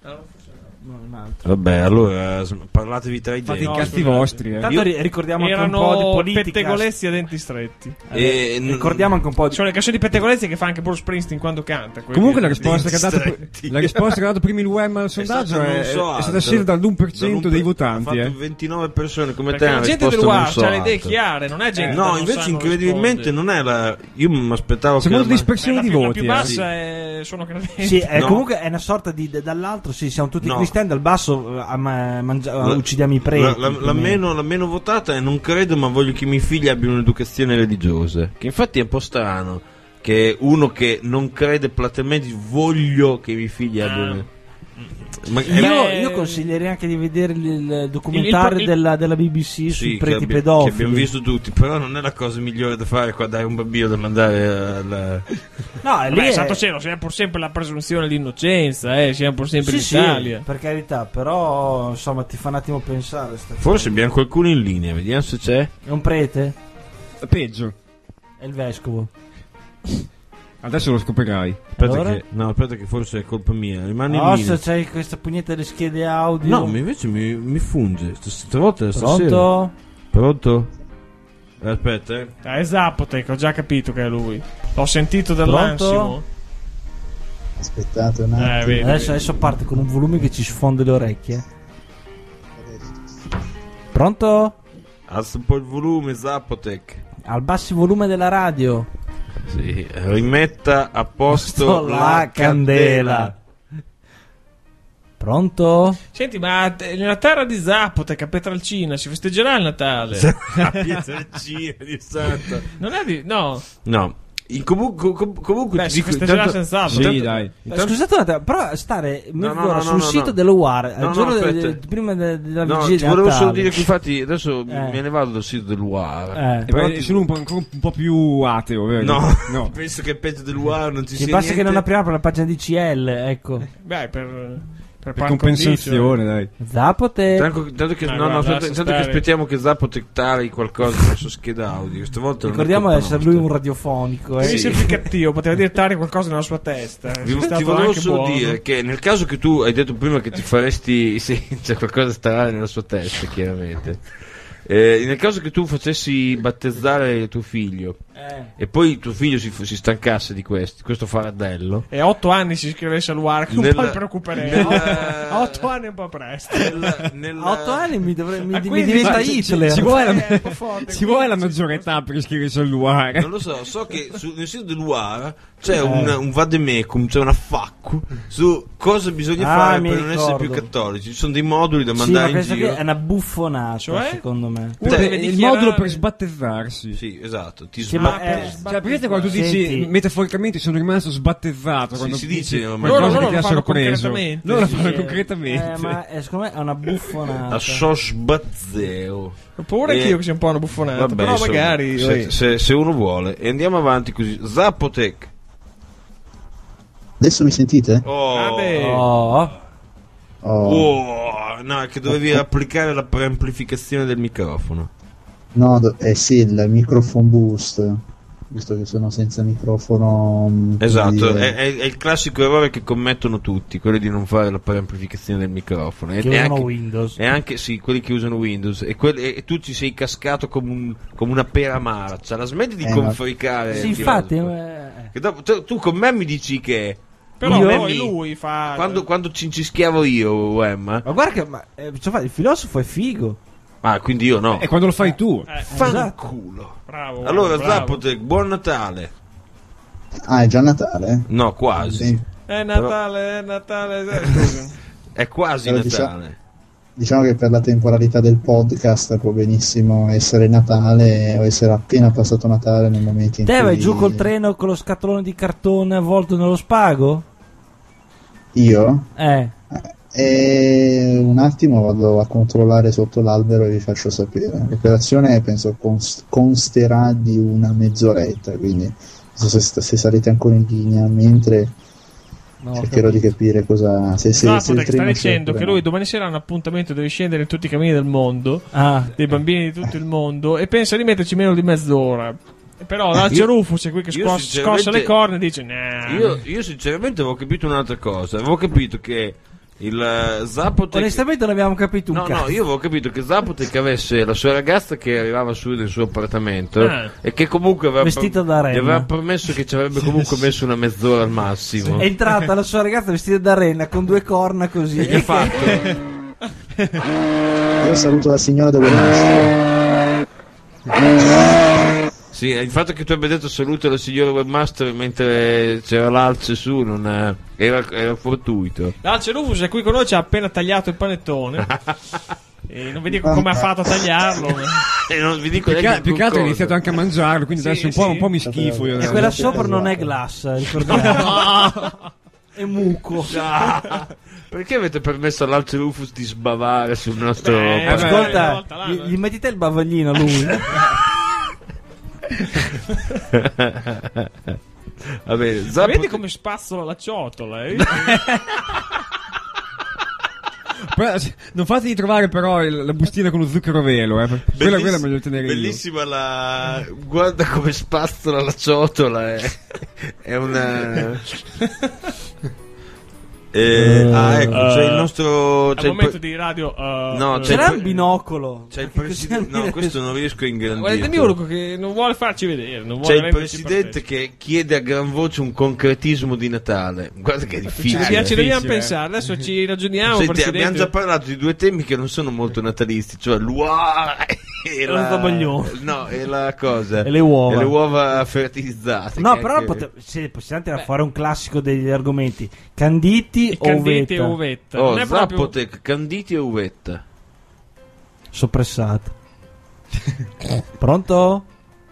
Vabbè, allora parlatevi tra i fate i cazzi vostri. Tanto ricordiamo anche un po' di politica. Pettegolezzi a denti stretti. Ricordiamo anche un po' di. Sono le canzoni di Pettegolezzi che fa anche Bruce Springsteen quando canta. Comunque la risposta che ha dato prima il UEM al sondaggio è stata scelta dall'1% dei votanti. Ha fatto 29 persone come perché te. La gente del UAR ha le idee chiare, non è gente. No, invece incredibilmente non è la. Io mi aspettavo che. C'è molta dispersione di voti. La più bassa sono credenti. Sì, comunque è una sorta di. Dall'altro, sì, siamo tutti cristiani, dal basso uccidiamo i preti. La meno votata è non credo, ma voglio che i miei figli abbiano un'educazione religiosa. Che infatti è un po' strano che uno che non crede platealmente voglio che i miei figli abbiano. Io consiglierei anche di vedere il documentario della BBC sui preti pedofili. Che abbiamo visto tutti, però non è la cosa migliore da fare qua dare un bambino da mandare No, santo cielo, c'è pur sempre la presunzione di innocenza, c'è pur sempre l'Italia. Sì, per carità, però insomma ti fa un attimo pensare. Forse abbiamo qualcuno in linea, vediamo se c'è. È un prete? Peggio. È il vescovo. Adesso lo scoprirai. Aspetta che forse è colpa mia. Rimani in linea. Se c'hai questa pugnetta delle schede audio. No, ma invece mi funge. Stavolta stasera. Pronto? Aspetta. È Zapotec, ho già capito che è lui. L'ho sentito dall'ansimo. Aspettate un attimo. Adesso parte con un volume che ci sfonda le orecchie. Pronto? Alza un po' il volume, Zapotec. Abbassi il volume della radio. Sì, rimetta a posto la candela. Pronto? Senti, ma nella terra di Zapotec a Petralcina si festeggerà il Natale? A Pietralcina di Santa. Non è di. No. Comunque si festeggerà senz'altro. Sì, dai. Scusate un attimo, però stare mezz'ora sul sito dello UAR al giorno prima della vigilia. Ti volevo solo dire che infatti adesso me ne vado dal sito dell'UAR. Però sono un po' più ateo, vero? No. Penso che peggio dell'UAR non ci sia basta niente. che non apriamo la pagina di CL, ecco. Beh, Per compensazione, dai. Zapotek. Tanto che aspettiamo che Zapotek tari qualcosa nella sua scheda audio. Questa volta ricordiamo di essere lui un radiofonico. Devi essere più cattivo, poteva dire tari qualcosa nella sua testa. Ti volevo solo dire che nel caso che tu hai detto prima che ti faresti. Sì, c'è qualcosa strano nella sua testa, chiaramente. Nel caso che tu facessi battezzare tuo figlio e poi tuo figlio si stancasse di questo fardello e a 8 anni si iscrivesse all'UARC, un po' mi preoccuperei. A 8 anni è un po' presto. A 8 anni mi diventa Hitler. Ci vuole la maggiore età per iscriversi all'UARC. Non lo so che nel sito dell'UAR c'è un vademecum, c'è una FAQ su cosa bisogna fare per non essere più cattolici. Ci sono dei moduli da mandare in giro. Che è una buffonata, secondo me. Il modulo per sbattezzarsi. Sì, esatto. Perché quando tu dici metaforicamente sono rimasto sbattezzato, quando si dice qualcosa che ti ha sorpreso, non lo fanno concretamente. Ma secondo me è una buffonata. A sbazzeo. Ho paura anch'io che sia un po' una buffonata. Vabbè, però insomma, magari se uno vuole. E andiamo avanti così. Zapotek. Adesso mi sentite? No, è che dovevi applicare la preamplificazione del microfono. No, sì, il microphone boost, visto che sono senza microfono. Esatto, è il classico errore che commettono tutti, quelli di non fare la preamplificazione del microfono. Che usano Windows. E anche sì, quelli che usano Windows. E tu ci sei cascato come una pera amara. Cioè, la smetti di confricare. Sì, infatti. Che dopo, tu con me mi dici che. Però poi lui fa. Quando cincischiavo io, Ma guarda che il filosofo è figo. Ah, quindi io no. E quando lo fai tu? Fanculo. Bravo. Allora, Zapotek, buon Natale. Ah, è già Natale? No, quasi. Sì. È Natale. È quasi Natale. Diciamo che per la temporalità del podcast può benissimo essere Natale o essere appena passato Natale nel momento in cui... Te vai giù col treno con lo scatolone di cartone avvolto nello spago? Io? Un attimo vado a controllare sotto l'albero e vi faccio sapere. L'operazione penso consterà di una mezz'oretta, quindi non so se sarete ancora in linea mentre cercherò di capire cosa se sta dicendo che lui domani sera ha un appuntamento, deve scendere in tutti i cammini del mondo, dei bambini di tutto il mondo, e pensa di metterci meno di mezz'ora. Però l'Alce Rufus è qui che scossa le corna e dice nah. Io sinceramente avevo capito un'altra cosa. Avevo capito che il Zapotek, onestamente non abbiamo capito un cazzo. No, io avevo capito che Zapotek avesse la sua ragazza che arrivava su nel suo appartamento e che comunque vestita da renna. Gli aveva promesso che ci avrebbe comunque messo una mezz'ora al massimo. È entrata la sua ragazza vestita da renna con 2 corna così. E che ha fatto? Io saluto la signora del webmaster. Sì, il fatto che tu abbia detto saluto alla signora webmaster mentre c'era l'Alce su non era fortuito. L'Alce Rufus è qui con noi, ci ha appena tagliato il panettone. E non vi dico come ha fatto a tagliarlo. E non vi dico più che altro ha iniziato anche a mangiarlo, quindi adesso un po' mi schifo. E quella sopra non è glass, ricordiamo. È muco. Perché avete permesso all'Alce Rufus di sbavare sul nostro... ascolta, gli metti te il bavaglino lui. Vabbè, vedi come spazzola la ciotola, non fatevi trovare però la bustina con lo zucchero velo, quella è meglio tenere. Bellissima guarda come spazzola la ciotola, è una ecco, c'è il nostro al momento di radio no, c'era il binocolo, c'è il presidente. No, questo non riesco a ingrandirlo. Guarda il miologo che non vuole farci vedere, c'è il presidente che chiede a gran voce un concretismo di Natale. Guarda che è difficile. Ci dobbiamo pensare, adesso ci ragioniamo. Senti, abbiamo già parlato di 2 temi che non sono molto natalisti, cioè l'uova e la cosa, e le uova fertilizzate. No, però possiamo tirare fuori un classico degli argomenti: canditi o uvetta. Oh, Zapotek, canditi o uvetta? Soppressato. Pronto?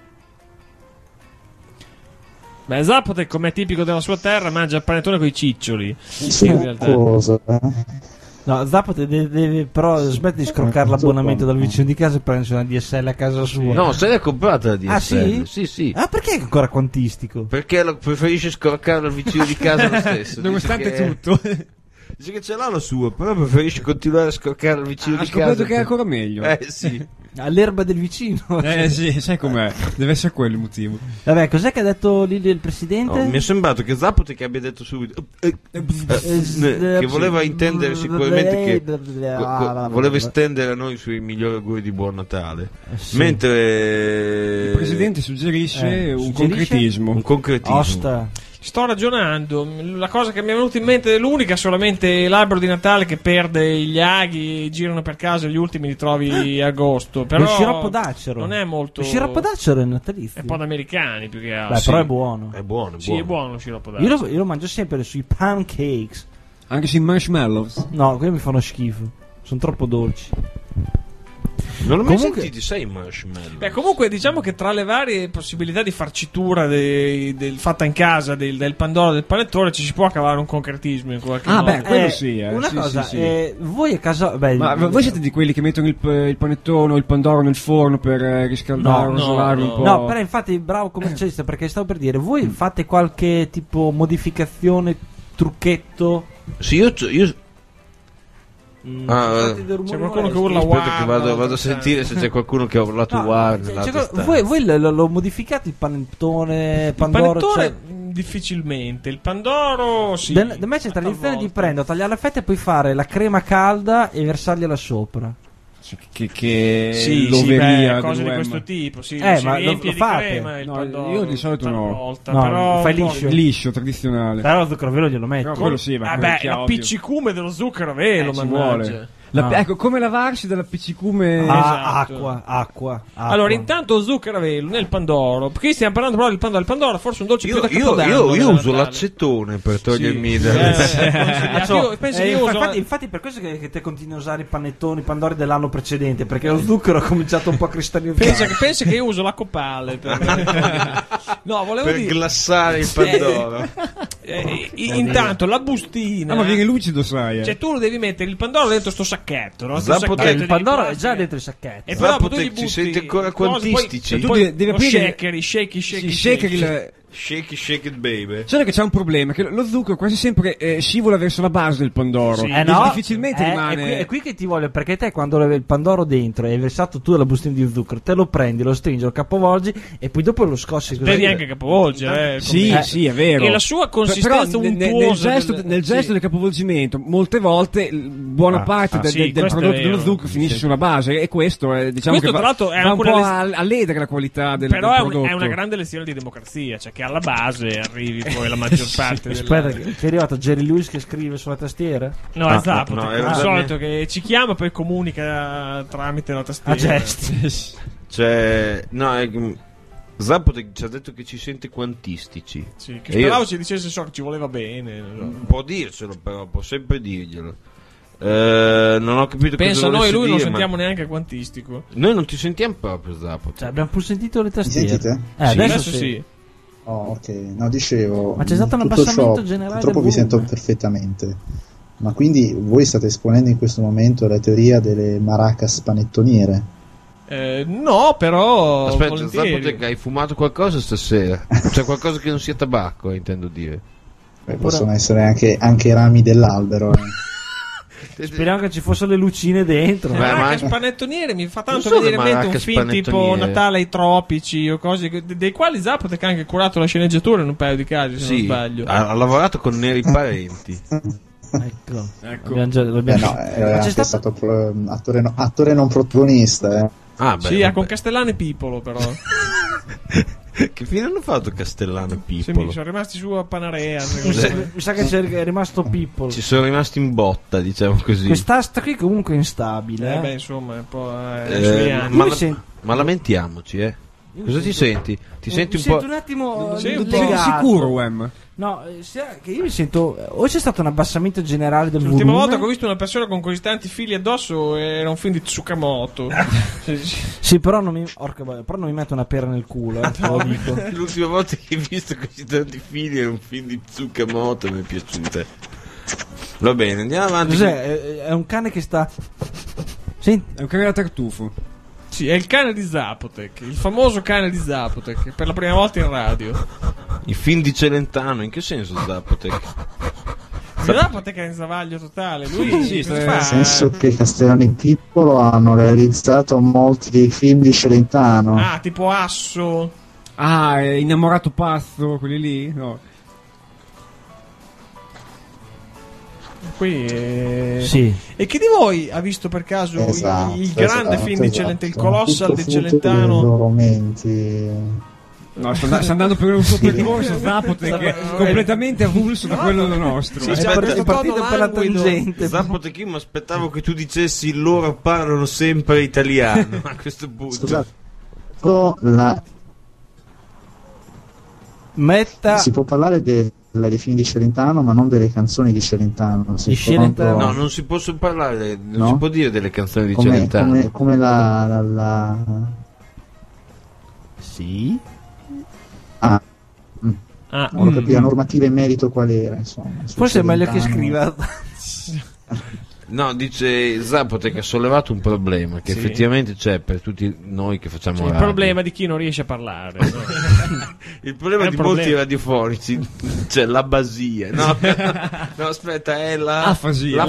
Beh, Zapotek, come è tipico della sua terra, mangia il panettone con i ciccioli. Cosa? No, Zapotek deve però smettere di scroccare l'abbonamento dal vicino di casa e prendersi una DSL a casa sua. No, se l'è comprata la DSL. Ah, sì? Sì. Ah, perché è ancora quantistico? Perché preferisce scroccare dal vicino di casa lo stesso. Nonostante tutto. Dice che ce l'ha la sua, però preferisce continuare a scorcare il vicino di casa. Ha scoperto che è ancora meglio. Sì. All'erba del vicino. Sì, sai com'è. Deve essere quello il motivo. Vabbè, cos'è che ha detto lì il presidente? No, mi è sembrato che Zapotek abbia detto subito che voleva intendere sicuramente che voleva estendere a noi i suoi migliori auguri di buon Natale. Sì. Mentre il presidente suggerisce un concretismo. Un concretismo. Osta. Sto ragionando, la cosa che mi è venuta in mente è l'unica, solamente l'albero di Natale che perde gli aghi, girano per casa, gli ultimi li trovi a agosto. Però il sciroppo d'acero non è molto. Il sciroppo d'acero è natalizio. È un po' da americani più che altro. Beh, però è buono. È buono. Sì, è buono lo sciroppo d'acero. Io lo mangio sempre sui pancakes. Anche sui marshmallows. No, quelli mi fanno schifo. Sono troppo dolci. Non l'ho mai sentito, sai, marshmallow. Beh, comunque diciamo che tra le varie possibilità di farcitura fatta in casa del pandoro del panettone ci si può cavare un concretismo in qualche modo. Beh, quello sì. Una sì, cosa, sì. voi a casa. Beh, ma voi siete di quelli che mettono il panettone o il pandoro nel forno per riscaldare o rosolare un po'? No, però infatti, bravo commercialista, perché stavo per dire, voi fate qualche tipo modificazione, trucchetto? Sì, io c'è qualcuno che urla aspetta che vado a sentire se c'è qualcuno che ha urlato voi lo modificate il panettone Pandoro? Il panettone difficilmente, il pandoro sì. Da me c'è tradizione di prendere, tagliare la fetta e poi fare la crema calda e versargliela sopra. Che loveria cose di questo tipo, sì, ma lo fate? Crema, io di solito no, però fai liscio tradizionale. Però lo zucchero velo glielo metti. No, quello sì, ma l'appiccicume dello zucchero velo, ci vuole. Ecco, come lavarsi dall'appiccicume? Esatto. Acqua. Allora, intanto zucchero a velo nel pandoro. Perché stiamo parlando però del pandoro. Il pandoro forse un dolce più da Capodanno. Io uso l'acettone per togliermi infatti per questo che te continui a usare i panettoni, i pandori dell'anno precedente, perché lo zucchero ha cominciato un po' a cristallizzare. Pensa che io uso la copale per glassare il pandoro. Intanto la bustina. Ma viene lucido, sai. Cioè tu lo devi mettere il pandoro dentro sto sacchetto, no? Il pandoro è già dentro il sacchetto. E però tu ci senti ancora quantistici. Poi devi aprire Shake it baby. Solo che c'è un problema, che lo zucchero quasi sempre scivola verso la base del pandoro. Sì. Difficilmente rimane. È qui che ti vuole, perché te quando avevi il pandoro dentro e hai versato tu la bustina di zucchero, te lo prendi, lo stringi, lo capovolgi e poi dopo lo scossi così. Devi anche capovolgere. Sì, è vero. E la sua consistenza untuosa nel gesto del capovolgimento, molte volte buona parte del prodotto dello zucchero finisce sulla base, e questo diciamo che va un po' a ledere la qualità del prodotto. Però è una grande lezione di democrazia, cioè che alla base arrivi poi la maggior parte Aspetta, che è arrivato Jerry Lewis che scrive sulla tastiera? No, esatto, al solito che ci chiama poi comunica tramite la tastiera. A gesti. Cioè, Zapotek ci ha detto che ci sente quantistici. Sì, che speravo ci dicesse che ci voleva bene. Può dircelo, però può sempre dirglielo. Non ho capito pensa cosa noi lui dire, non sentiamo neanche quantistico. Noi non ti sentiamo proprio, Zapotek. Cioè, abbiamo pur sentito le tastiere. Sentite? Adesso sì. Oh, ok, no, dicevo. Ma c'è stato un abbassamento generale. Purtroppo vi sento perfettamente. Ma quindi voi state esponendo in questo momento la teoria delle maracas panettoniere? No, però. Aspetta, Zapotek, hai fumato qualcosa stasera? C'è qualcosa che non sia tabacco, intendo dire. Possono essere anche rami dell'albero. Speriamo che ci fossero le lucine dentro. Maracas panettoniere mi fa tanto venire in mente un film tipo Natale ai tropici o cose dei quali Zapotek ha anche curato la sceneggiatura in un paio di casi, se non sbaglio. Ha lavorato con Neri Parenti. Ecco. C'è stato attore non protagonista. Con Castellano e Pipolo, però. Che fine hanno fatto Castellano e Pippolo? Sono rimasti su a Panarea. Mi sa che è rimasto Pippolo. Ci sono rimasti in botta, diciamo così. Quest'asta qui comunque è instabile. Insomma, è un po'. Ma lamentiamoci, Cosa ti senti? Ti senti un po'. Un attimo. Sei sicuro, Wem? No, che io mi sento. O c'è stato un abbassamento generale del volume. L'ultima volta che ho visto una persona con così tanti fili addosso era un film di Tsukamoto. Sì, però non mi metto una pera nel culo. Lo dico. L'ultima volta che hai visto così tanti fili era un film di Tsukamoto. Mi è piaciuto. Va bene, andiamo avanti. Cos'è? È un cane che sta. Sì? È un cane da tartufo. Sì, è il cane di Zapotek, il famoso cane di Zapotek, per la prima volta in radio. Il film di Celentano, in che senso Zapotek? Zapoteca è in sbavaglio totale. Lui sì, nel senso che Castellano e Pippolo hanno realizzato molti dei film di Celentano. Ah, tipo Asso. Ah, Innamorato pazzo, quelli lì? No. Sì. E chi di voi ha visto per caso il grande film di Celentano, il Colossal di Celentano? Loro menti. No, sta andando per un suo percorso Zapotek completamente avulso da quello nostro. Sì, è partito per la tangente. Zapotek, io mi aspettavo che tu dicessi loro parlano sempre italiano a questo punto. Scusate, si può parlare dei film di Celentano, ma non delle canzoni di Celentano. No, non si può parlare, non si può dire delle canzoni di Celentano. Come la... Sì. Non capire la normativa in merito qual era, insomma. Forse è meglio che scriva. No, dice Zapotek ha sollevato un problema che effettivamente c'è per tutti noi che facciamo radio. Il problema di chi non riesce a parlare. Il problema di molti radiofonici, cioè l'abasia. No, aspetta, è l'afasia.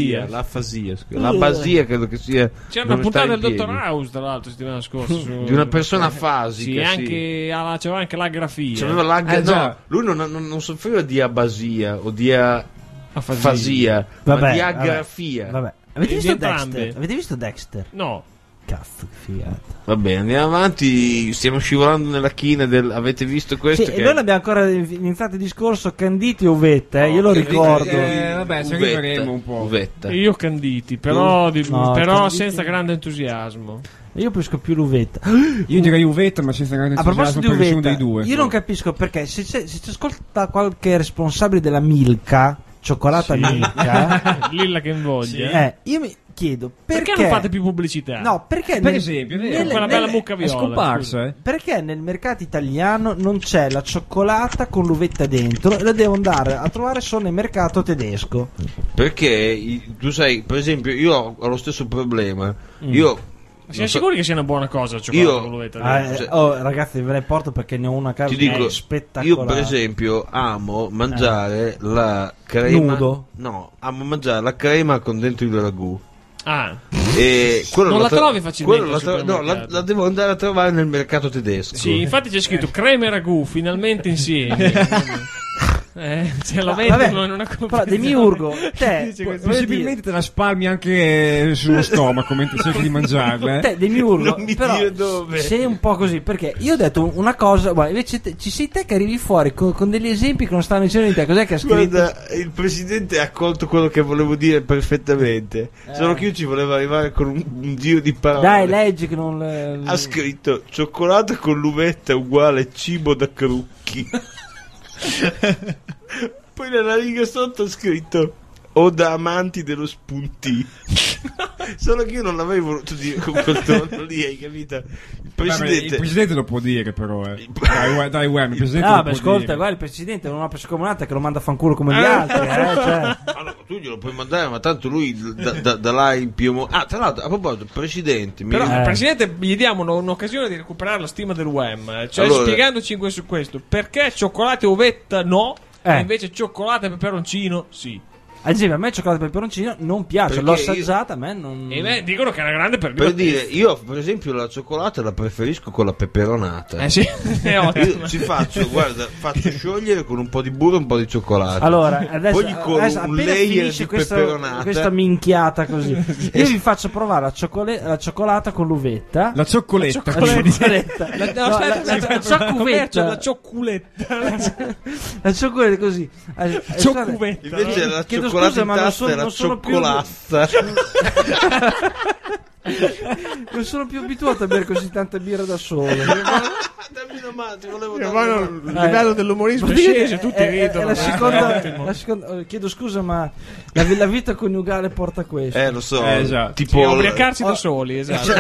L'abasia credo che sia. C'era una puntata del Dottor House, tra l'altro, settimana scorsa. Di una persona afasica. Sì, c'aveva anche l'agrafia. No, lui non soffriva di abasia o di afasia, ma di agrafia. Vabbè. Avete visto Dexter? No. Cazzo, che figata. Vabbè, andiamo avanti. Stiamo scivolando nella china del. Avete visto questo? Sì, noi abbiamo ancora iniziato il discorso Canditi o Uvetta, io lo ricordo. Vabbè, ci arriveremo un po'. Uvetta. Io Canditi, però Canditi... senza grande entusiasmo. Io capisco più l'Uvetta. Io direi Uvetta, ma senza grande entusiasmo per nessuno dei due. Io non capisco perché se ci ascolta qualche responsabile della Milka, cioccolata Milka, Lilla che invoglia. Io mi chiedo perché non fate più pubblicità? No, perché per esempio quella bella mucca viola è scomparsa, perché nel mercato italiano non c'è la cioccolata con l'uvetta dentro e la devo andare a trovare solo nel mercato tedesco? Perché tu sai, per esempio, io ho lo stesso problema. Siamo sicuri che sia una buona cosa la cioccolata con l'uvetta dentro? Ragazzi, ve ne porto perché ne ho una a casa. Ti dico, spettacolare. io per esempio amo mangiare la crema. Nudo? No, amo mangiare la crema con dentro il ragù. E non la trovi facilmente? La devo andare a trovare nel mercato tedesco. Sì, infatti c'è scritto crema e ragù finalmente insieme. Ce lo vendono in una però Demiurgo possibilmente te la spalmi anche sullo stomaco mentre cerchi di mangiarla. Demiurgo, però dove. Sei un po' così, perché io ho detto una cosa, invece ci sei te che arrivi fuori con degli esempi che non stanno dicendo di te. Cos'è che ha scritto? Guarda, il presidente ha colto quello che volevo dire perfettamente, solo che io ci volevo arrivare con un giro di parole. Dai, leggi che non ha scritto cioccolata con l'uvetta uguale cibo da crucchi. Poi nella riga sotto ha scritto o da amanti dello spuntì. Solo che io non l'avevo voluto dire con quel tono lì, hai capito? Il presidente lo può dire, però dai, il presidente ascolta, guarda, il presidente è una scomunata che lo manda a fanculo come gli altri, cioè. Allora, tu glielo puoi mandare, ma tanto lui da là in Piemonte. Tra l'altro, a proposito, presidente, però al presidente gli diamo un'occasione di recuperare la stima del UEM, cioè allora, spiegandoci su questo perché cioccolata e uvetta no, e invece cioccolata e peperoncino sì. Ad esempio, a me cioccolata e peperoncino non piace, perché l'ho assaggiata, a me non. E dicono che è una grande per dire, io per esempio la cioccolata la preferisco con la peperonata. Sì, è ottimo. Io ci faccio sciogliere con un po' di burro e un po' di cioccolato. Allora, adesso un layer di peperonata. Questa minchiata così. Io vi faccio provare la cioccolata con l'uvetta. La cioccoletta. La ciocculetta. La ciocculetta. La cioccoletta così. Ciocculetta. Invece la cioccolata in tasta è la cioccolazza. Non sono più abituato a bere così tanta birra da solo. Dammi una mano, ti volevo dare. Il livello dell'umorismo è sceso, tutti ridono. La seconda, chiedo scusa, ma la vita coniugale porta a questo. Lo so, esatto. Tipo ubriacarsi da soli, esatto.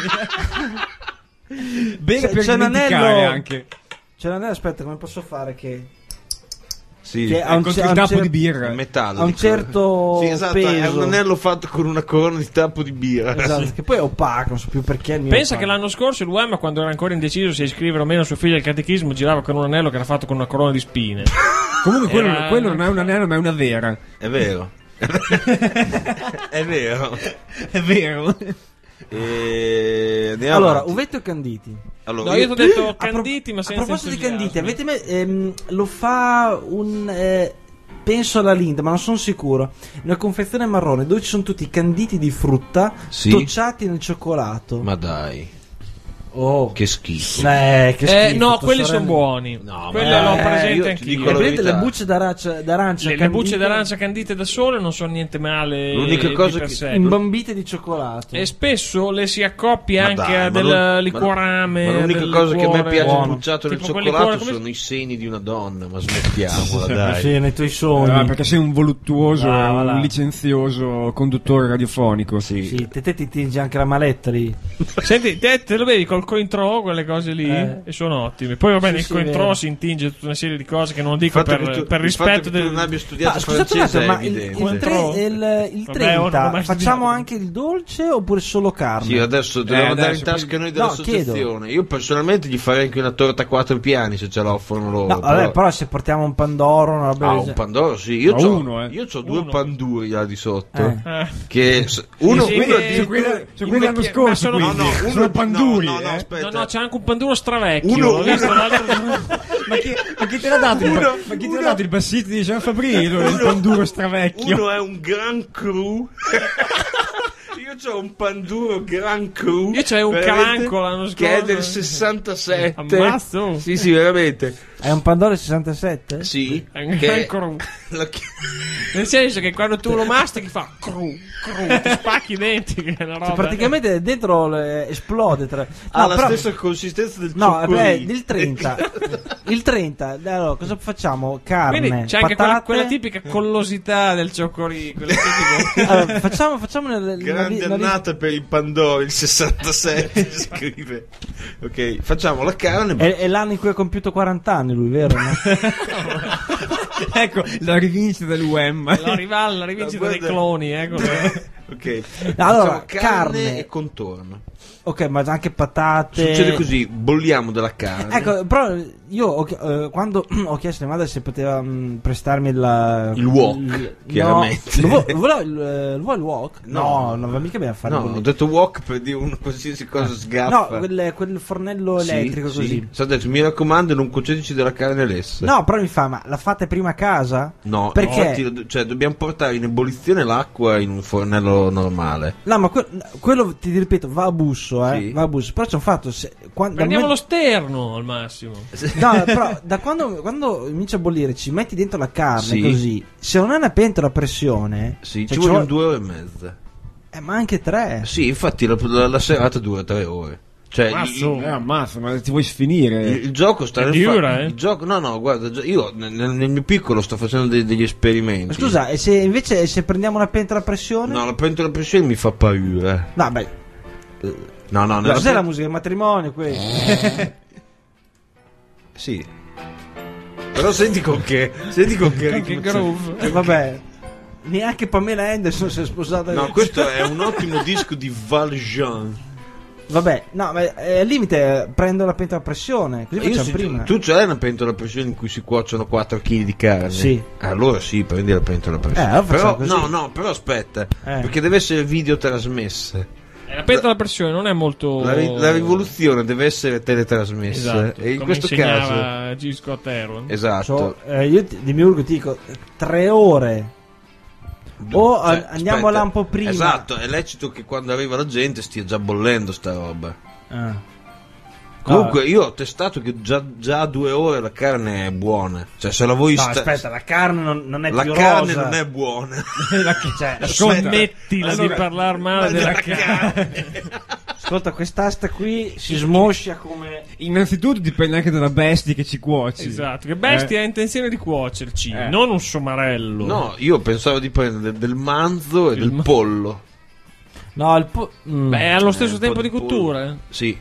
Bene per dimenticare anche. C'è l'anello, aspetta, come posso fare che sì, che ha un tappo di birra metallico. Ha un certo sì, esatto, peso. È un anello fatto con una corona di tappo di birra. Esatto, che poi è opaco, non so più perché. Pensa che l'anno scorso l'UEM, quando era ancora indeciso se iscrivere o meno suo figlio al catechismo, girava con un anello che era fatto con una corona di spine. Comunque quello non è una nera, ma è una vera. È vero. È vero. È vero. Allora, Uvetto e Canditi. Allora, io ti ho detto Canditi, ma senza a proposito di Canditi, lo fa un penso alla Linda, ma non sono sicuro. Una confezione marrone dove ci sono tutti i canditi di frutta tocciati nel cioccolato. Ma dai. Oh, che schifo. Che schifo. No, quelli sono buoni. No, quelle l'ho presente anch'io. Le bucce d'arancia le bucce d'arancia candite da sole non sono niente male. L'unica cosa che imbambite di cioccolato. E spesso le si accoppia anche a del liquorame. Ma l'unica cosa che a me piace bucciato nel cioccolato sono i seni di una donna. Ma smettiamola, dai. Sì, nei tuoi sogni. Perché sei un voluttuoso, un licenzioso conduttore radiofonico. Sì, te ti tingi anche la maletta lì. Senti, te lo vedi col cointro, quelle cose lì, e sono ottime. Poi va bene, il cointro si intinge tutta una serie di cose che non dico per rispetto del. Non abbia studiato francese, ma il 30 facciamo anche il dolce oppure solo carne? Sì, adesso dobbiamo dare in tasca noi dell'associazione. Io personalmente gli farei anche una torta a 4 piani se ce la offrono loro. No, vabbè, però se portiamo un pandoro, un pandoro, sì. Io ho 2 panduri là di sotto. Che uno quelli l'anno scorso. Sono panduri. No, c'è anche un panduro stravecchio. Ma chi te l'ha dato? Ma chi te l'ha dato il bassito di Jean Fabrino? Il panduro stravecchio. Uno è un Grand Cru. Io ho un panduro Grand Cru. Io c'ho un calanco l'anno scorso che è del 67. Ammazzo. Sì, veramente. È un pandoro 67? Sì. È un Grand Cru. Nel senso che quando tu lo mastichi fa cru, ti spacchi i denti, che è una roba. Praticamente dentro esplode. Ha la stessa consistenza del cioccolino. Il 30. Il 30. Allora, cosa facciamo? Carne. Quindi c'è anche quella tipica collosità del cioccolino. Allora, facciamo grande annata per il pandoro, il 67 scrive. Ok, facciamo la carne. È l'anno in cui ha compiuto 40 anni lui, vero? No? Ecco la rivincita dell'UEM, la rivincita dei cloni, ok, allora carne e contorno. Ok, ma anche patate. Succede così, bolliamo della carne. Ecco, però io quando ho chiesto a mia madre se poteva prestarmi il wok, chiaramente. Vuoi il wok? No, non va mica bene a fare. No, ho detto wok per dire una qualsiasi cosa sgaffa. No, quel fornello elettrico così. Sì. Detto, mi raccomando, non concedici della carne lessa. No, però mi fa, ma la fate prima a casa? No, perché? Cioè, dobbiamo portare in ebollizione l'acqua in un fornello normale. No, ma quello ti ripeto, va a busso. Sì. Va a busso. Però c'è un fatto. Prendiamo lo sterno al massimo. No, però da quando inizia a bollire, ci metti dentro la carne così. Se non è una pentola a pressione, ci vogliono 2 ore e mezza. Ma anche 3. Sì, infatti la serata dura 3 ore. Cioè, ammazza, ma ti vuoi sfinire? Il gioco sta nel il gioco, no, guarda, io nel mio piccolo sto facendo degli esperimenti. Ma scusa, e se invece prendiamo una pentola a pressione? No, la pentola a pressione mi fa paura. No, beh. No, cos'è la musica del matrimonio questo? Sì. Però senti con che groove. Vabbè. Neanche Pamela Anderson si è sposata. No, questo è un ottimo disco di Valjean. Vabbè, no, ma al limite prendo la pentola a pressione. Così facciamo prima. Tu c'hai una pentola a pressione in cui si cuociono 4 kg di carne? Sì. Allora sì, prendi la pentola a pressione. Però però aspetta, perché deve essere video trasmessa. La pentola a pressione non è molto. La rivoluzione deve essere teletrasmessa. Esatto, e in questo caso G. Scott Heron. Esatto. Io di Miurgo ti dico 3 ore. Andiamo là un po' prima. Esatto, è lecito che quando arriva la gente stia già bollendo sta roba. Comunque io ho testato che già a 2 ore la carne è buona. Cioè se la vuoi aspetta, la carne non è la più carne rosa. Non è buona. Smettila di parlare male della carne. Ascolta, quest'asta qui si smoscia come. Innanzitutto dipende anche dalla bestia che ci cuoci. Esatto, che bestia ha intenzione di cuocerci, non un somarello. No, io pensavo di prendere del manzo e del pollo. No, Beh, è allo stesso tempo di cottura. Pollo. Sì.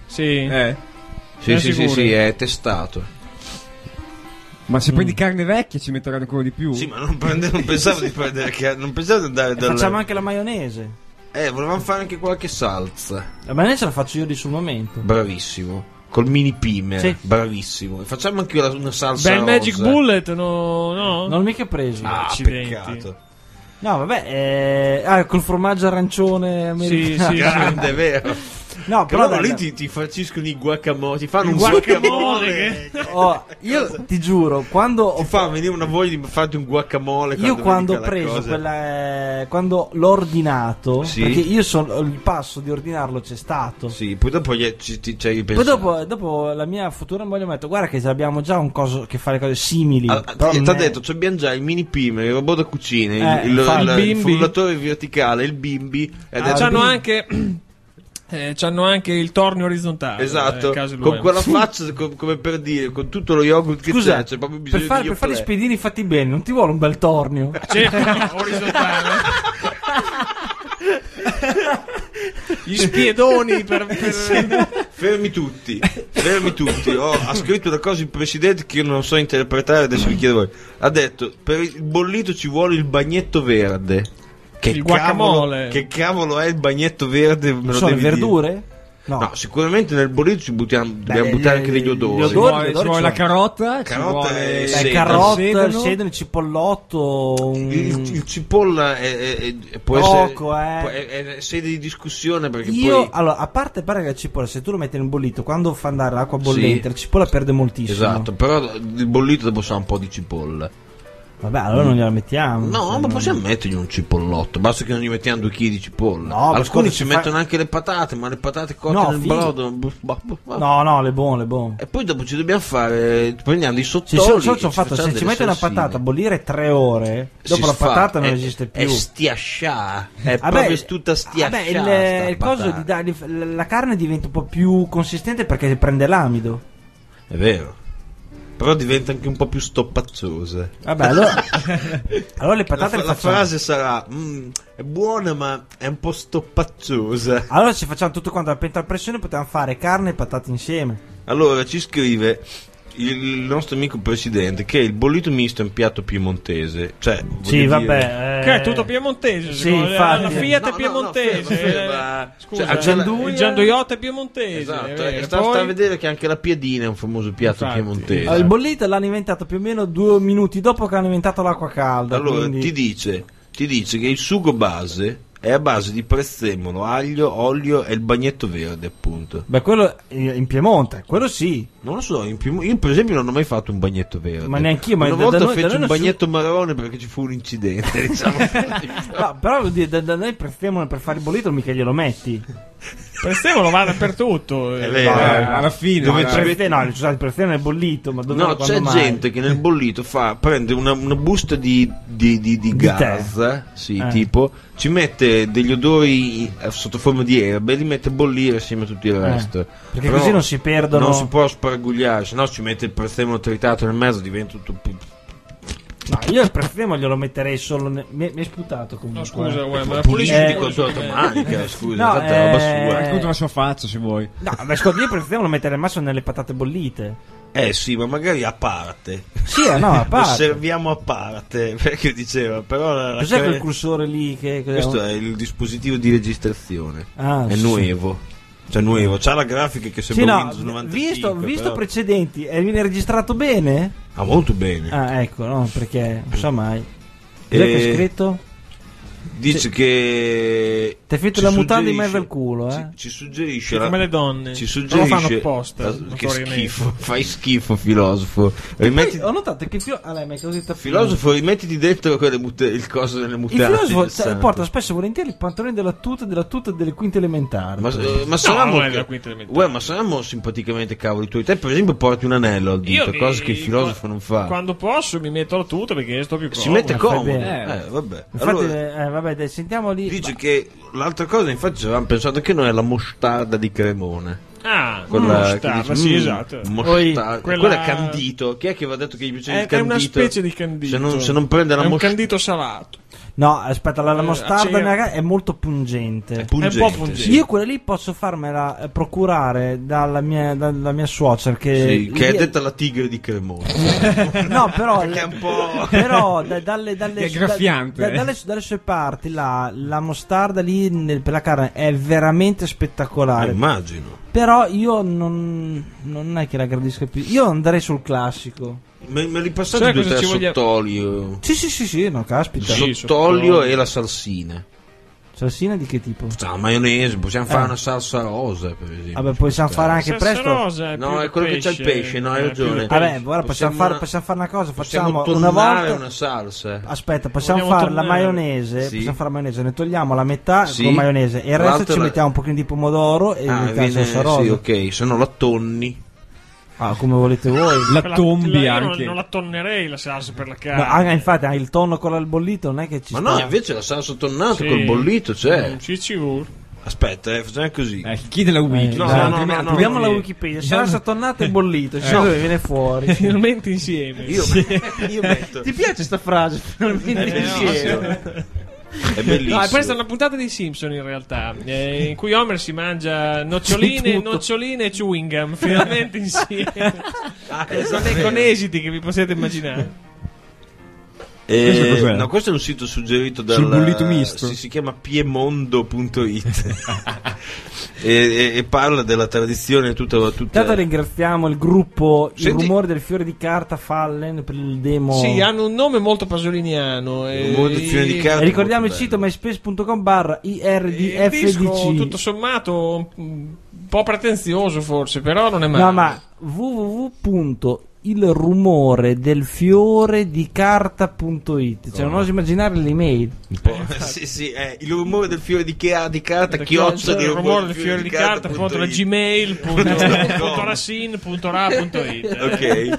Sì, è testato. Ma se prendi carne vecchia ci metteranno ancora di più. Sì, ma non pensavo di prendere non pensavo di andare facciamo anche la maionese. Volevamo fare anche qualche salsa. La maionese la faccio io sul momento. Bravissimo. col mini pimer, sì. Bravissimo. Facciamo anche una salsa Bel rosa. Magic Bullet, no? Non l'ho mica preso. Peccato. No, vabbè, col formaggio arancione americano. Sì, grande, è vero. No, che però lì ti farciscono i guacamole, ti fanno un guacamole. Io ti giuro, quando ti fa venire una voglia di farti un guacamole. Io quando ho preso quando l'ho ordinato, sì. Perché io il passo di ordinarlo c'è stato. Sì, poi dopo ci hai ripensato. Poi dopo la mia futura moglie mi ha detto: guarda che abbiamo già un coso che fa le cose simili. Ti ha detto: abbiamo già il mini pimer, il robot da cucina, il frullatore verticale, il bimbi. C'hanno anche. C'hanno anche il tornio orizzontale. Esatto, con quella faccia come per dire, con tutto lo yogurt che c'è proprio bisogno per fare gli spiedini fatti bene, non ti vuole un bel tornio? Orizzontale. Gli spiedoni Fermi tutti. Ha scritto una cosa il presidente che io non so interpretare, adesso vi chiedo voi. Ha detto: per il bollito ci vuole il bagnetto verde. Il guacamole. Che cavolo è il bagnetto verde? Me lo sono devi verdure? Dire. No, sicuramente nel bollito dobbiamo buttare anche degli odori. Ci vuole la carota, il sedano, il cipollotto. Il cipolla può essere sede di discussione perché allora, a parte che la cipolla, se tu lo metti nel bollito, quando fa andare l'acqua bollente, la cipolla perde moltissimo. Esatto, però il bollito dopo sa un po' di cipolla. Vabbè, allora non gliela mettiamo. No, ma possiamo mettergli un cipollotto. Basta che non gli mettiamo 2 kg di cipolla. No, alcuni ci mettono anche le patate, ma le patate cotte nel brodo. No, le buone. E poi dopo ci dobbiamo fare. Prendiamo dei sottoli. Se ci metti una patata a bollire 3 ore, dopo la patata non esiste più. È stiascià. È proprio tutta stiascià. Il coso la carne diventa un po' più consistente perché prende l'amido. È vero. Però diventa anche un po' più stoppacciosa. Vabbè, allora le patate la frase sarà: è buona, ma è un po' stoppacciosa. Allora, se facciamo tutto quanto a pentola a pressione, potevamo fare carne e patate insieme. Allora, ci scrive il nostro amico presidente che il bollito misto è un piatto piemontese. Cioè, sì, vabbè. Che è tutto piemontese. Sì, infatti. La Fiat è piemontese. Scusa, il Gianduiotta è piemontese. Esatto. Sta a vedere che anche la piadina è un famoso piatto piemontese. Il bollito l'hanno inventato più o meno 2 minuti dopo che hanno inventato l'acqua calda. Allora, quindi ti dice che il sugo base è a base di prezzemolo, aglio, olio e il bagnetto verde, appunto. Beh, quello in Piemonte, quello sì. Non lo so, io per esempio non ho mai fatto un bagnetto verde. Ma neanch'io, ma una volta feci un bagnetto marrone perché ci fu un incidente, diciamo. No, però da noi prezzemolo per fare il bollito mica glielo metti. Prezzemolo va dappertutto. È vero, alla fine. Il prezzemolo è bollito, ma dove c'è gente che nel bollito prende una busta di gas, tipo, ci mette degli odori sotto forma di erbe e li mette a bollire assieme a tutto il resto. Perché però così non si perdono. Non si può spargugliare, se no ci mette il prezzemolo tritato nel mezzo, diventa tutto più. No, io il prezzemolo glielo metterei solo. Mi è sputato comunque. No, scusa, ma pulisci con la tua manica, scusa, tanta roba sua. Racconta la sua faccia se vuoi. No, ma io il prezzemolo lo metterei al massimo nelle patate bollite. Sì, ma magari a parte. Sì, no, a parte. Lo serviamo a parte, perché diceva, però cos'è quel cursore lì questo è il dispositivo di registrazione. È sì. nuovo. Cioè nuovo, c'ha la grafica che sembra Windows 95. Visto però precedenti, viene registrato bene? Molto bene. Ecco, no, perché non so mai. Cos'è che è scritto? Dice che ti hai fatto la mutanda in mezzo al culo, ci suggerisce come le donne. Ci suggerisce. Non lo fanno apposta. Che schifo, fai schifo, filosofo. Ho notato che filosofo, rimettiti dentro il coso delle mutande. Il filosofo porta spesso e volentieri i pantaloni della tuta delle quinte elementari. Ma saranno simpaticamente cavoli tuoi. Te per esempio porti un anello al dito, cosa che il filosofo non fa. Quando posso mi metto la tuta perché sto più comodo. Si mette comodo. Vabbè. Infatti, vabbè, dai, sentiamo lì. Dice che l'altra cosa, infatti, avevamo pensato che non è la mostarda di Cremone. Mostarda, sì, esatto. Quella è candito. Chi è che aveva detto che gli piaceva il candito? È una specie di candito. Se non prende la un candito salato. No, aspetta, la mostarda è molto pungente. È un po' pungente. Io quella lì posso farmela procurare dalla mia suocera che è detta la tigre di Cremone. No, però perché è un po'. Però dalle sue parti la mostarda lì per la carne è veramente spettacolare. Immagino. Però io non è che la gradisco più. Io andrei sul classico. Me li passate due sott'olio? Sì, no, caspita. Sott'olio e la salsina. Salsina di che tipo? La maionese, possiamo fare una salsa rosa, per esempio. Vabbè, possiamo fare anche presto. Rosa no, è quello che c'è il pesce, no, hai ragione. Vabbè, guarda, possiamo fare una cosa, facciamo una volta una salsa. Aspetta, possiamo fare la maionese, possiamo fare la maionese, ne togliamo la metà con maionese e il resto ci mettiamo un pochino di pomodoro e mettiamo la salsa rosa. Sì, ok, se no la tonni. Come volete voi. La tombi anche. Non la tonnerei la salsa per la carne. No, infatti, il tonno con il bollito non è che ci sta. Ma no, invece la salsa tonnata col bollito c'è. Aspetta, facciamo così. Chiede la wiki. No, proviamo la Wikipedia. Salsa tonnata e bollito. Dove viene fuori. Finalmente insieme. Io metto. Ti piace sta frase? Finalmente insieme. È bellissimo. No, questa è una puntata dei Simpson in realtà, in cui Homer si mangia noccioline e chewing gum finalmente insieme. Con esiti che vi potete immaginare. No, questo è un sito suggerito dal bollito misto. Si chiama piemondo.it e parla della tradizione tutta. Intanto ringraziamo il gruppo Il Rumore del Fiore di Carta Fallen per il demo. Sì, hanno un nome molto pasoliniano. Il Rumore del Fiore di Carta. Ricordiamo il sito myspace.com/irdfdc. Tutto sommato un po' pretenzioso forse, però non è male. No, ma www.ilrumoredelfioredicarte.it, cioè non oso immaginare l'email. Sì, il rumore del fiore di carta il rumore del fiore di carta gmail.rasin.ra.it. Ok.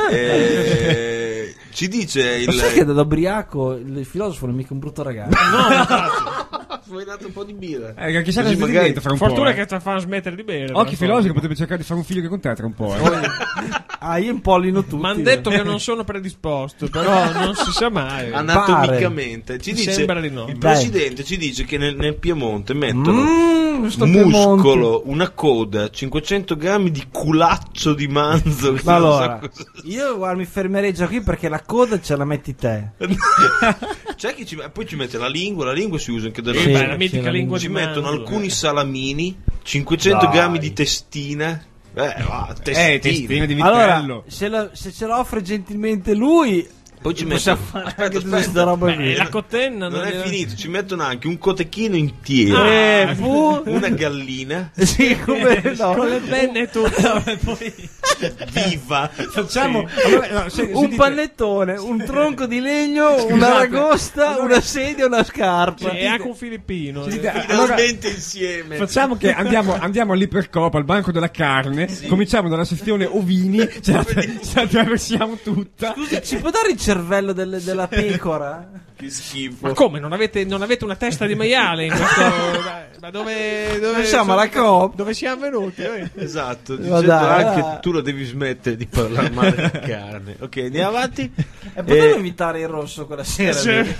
Ci dice lo sai che da ubriaco il filosofo non è mica un brutto ragazzo. Vuoi dato un po' di birra? Chissà cosa diventa fra un fortuna po'. che ti fanno smettere di bere. Occhi filosofi potrebbe cercare di fare un figlio che con te tra un po'. Io impollino tutti. Mi hanno detto che non sono predisposto, però non si sa mai. Anatomicamente ci dice, sembra di no. Il presidente ci dice che nel Piemonte mettono muscolo, una coda, 500 grammi di culaccio di manzo. Allora, io mi fermerei già qui perché la coda ce la metti te. C'è chi poi ci mette la lingua si usa anche da noi. La mitica lingua ci di mettono manzo, alcuni salamini, 500 grammi di testina. Testina di vitello. Allora, se ce la offre gentilmente lui, poi ci mettono questa roba qui. La cotenna non è finito, ci mettono anche un cotechino intero, una gallina, sì, come no, con le penne e tutto. Viva. Facciamo un panettone, un tronco di legno, una ragosta, una sedia e una scarpa e anche un filippino. Finalmente insieme. Facciamo che andiamo all'ipercopa, al banco della carne, cominciamo dalla sezione ovini, ce la attraversiamo tutta. Scusa, ci può dare il cervello della pecora? Che schifo. Ma come? Non avete una testa di maiale in questo? Ma dove siamo alla Coop? Dove siamo venuti? Esatto, dicendo anche tu lo devi smettere di parlare male di carne. Ok, andiamo avanti. E potevo invitare il rosso quella sera. Come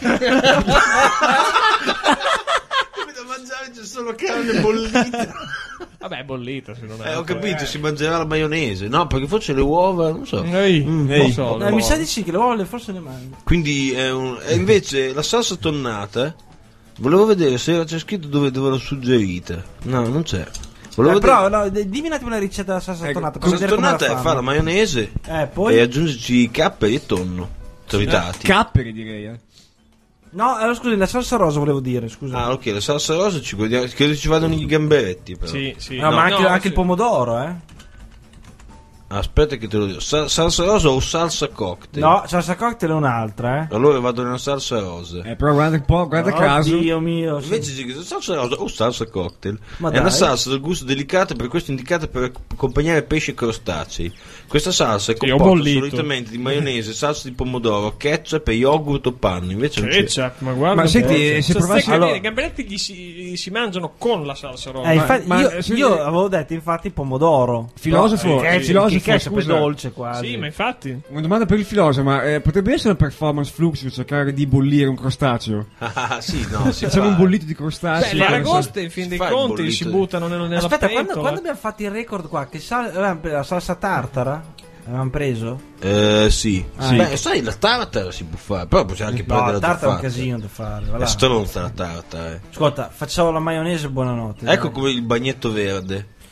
da mangiare c'è solo carne bollita. Vabbè, bollita se non è. Ho capito, si mangerà la maionese. No, perché forse le uova, non so. Mi sa di sì che le uova forse le mangi. Quindi e invece la salsa tonnata, volevo vedere se c'è scritto dove l'ho suggerita. No, non c'è. Però dimmi un attimo la ricetta della salsa tonnata. La salsa tonnata è fare la maionese poi e aggiungerci capperi e tonno tritati. Capperi direi. No, scusi, la salsa rosa volevo dire, scusa. Ah, ok, la salsa rosa credo ci vadano i gamberetti però. Sì. No, ma anche il pomodoro, Aspetta che te lo dico. Salsa rosa o salsa cocktail? No, salsa cocktail è un'altra, Allora vado nella salsa rosa. Però guarda un po', guarda caso. Dio mio. Invece c'è salsa rosa o salsa cocktail. Ma è una salsa dal gusto delicato, per questo indicata per accompagnare pesci e crostacei. Questa salsa è composta solitamente di maionese, salsa di pomodoro, ketchup e yogurt o panno. Invece non c'è. Ma guarda. Ma senti, se provassi i gamberetti si mangiano con la salsa rosa. Infatti, io avevo detto infatti pomodoro. Filosofo, che è dolce quasi. Sì, ma infatti. Una domanda per il filosofo, ma potrebbe essere una performance flux per cercare di bollire un crostaceo? Sì, no, facciamo un bollito di crostaceo. Le aragoste in fin dei conti si buttano nella Aspetta, pentola. quando abbiamo fatto il record qua, che la salsa tartara avevamo preso? Sì. Beh, sai, la tartara si può fare, però possiamo anche prendere la tartara è un casino da fare. È stronza la tartara. Ascolta, facciamo la maionese, buonanotte. Ecco come il bagnetto verde.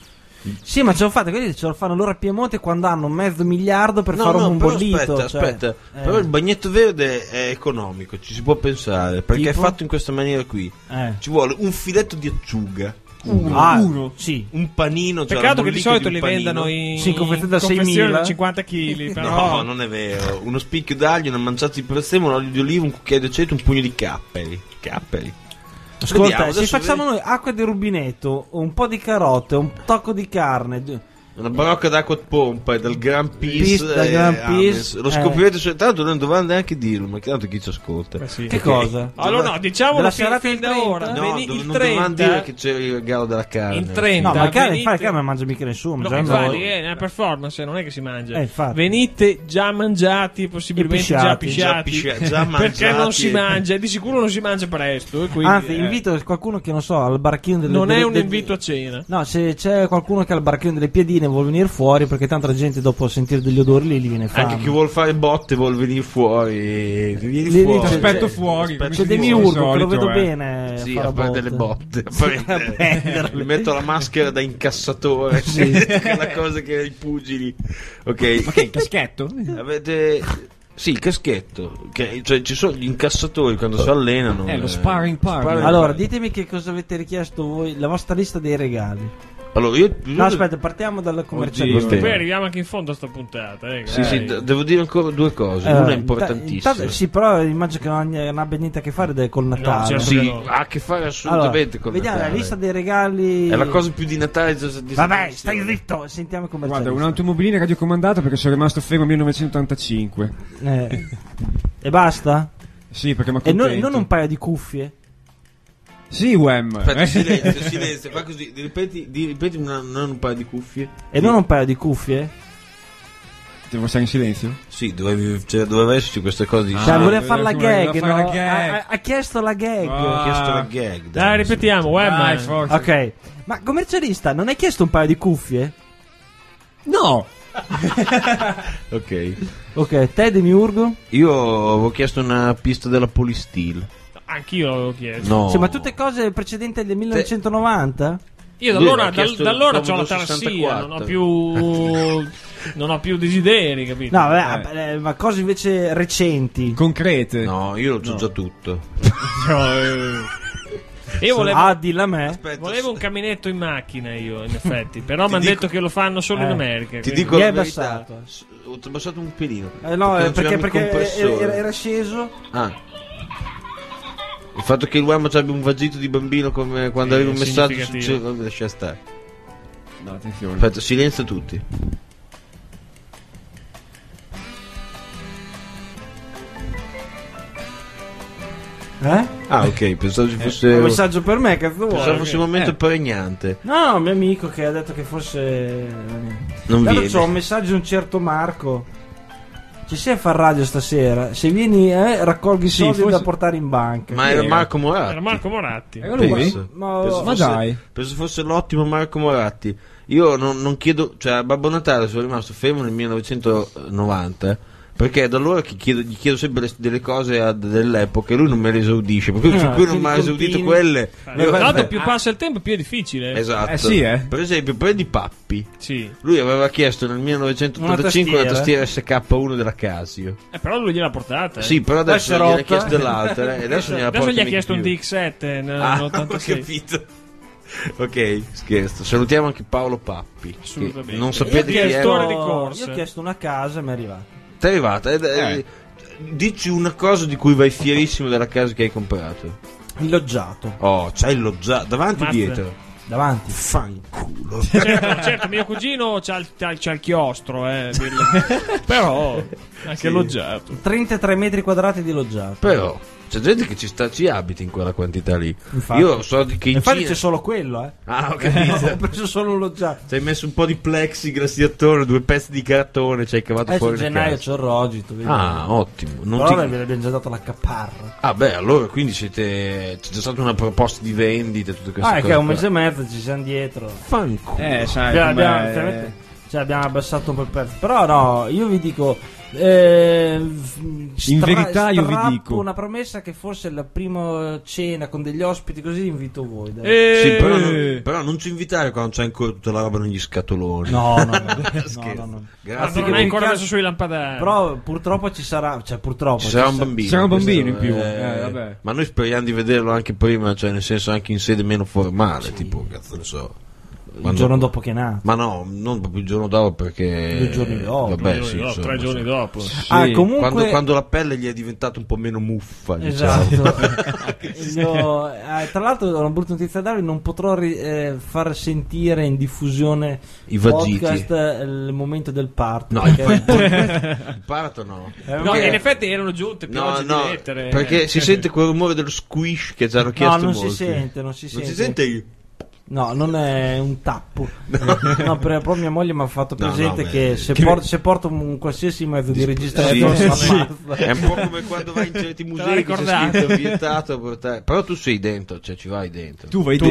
Sì, ma ce lo fate, quelli ce lo fanno loro a Piemonte quando hanno $500 milioni per fare un bollito. Aspetta. Però il bagnetto verde è economico, ci si può pensare, perché Tipo? è fatto in questa maniera qui. Ci vuole un filetto di acciuga. Uno. Sì. Un panino. Peccato che di solito di li vendano in confezioni da confezioni 6.000. 50 kg. Però... No, non è vero. Uno spicchio d'aglio, una manciata di prezzemolo, un olio di oliva, un cucchiaio di aceto, un pugno di capperi. Ascolta, Vediamo, se adesso facciamo noi acqua di rubinetto, un po' di carote, un tocco di carne, una barocca d'acqua a pompa e dal Gran Peace, lo scoprirete soltanto, non dovete neanche dirlo, ma tanto chi ci ascolta. Sì. Che cosa? Allora no, diciamolo fin da ora. No, il non 30 dovevamo dire che c'è il regalo della carne. Il 30 no, ma fare carne non mangia mica nessuno. No, infatti è una performance, non è che si mangia. Infatti. Venite già mangiati, possibilmente già pisciati, già perché non si mangia, di sicuro non si mangia presto. E quindi, anzi, invito qualcuno che non so al baracchino delle non è un invito a cena. No, se c'è qualcuno che ha il baracchino delle piadine e vuole venire fuori, perché tanta gente dopo sentire degli odori lì gli viene fame. Anche chi vuole fare botte vuole venire fuori. Vieni Lì, fuori. Ti aspetto fuori. C'è Demiurgo che lo vedo bene. Sì, a prendere le botte. Mi metto la maschera da incassatore. Sì. È la cosa che i pugili. Ok. Ma che il caschetto? Avete. Sì, il caschetto. Cioè, ci sono gli incassatori quando si allenano. Lo sparring partner. Allora, ditemi che cosa avete richiesto voi, la vostra lista dei regali. Allora, no, aspetta, partiamo dalla commercialista. Poi arriviamo anche in fondo a sta puntata. Sì, devo dire ancora due cose. Una è importantissima. Sì, però immagino che non abbia niente a che fare col Natale. No, sì, ha a che fare assolutamente con vediamo Natale. La lista dei regali. È la cosa più di Natale. Vabbè, stai zitto. Sentiamo i commercialisti. Guarda, un'automobilina radiocomandata perché sono rimasto fermo nel 1985. E basta? Sì, perché mi E non un paio di cuffie? Sì, Wem. Aspetta, silenzio, fa così, ripeti non un paio di cuffie. E non un paio di cuffie? Devo stare in silenzio? Sì, doveva esserci queste cose. Voleva fare la gag, no? Ha chiesto la gag. Ha chiesto la gag. Dai, ripetiamo, Wem. Ok. Ma commercialista, non hai chiesto un paio di cuffie? No. Ok, te Demiurgo? Io avevo chiesto una pista della Polysteel. Anch'io l'avevo chiesto. No. Sì, ma tutte cose precedenti del 1990? Io da allora c'ho la tarassia, non ho più desideri, capito? No, vabbè, ma cose invece recenti, concrete. No, io l'ho già tutto. Io volevo, dilla a me. Volevo un caminetto in macchina io, in effetti. Però mi hanno detto che lo fanno solo in America. Ti dico la verità. Ho abbassato un pelino. No, perché era sceso. Il fatto che l'uomo abbia un vagito di bambino come quando arriva un messaggio lascia stare. No, attenzione. Aspetta, silenzio tutti. Ok, pensavo ci fosse un messaggio per me, cazzo vuoi? Pensavo fosse un momento pregnante. No, mio amico che ha detto che fosse non viene. C'ho un messaggio di un certo Marco. Ci sei a far radio stasera? Se vieni raccolghi i soldi da portare in banca. Ma era Marco Moratti. Era Marco Moratti. Ma dai. Penso fosse l'ottimo Marco Moratti. Io non chiedo, cioè a Babbo Natale sono rimasto fermo nel 1990. Perché da allora gli chiedo sempre delle cose dell'epoca e lui non me le esaudisce. Perché su cui non mi ha esaudito quelle. Tanto più passa il tempo più è difficile. Esatto. Sì, Per esempio, prendi Pappi. Sì. Lui aveva chiesto nel 1985 la tastiera SK1 della Casio. Però lui gliel'ha portata. Sì, però adesso gli ha chiesto l'altra. E adesso gli ha chiesto un DX7 nell'86. Ho capito. Ok, scherzo. Salutiamo anche Paolo Pappi. Assolutamente. Non sapete chi è. Io ho chiesto una casa e mi è arrivata. Ti è arrivata? Dici una cosa di cui vai fierissimo della casa che hai comprato. Il loggiato. Oh, c'hai il loggiato. Davanti o dietro? Davanti. Fanculo. Certo, mio cugino c'ha il chiostro, però anche loggiato. 33 metri quadrati di loggiato. Però c'è gente che ci abita in quella quantità lì. Infatti. Io so che infatti c'è solo quello, Ah, ho capito. Ho preso solo un loggiato. Ci hai messo un po' di plexiglass di attorno, 2 pezzi di cartone, ci hai cavato fuori. A gennaio c'ho il rogito. Ottimo. Però ve l'abbiamo già dato la caparra. Allora quindi c'è già stata una proposta di vendita, tutte queste cose. Che è un mese e mezzo ci siamo dietro. Fanculo. Sai, abbiamo abbassato un po' il prezzo. Però no, io vi dico, In verità io vi dico una promessa che fosse la prima cena con degli ospiti, così invito voi. Sì, però non ci invitare quando c'è ancora tutta la roba negli scatoloni. No. Grazie. Non hai ancora messo sui lampadari. Però purtroppo ci sarà, cioè purtroppo ci sarà un bambino. C'è un bambino in più. Vabbè. Ma noi speriamo di vederlo anche prima, cioè nel senso anche in sede meno formale, tipo cazzo ne so. Il giorno dopo che è nato. Ma no, non proprio il giorno dopo, perché 2 giorni dopo. Vabbè, tre giorni dopo. Sì. Comunque... quando la pelle gli è diventata un po' meno muffa, esatto. Diciamo. Tra l'altro ho una brutta notizia da darvi, non potrò far sentire in diffusione i podcast il momento del parto. No, il parto no. No, in effetti erano giunte piogge di lettere. Perché si sente quel rumore dello squish che ci hanno chiesto molti. Non si sente. Non si sente io. No, non è un tappo. No, però mia moglie mi ha fatto presente che se porto un qualsiasi mezzo di registrazione è un po' come quando vai in certi musei che c'è scritto vietato a portare. Però tu sei dentro, cioè ci vai dentro. Tu vai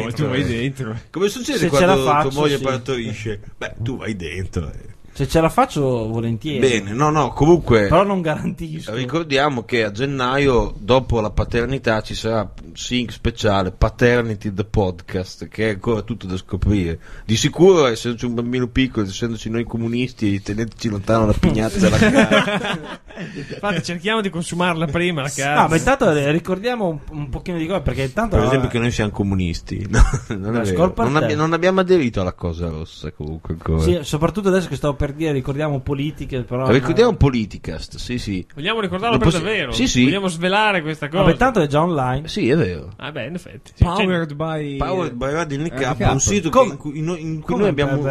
dentro. Come succede quando tua moglie partorisce? Beh, tu vai dentro. Se ce la faccio volentieri. Bene, no, comunque. Però non garantisco. Ricordiamo che a gennaio, dopo la paternità, ci sarà sync speciale Paternity the Podcast, che è ancora tutto da scoprire. Di sicuro, essendoci un bambino piccolo, essendoci noi comunisti, teneteci lontano la pignata della casa. Infatti, cerchiamo di consumarla prima la casa. Ma intanto ricordiamo un pochino di cose, perché intanto. Per esempio, che noi siamo comunisti. No, non è vero. Non abbiamo aderito alla cosa rossa, comunque ancora. Sì, soprattutto adesso che stavo per dire, ricordiamo politiche, però. Ricordiamo Politicast, sì. Vogliamo ricordarlo per davvero? Sì. Vogliamo svelare questa cosa? Vabbè, tanto è già online. Sì, è vero. Beh, in effetti. Powered by Radio NK, un sito in cui noi abbiamo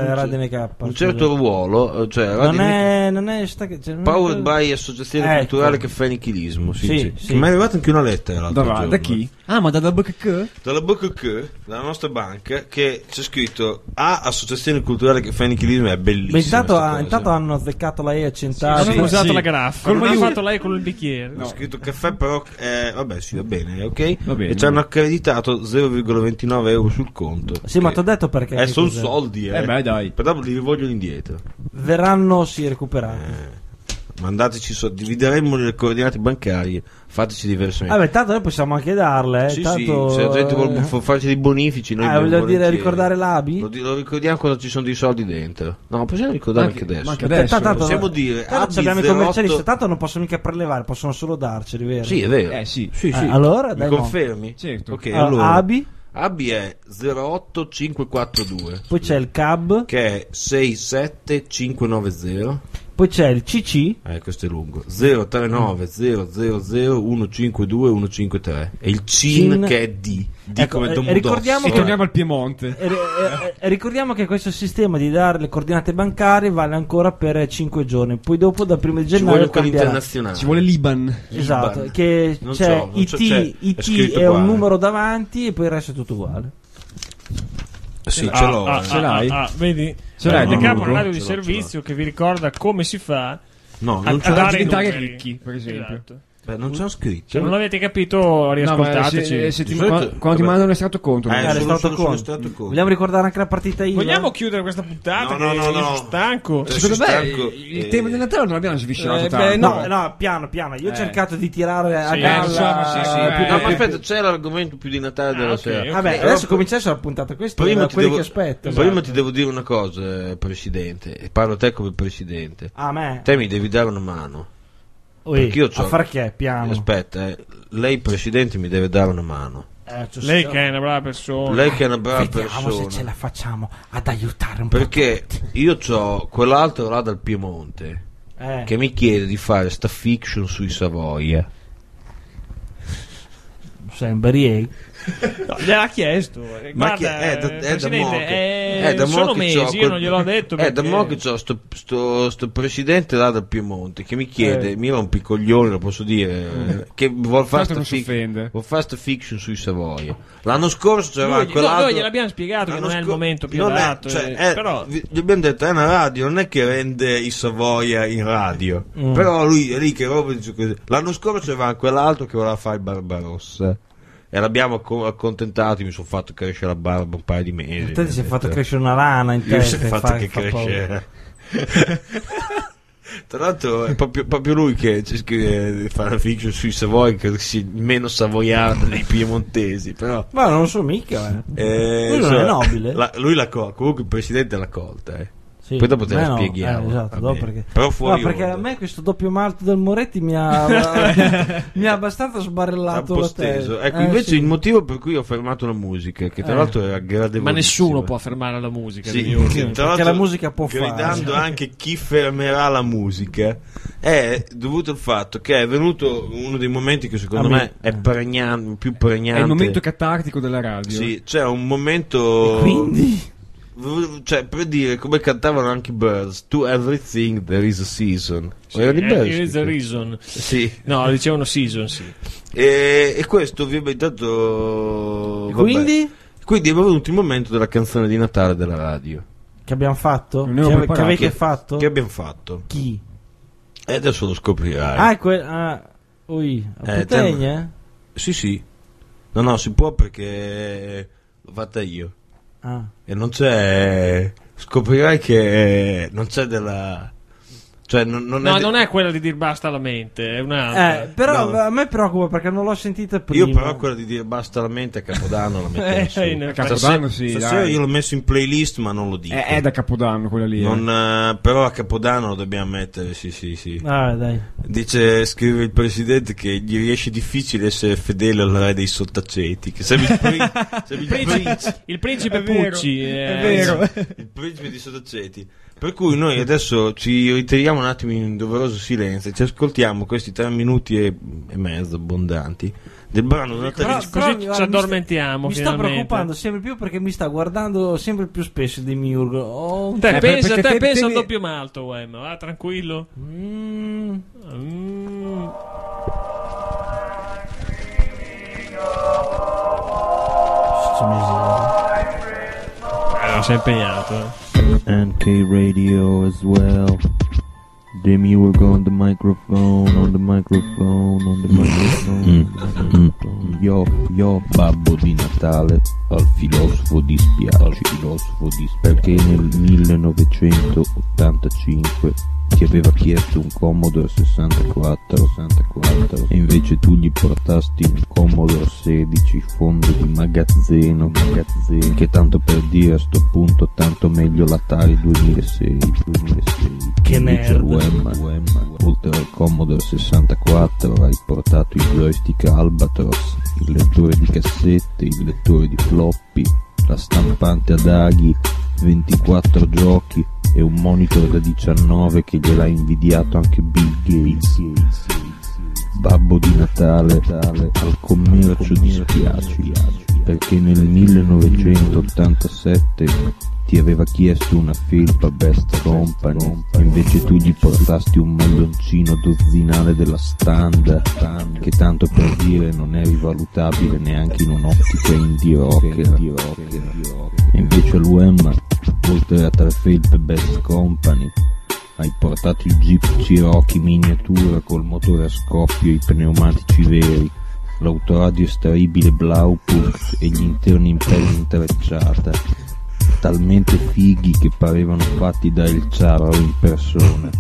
un certo ruolo, cioè non è Powered by Associazione Culturale Caffè Nichilismo. Sì. Mi è arrivata anche una lettera da chi? Ma dalla BKK? Dalla BKK, dalla nostra banca, che c'è scritto Associazione Culturale Caffè Nichilismo, è bellissimo. Intanto hanno azzeccato la E a cent'anni. Hanno usato la graffa. Non hanno fatto lei con il bicchiere. Ho scritto caffè, però vabbè, sì, va bene, ok? Va bene. E ci hanno accreditato 0,29 euro sul conto. Sì, ma ti ho detto perché. Sono soldi, beh, dai. Però li vogliono indietro. Verranno recuperati. Mandateci divideremo le coordinate bancarie, fateci diversamente. Vabbè, tanto noi possiamo anche darle. Sì, tanto, se la gente vuole farci dei bonifici, noi voglio dire ricordare l'ABI? Lo ricordiamo quando ci sono dei soldi dentro. No, possiamo ricordare anche adesso. Ma anche adesso. Possiamo dire abbiamo i commercialisti, tanto non possono mica prelevare, possono solo darceli, vero? Sì, è vero. Sì. Allora, mi confermi? Certo. Ok, allora ABI è 08542. Poi c'è il CAB che è 67590. Poi c'è il CC. Questo è lungo. 039 000 152 153. E il CIN che è D. Come ricordiamo torniamo al Piemonte. Ricordiamo che questo sistema di dare le coordinate bancarie vale ancora per 5 giorni. Poi dopo da 1 gennaio internazionale. Ci vuole l'Iban. Esatto, che c'è IT è un numero davanti e poi il resto è tutto uguale. Sì, ce l'ho. Ce l'hai? Vedi? Ce l'hai? Da capo un radio di servizio che vi ricorda come si fa a dare diventare ricchi, per esempio. Esatto. Beh, non c'è scritto. Se non l'avete capito, riascoltateci. Quando ti mandano l'estratto conto. Vogliamo ricordare anche la partita IVA? Vogliamo chiudere questa puntata? No. Stanco. Secondo me il tema del Natale non l'abbiamo sviscerato tanto. No, piano. Io ho cercato di tirare a galla. No, ma aspetta, c'è l'argomento più di Natale della sera. Vabbè, adesso cominciasse la puntata. Questa è quelli che aspettano. Prima ti devo dire una cosa, Presidente. Parlo a te come Presidente. A me? Te mi devi dare una mano. Perché io a far che? Piano. Aspetta, lei Presidente mi deve dare una mano. Lei che è una brava persona. Vediamo se ce la facciamo ad aiutare un po'. Perché io c'ho quell'altro là dal Piemonte che mi chiede di fare sta fiction sui Savoia. Sei un Barriere? No, gliel'ha chiesto. Guarda, è da sono mesi, io non gliel'ho detto. È da mo' che c'ho sto presidente là dal Piemonte che mi chiede, mi rompe i coglioni, lo posso dire, che vuol fare sta fiction sui Savoia. L'anno scorso c'era quell'altro. Noi gliel'abbiamo spiegato che non è il momento più adatto. Però gli abbiamo detto è una radio, non è che rende i Savoia in radio. Però lui è lì che roba dice così. L'anno scorso c'era quell'altro che voleva fare il Barbarossa. E l'abbiamo accontentato. Mi sono fatto crescere la barba un paio di mesi. Te ti sei fatto crescere una rana in testa. Mi si è fatto che crescere. Tra l'altro è proprio lui che scrive fanfiction sui Savoy, che sia il meno savoiardo dei piemontesi, però. Ma non lo so mica, lui non è nobile. Lui comunque il presidente l'ha colta, Sì, poi dopo te la spieghiamo. Esatto, dopo perché... Però fuori perché a me questo doppio malto del Moretti mi ha abbastanza sbarellato la testa. Ecco, invece il motivo per cui ho fermato la musica, che tra l'altro era gradevolissimo. Ma nessuno può fermare la musica, perché la musica può fare. Gridando anche chi fermerà la musica, è dovuto al fatto che è venuto uno dei momenti che secondo me è pregnante, più pregnante. È il momento catartico della radio. Sì, c'è un momento. E quindi? Cioè, per dire come cantavano anche i Birds, to everything there is a season. There is a reason. Sì. No, dicevano season, sì. E questo ovviamente dato. Quindi è venuto il momento della canzone di Natale della radio. Che abbiamo fatto? Che avete fatto? Che abbiamo fatto? Chi? E adesso lo scoprirai. Putegna? Sì. No, si può perché l'ho fatta io. E non c'è. Scoprirai che non c'è della. Cioè, non è quella di dir basta alla mente, è un'altra. Però a me preoccupa perché non l'ho sentita prima. Io però quella di dire basta alla mente a Capodanno la metto Capodanno stasera io l'ho messo in playlist, ma non lo dico. È da Capodanno quella lì. Però a Capodanno lo dobbiamo mettere, sì. Dai. Scrive il presidente che gli riesce difficile essere fedele al re dei sottaceti. Che il principe Pucci. È vero. Il principe di sottaceti. Per cui noi adesso ci ritiriamo un attimo in doveroso silenzio e ci ascoltiamo questi 3 minuti e mezzo abbondanti del brano natalizio. Così ci addormentiamo. Mi sta preoccupando sempre più perché mi sta guardando sempre più spesso dei Miurgo. Pensa al doppio malto, va tranquillo. Non sei impegnato. NK Radio as well. Demiurgo on the microphone. Yo, babbo di Natale al filosofo dispiace, perché nel 1985 ti aveva chiesto un Commodore 64 e invece tu gli portasti un Commodore 16 fondo di magazzino, che tanto per dire a sto punto tanto meglio l'Atari 2006. Che nerd. Uemma, oltre al Commodore 64 hai portato il joystick Albatros, il lettore di cassette, il lettore di floppy, la stampante ad aghi, 24 giochi e un monitor da 19 che gliel'ha invidiato anche Bill Gates. Babbo di Natale al commercio dispiaci, perché nel 1987 ti aveva chiesto una felpa Best Company e invece tu gli portasti un maglioncino dozzinale della Standard, che tanto per dire non è rivalutabile neanche in un'ottica indie rocker. E invece all'UEM, oltre a 3 felpe Best Company, hai portato il Jeep Cherokee miniatura col motore a scoppio e i pneumatici veri, l'autoradio estraibile Blaupunkt e gli interni in pelle intrecciata, talmente fighi che parevano fatti da El Ciaro in persona.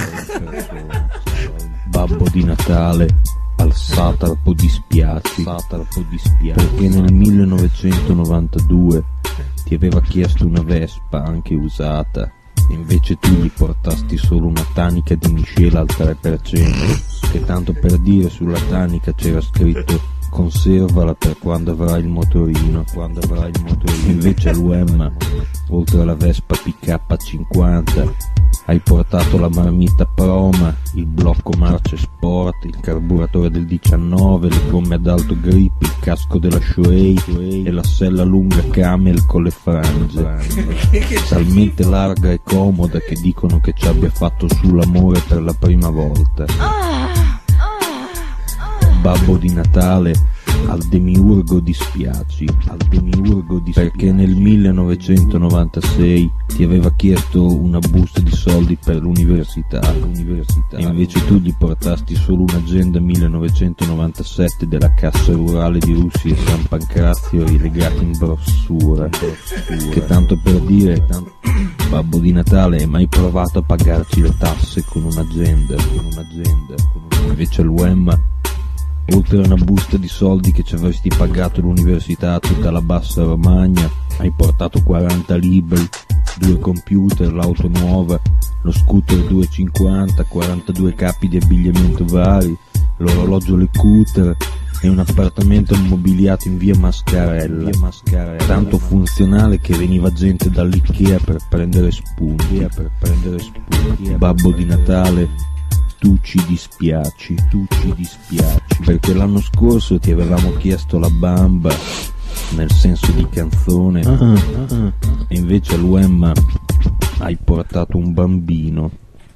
Babbo di Natale al satrapo dispiaci, perché nel 1992 ti aveva chiesto una Vespa anche usata, invece tu gli portasti solo una tanica di miscela al 3%, che tanto per dire sulla tanica c'era scritto conservala per quando avrai il motorino. Invece all'UEM, oltre alla Vespa PK50, hai portato la marmita Proma, il blocco marce Sport, il carburatore del 19, le gomme ad alto grip, il casco della Shoei e la sella lunga Camel con le frange, talmente larga e comoda che dicono che ci abbia fatto sull'amore per la prima volta. Babbo di Natale al demiurgo dispiaci, perché nel 1996 ti aveva chiesto una busta di soldi per l'università, e invece tu gli portasti solo un'agenda 1997 della Cassa Rurale di Russia e San Pancrazio rilegati in brossura, che tanto per dire, Babbo di Natale, hai mai provato a pagarci le tasse con un'agenda? Invece l'UEM, oltre a una busta di soldi che ci avresti pagato l'università a tutta la bassa Romagna, hai portato 40 libri, 2 computer, l'auto nuova, lo scooter 250, 42 capi di abbigliamento vari, l'orologio Lecoultre e un appartamento immobiliato in via Mascarella, tanto funzionale che veniva gente dall'Ikea per prendere spunti. Babbo di Natale, tu ci dispiaci, perché l'anno scorso ti avevamo chiesto la bamba, nel senso di canzone, e invece all'UEM hai portato un bambino.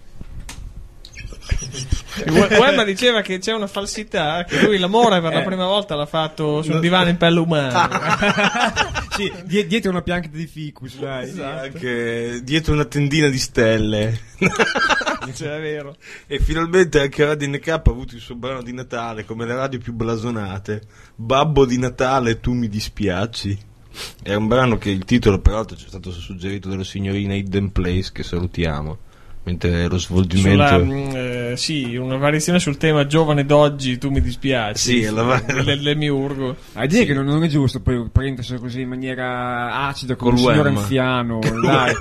Wemma diceva che c'è una falsità, che lui l'amore per la prima volta l'ha fatto sul divano in pelle umana. Sì, dietro una pianta di ficus, dai. Esatto. Anche dietro una tendina di stelle. Cioè, è vero. E finalmente anche Radio NK ha avuto il suo brano di Natale, come le radio più blasonate. Babbo di Natale, tu mi dispiaci. È un brano che il titolo peraltro ci è stato suggerito dalla signorina Hidden Place, che salutiamo. Mentre lo svolgimento sì, una variazione sul tema giovane d'oggi, tu mi dispiaci. Sì, è le miurgo. Dire che non è giusto poi prendersi così in maniera acida con un signore anziano. Dai.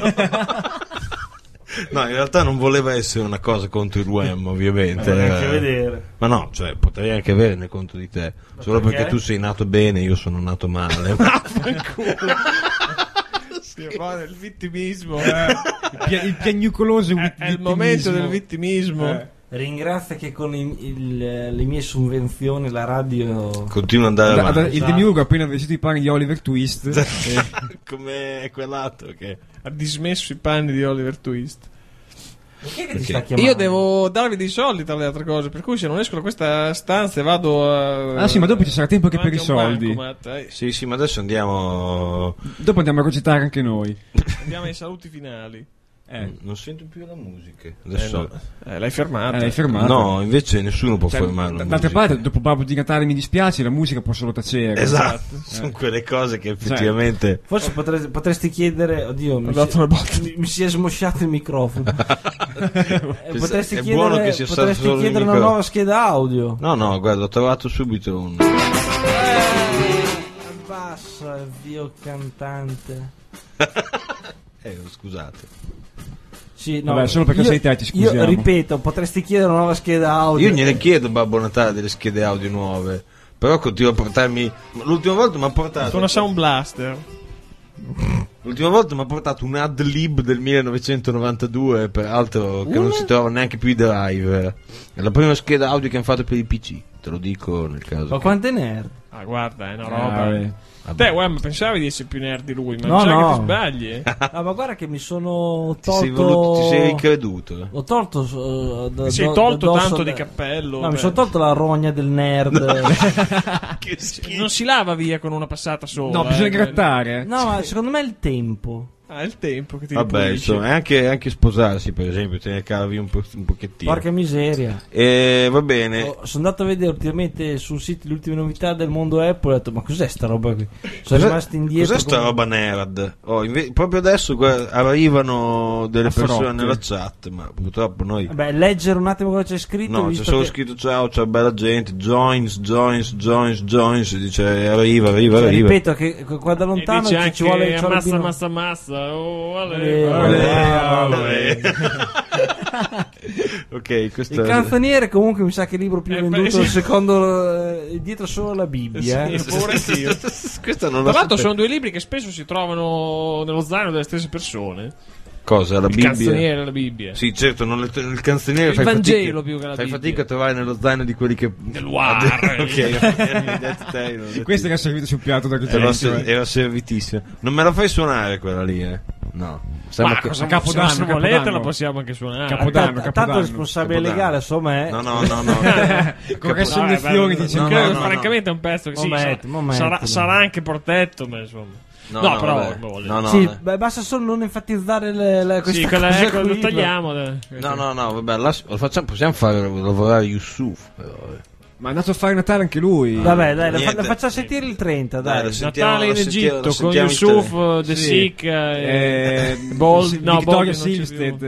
No, in realtà non voleva essere una cosa contro il UEM, ovviamente. Anche vedere. Ma no, cioè potrei anche averne contro di te. Solo perché tu sei nato bene, io sono nato male. Il vittimismo, il piagnucoloso è il momento del vittimismo. Ringrazia che con le mie sovvenzioni la radio continua ad andare avanti. Il demiurgo ha appena vestito i panni di Oliver Twist. Come quell'altro che ha dismesso i panni di Oliver Twist. Perché? Io devo darvi dei soldi tra le altre cose, per cui se non esco da questa stanza e vado a... sì, ma dopo ci sarà tempo anche per i soldi. Sì, ma adesso andiamo... Dopo andiamo a recitare anche noi. Andiamo ai saluti finali. Non sento più la musica. Adesso l'hai fermata. No, invece nessuno può fermarla. D'altra parte, dopo Babbo di Natale mi dispiace, la musica può solo tacere. Esatto. Sono quelle cose che effettivamente. Forse potresti chiedere. Oddio, mi si è smosciato il microfono. Potresti chiedere una nuova scheda audio. No, guarda, ho trovato subito un. Abbassa, Dio cantante. Scusate. Sì, no, vabbè, solo perché sei te, ti scusiamo. Io ripeto, potresti chiedere una nuova scheda audio. Io gliene chiedo Babbo Natale delle schede audio nuove, però continuo a portarmi. L'ultima volta mi ha portato una Sound Blaster. L'ultima volta mi ha portato un ad lib del 1992, peraltro che non si trova neanche più i driver. È la prima scheda audio che hanno fatto per i PC, te lo dico nel caso. Ma quante nerd? Guarda, è una roba. Te, pensavi di essere più nerd di lui, ma no, che ti sbagli. Ma guarda che mi sono tolto. Ti sei ricreduto? Ho tolto. Ti sei tolto tanto di cappello. No, mi sono tolto la rogna del nerd. Non si lava via con una passata sola. No, bisogna grattare. No, ma secondo me è il tempo. È il tempo che ti vabbè, insomma, è anche sposarsi, per esempio, te ne cavi un pochettino. Porca miseria. Va bene. Sono andato a vedere ultimamente sul sito le ultime novità del mondo Apple. Ho detto, ma cos'è sta roba qui? Sono rimasti indietro. Cos'è sta roba nerd? Proprio adesso arrivano delle persone nella chat, ma purtroppo noi. Vabbè, leggere un attimo cosa c'è scritto. No, c'è solo scritto ciao bella gente, joins, dice arriva. Ripeto che qua da lontano ci vuole massa. Ok, questo il canzoniere comunque mi sa che il libro più venduto secondo dietro solo la Bibbia. Tra l'altro sono due libri che spesso si trovano nello zaino delle stesse persone. Cosa? La Bibbia? Il canzoniere e la Bibbia. Sì, certo, il canzoniere il Vangelo più che la Bibbia. Fai fatica a trovare nello zaino di quelli che del War. Ok. Questo era servito sul piatto da era servitissimo. Non me la fai suonare quella lì, No. Ma cosa Capodanno, se volete la possiamo anche suonare. Capodanno. Tanto responsabile legale insomma è. No. Con resignazioni francamente è un pezzo che sarà anche protetto, ma insomma. No, però basta solo non enfatizzare questa cosa. Lo tagliamo. No, vabbè, possiamo fare lavorare Yusuf però. Ma è andato a fare Natale anche lui. Vabbè, dai, la facciamo sentire il 30, dai. Natale in Egitto con Yusuf, The Sick, Victoria Silvstedt.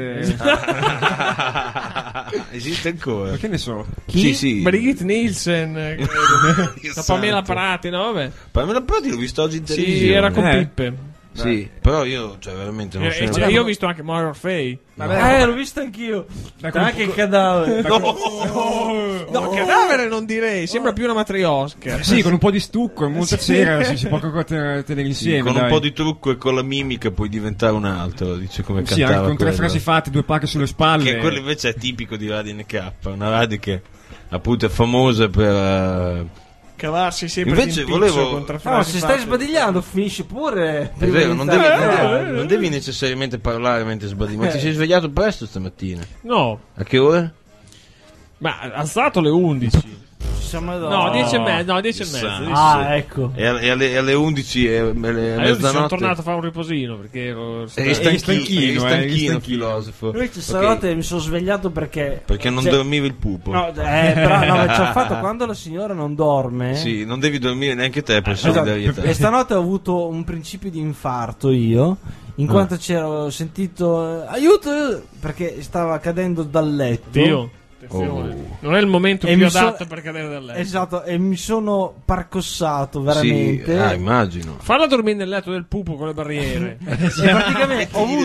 Esiste ancora? Ma che ne so? Chi? Sì. Brigitte Nielsen, Pamela Prati, no? Vabbè. Pamela Prati l'ho visto oggi in televisione. Sì, era con Pippe. Sì, però io veramente non so. Io ho visto anche More Orfei. L'ho visto anch'io. Anche il cadavere. No, cadavere non direi. Sembra più una matriosca. Sì, con un po' di stucco e molta cera si può tenere insieme. Con un po' di trucco e con la mimica puoi diventare un altro. Dice come cantava. Sì, anche con 3 frasi fatte, 2 pacche sulle spalle. Che quello invece è tipico di Radio NK. Una radio che appunto è famosa per. Cavarsi sempre invece volevo se stai sbadigliando finisci pure. È vero, non devi necessariamente parlare mentre sbadigli. Ma ti sei svegliato presto stamattina? No. A che ore? Ma alzato alle 11. No, 10 e mezza. Ecco. E alle 11 e mezzanotte sono tornato a fare un riposino perché ero stanchino filosofo. Lui stanotte mi sono svegliato perché non dormiva il pupo. Però ci ho fatto quando la signora non dorme. Sì, non devi dormire neanche te per solidarietà. E stanotte ho avuto un principio di infarto io, in quanto c'ero sentito aiuto perché stava cadendo dal letto. Dio. Non è il momento più adatto per cadere dal letto. Esatto, e mi sono parcossato veramente. Sì, immagino. Farla dormire nel letto del pupo con le barriere. E praticamente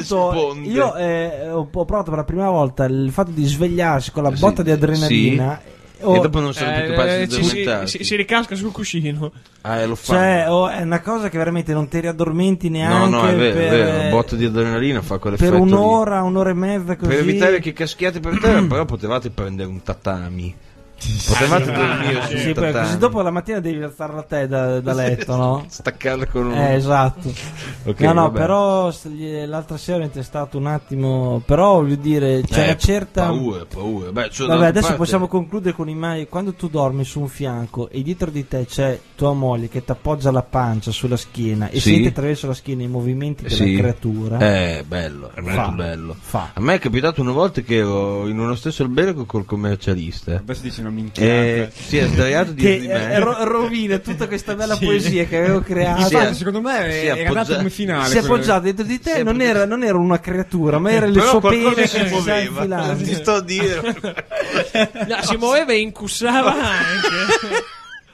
ho provato per la prima volta il fatto di svegliarsi con la botta di adrenalina. E dopo non sono più capaci di addormentarsi. Si ricasca sul cuscino. Lo fa. È una cosa che veramente non ti riaddormenti neanche. No, è vero. La botta di adrenalina fa quell'effetto. Per un'ora e mezza così. Per evitare che caschiate per terra, però potevate prendere un tatami. Potevate dormire su tatami. Così dopo la mattina devi alzare la te da letto, no? Staccarla con un. Esatto. Okay, vabbè. Però l'altra sera è stato un attimo. Però voglio dire, c'è una certa. Paura. Vabbè, adesso possiamo concludere con quando tu dormi su un fianco e dietro di te c'è tua moglie che ti appoggia la pancia sulla schiena e senti attraverso la schiena i movimenti della creatura. È bello, è molto bello. A me è capitato una volta che ero in uno stesso albergo col commercialista. Adesso dici una minchiata. Sì, è sdraiato dietro di me. Rovina tutta questa bella poesia che avevo creato. Secondo me è andato come finale. Si è appoggiato dentro di te, non era una creatura, ma era il suo pene che si muoveva. Ti sto a dire. Si muoveva e incussava anche.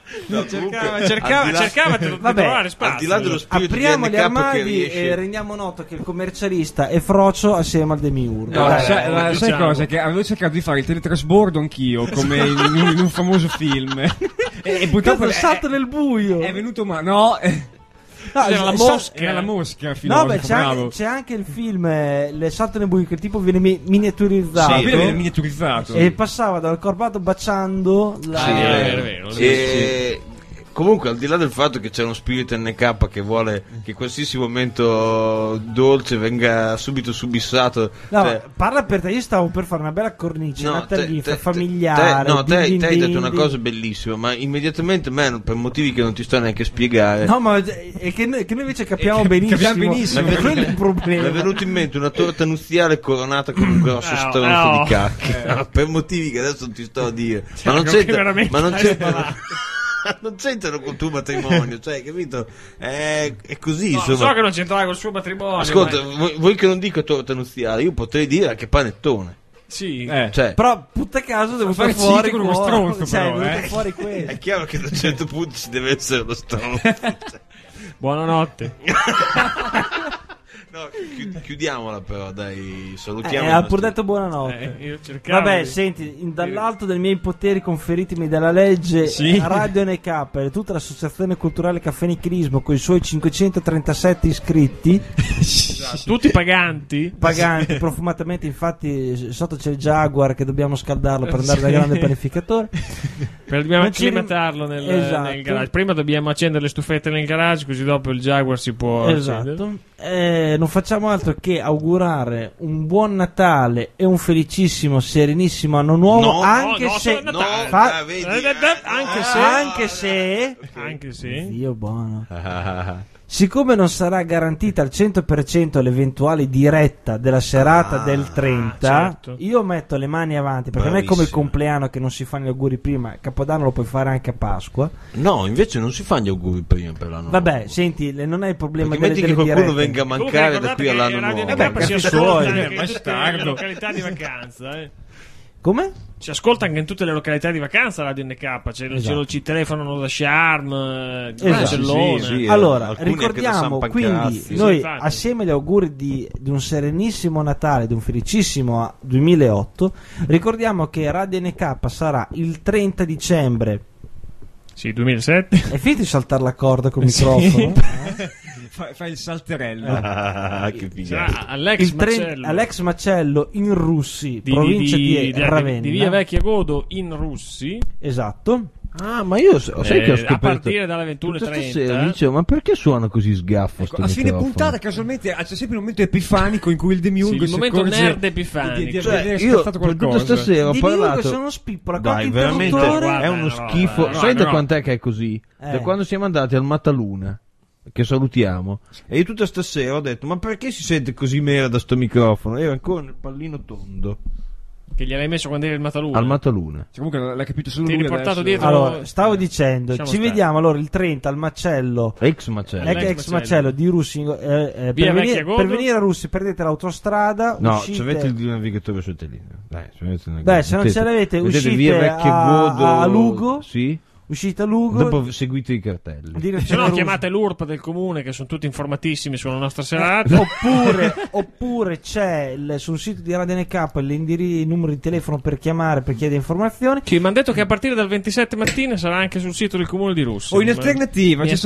Cercava di trovare spazio. Al di là dello spirito apriamo di gli armadi riesce... e rendiamo noto che il commercialista è frocio assieme al demiurgo. Sai cosa? Che avevo cercato di fare il teletrasbordo anch'io, come in un famoso film. E purtroppo è salto nel buio. È venuto no. Era la mosca. C'è anche il film Le salto nel buio che tipo viene miniaturizzato. Sì, viene miniaturizzato. E passava dal corpato baciando vero. Comunque, al di là del fatto che c'è uno spirito NK che vuole che qualsiasi momento dolce venga subito subissato. Parla per te, io stavo per fare una bella cornice natalizia familiare. Te hai detto una cosa bellissima, ma immediatamente per motivi che non ti sto neanche a spiegare. No, ma è che noi invece capiamo benissimo. Ma quello è il problema. Mi è venuto in mente una torta nuziale coronata con un grosso stronzo di cacca. Per motivi che adesso non ti sto a dire. Ma non c'entra. Non c'entrano col tuo matrimonio, cioè, capito? È così, insomma. So che non c'entrava col suo matrimonio. Ascolta, vuoi che non dica torta nuziale? Io potrei dire anche panettone. Sì, però puta caso devo fare fuori con uno stronzo, fuori questo. È chiaro che a un certo punto ci deve essere lo stronzo. Buonanotte. No, chiudiamola però, dai, salutiamo. Ha pur detto buonanotte. Vabbè, senti, dall'alto dei miei poteri conferitimi dalla legge, Radio NK e tutta l'associazione culturale Caffenichilismo con i suoi 537 iscritti, tutti paganti, profumatamente, infatti sotto c'è il Jaguar che dobbiamo scaldarlo per andare dal grande panificatore. Dobbiamo acclimatarlo nel garage. Prima dobbiamo accendere le stufette nel garage, così dopo il Jaguar si può accendere. non facciamo altro che augurare un buon Natale e un felicissimo, serenissimo anno nuovo. Anche se Dio buono. Siccome non sarà garantita al 100% l'eventuale diretta della serata del 30, certo. Io metto le mani avanti, perché non è come il compleanno che non si fanno gli auguri prima, Capodanno lo puoi fare anche a Pasqua. No, invece non si fanno gli auguri prima per l'anno nuovo. Vabbè, senti, non è il problema delle che qualcuno dirette. Venga a mancare da qui all'anno nuovo. Vabbè, si ascolta anche in tutte le località di vacanza, Come? Si ascolta anche in tutte le località di vacanza Radio NK, ci telefonano da Sharm, Barcellona. Sì, allora, ricordiamo quindi noi assieme agli auguri di un serenissimo Natale, di un felicissimo 2008, ricordiamo che Radio NK sarà il 30 dicembre. Sì, 2007. Hai finito di saltare la corda col microfono? Fai il salterello. Che figata. Alex Macello in Russi, provincia di Ravenna. Di via Vecchia Godo in Russi. Esatto. Ah, ma io sai che ho scoperto a partire dalle 21:30 dicevo, ma perché suona così sgaffo? A fine puntata casualmente c'è sempre un momento epifanico in cui il Demiurgo il momento nerd epifanico. Io per tutta stasera ho parlato. Sono spippola, dai, veramente è uno schifo. Sai da quant'è che è così? Da quando siamo andati al Mataluna, che salutiamo, e io tutta stasera ho detto, ma perché si sente così merda sto microfono? Era ancora nel pallino tondo che gli avevi messo quando eri al Mataluna. Al Mataluna. Comunque l'hai capito solo lui. Ti riportato adesso. Dietro. Allora, stavo dicendo, ci vediamo allora il 30 al Macello. Ex Macello di Russi. Per venire a Russi prendete l'autostrada. No, uscite... avete il navigatore sottolineo. Beh, se non ce l'avete, uscite via Vecchia Godo, a Lugo. Sì. Uscite a Lugo. Dopo seguite i cartelli. Se no chiamate l'URP del comune, che sono tutti informatissimi sulla nostra serata. Oppure c'è sul sito di Radio NK il numero di telefono per chiamare, per chiedere informazioni. Sì, mi hanno detto che a partire dal 27 mattina sarà anche sul sito del comune di Russia. O in alternativa ci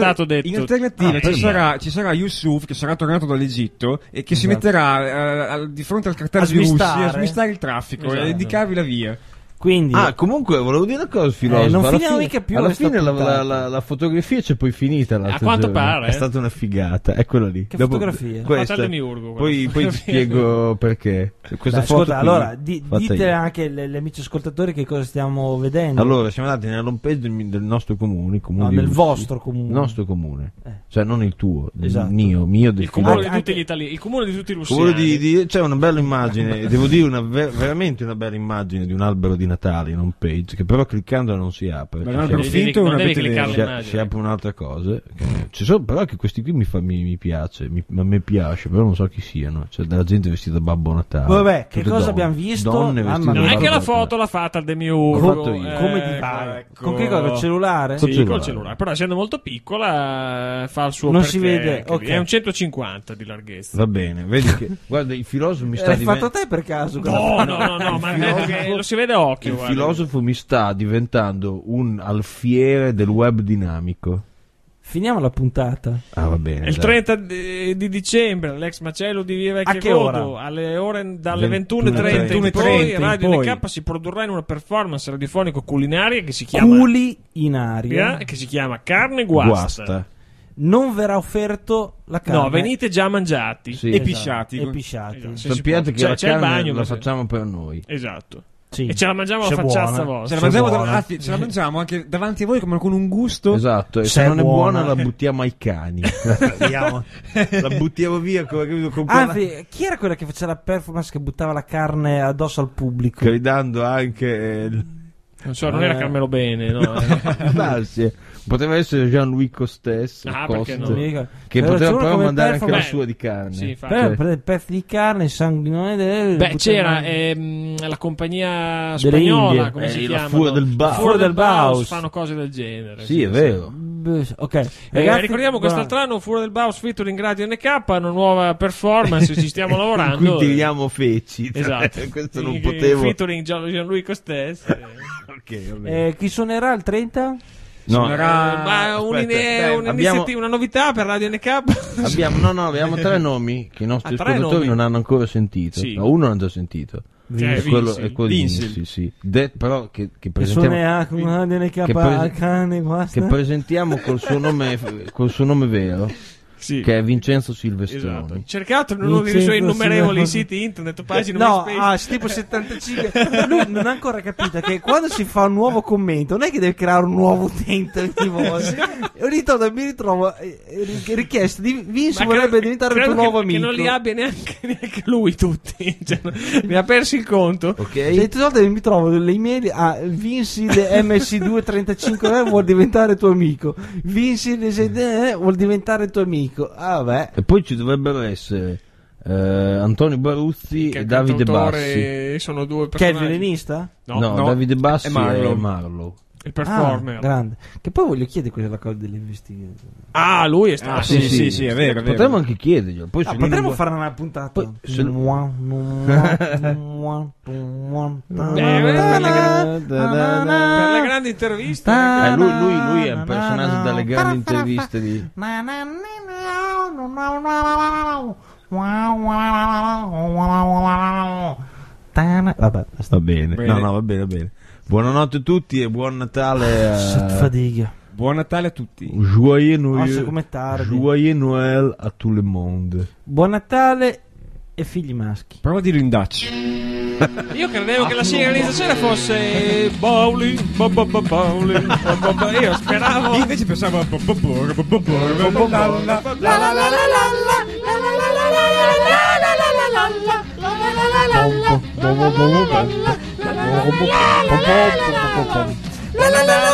sarà Yusuf, che sarà tornato dall'Egitto e che si metterà di fronte al cartello di Russia a smistare il traffico e indicarvi la via. Quindi, comunque volevo dire una cosa, filosofo. Non finiamo mica più. Alla fine la fotografia c'è poi finita. A quanto pare è stata una figata. È quella lì. Che fotografia? Poi ti spiego perché. Questa foto. Allora, dite anche gli amici ascoltatori che cosa stiamo vedendo. Allora, siamo andati nella home page del nostro comune. Nel vostro comune. Il nostro comune. Cioè, non il tuo. Esatto. Il mio del il comune di tutti gli italiani. Il comune di tutti i russiani. C'è una bella immagine. Devo dire veramente una bella immagine di un albero di Natale in home page, che però cliccando non si apre. Ma non finto non devi cliccare si apre un'altra cosa. Ci sono però che questi qui mi piace, a me piace, però non so chi siano. C'è della gente vestita da Babbo Natale. Vabbè, che cosa abbiamo visto? Donne vestite non è che la foto l'ha fatta il Demiurgo. Come di fare? Con che cosa? Col cellulare? Sì, col cellulare. Però essendo molto piccola fa il suo non si vede. È un 150 di larghezza. Va bene, vedi che guarda, il filosofo mi sta l'hai fatto te per caso? No, ma lo si vede a occhio. Il filosofo mi sta diventando un alfiere del web dinamico. Finiamo la puntata. Va bene. Il 30 di dicembre Alex Macello di via Vecchia Godo alle ore dalle 21:30 in poi Radio NK si produrrà in una performance radiofonico culinaria che si chiama che si chiama Carne Guasta. Non verrà offerto la carne. No, venite già mangiati. Sì, e pisciati. Sappiate che la carne la facciamo per noi. Esatto. Sì. E ce la mangiamo alla facciazza vostra. Ce la mangiamo anche davanti a voi come con un gusto. Esatto. E se non è buona la buttiamo ai cani. La buttiamo via. Chi era quella che faceva la performance che buttava la carne addosso al pubblico? Gridando anche non so, non era Carmelo Bene, no? Poteva essere Jean-Louis Costes, perché no? Che poteva però mandare anche la sua di carne. Sì, pezzi di carne, sanguinone. C'era la compagnia spagnola, come si chiama? Fura del Baus. Fanno cose del genere. Sì, è vero. Ok, ragazzi, ricordiamo quest'altro anno Fura del Baus featuring Radio NK, una nuova performance, ci stiamo lavorando. In cui tiriamo feci. Esatto. Questo non potevo. Featuring Jean-Louis Costes. Chi suonerà il 30? No, una novità per Radio NK. Abbiamo 3 nomi che i nostri ascoltatori non hanno ancora sentito. Sì. No, uno l'hanno già sentito. È quello di sì. Però che presentiamo che presentiamo col suo nome vero. Sì. Che è Vincenzo Silvestroni. Esatto. Cercato in uno dei suoi innumerevoli siti internet, pagine MySpace. tipo 75. Lui non ha ancora capito che quando si fa un nuovo commento non è che deve creare un nuovo utente ogni volta. E ogni tanto mi ritrovo richieste di Vince vorrebbe diventare il tuo nuovo amico. Che non li abbia neanche lui tutti. Cioè, mi ha perso il conto. Ok. E tutte le volte mi trovo le email a Vince MS235 vuol diventare tuo amico. Vince vuol diventare tuo amico. Ah, beh. E poi ci dovrebbero essere Antonio Baruzzi e Davide Bassi. Sono due personaggi. Che è il violinista? No, Davide Bassi e Marlow. Il performer. Grande. Che poi voglio chiedere quella cosa dell'investigazione. Lui è stato. Sì, è vero. Potremmo anche chiederglielo. Poi potremmo fare una puntata. Per le grandi interviste. Lui è un personaggio dalle grandi interviste di. Vabbè, sta bene. No, va bene. Buonanotte a tutti e buon Natale. Fatica. Buon Natale a tutti. Joyeux Noël. Come tardi. Joyeux Noël a tout le monde. Buon Natale e figli maschi. Prova a dirlo in Dutch. Io credevo che la sincronizzazione fosse bowling, bowling. Io speravo. Io invece pensavo La la la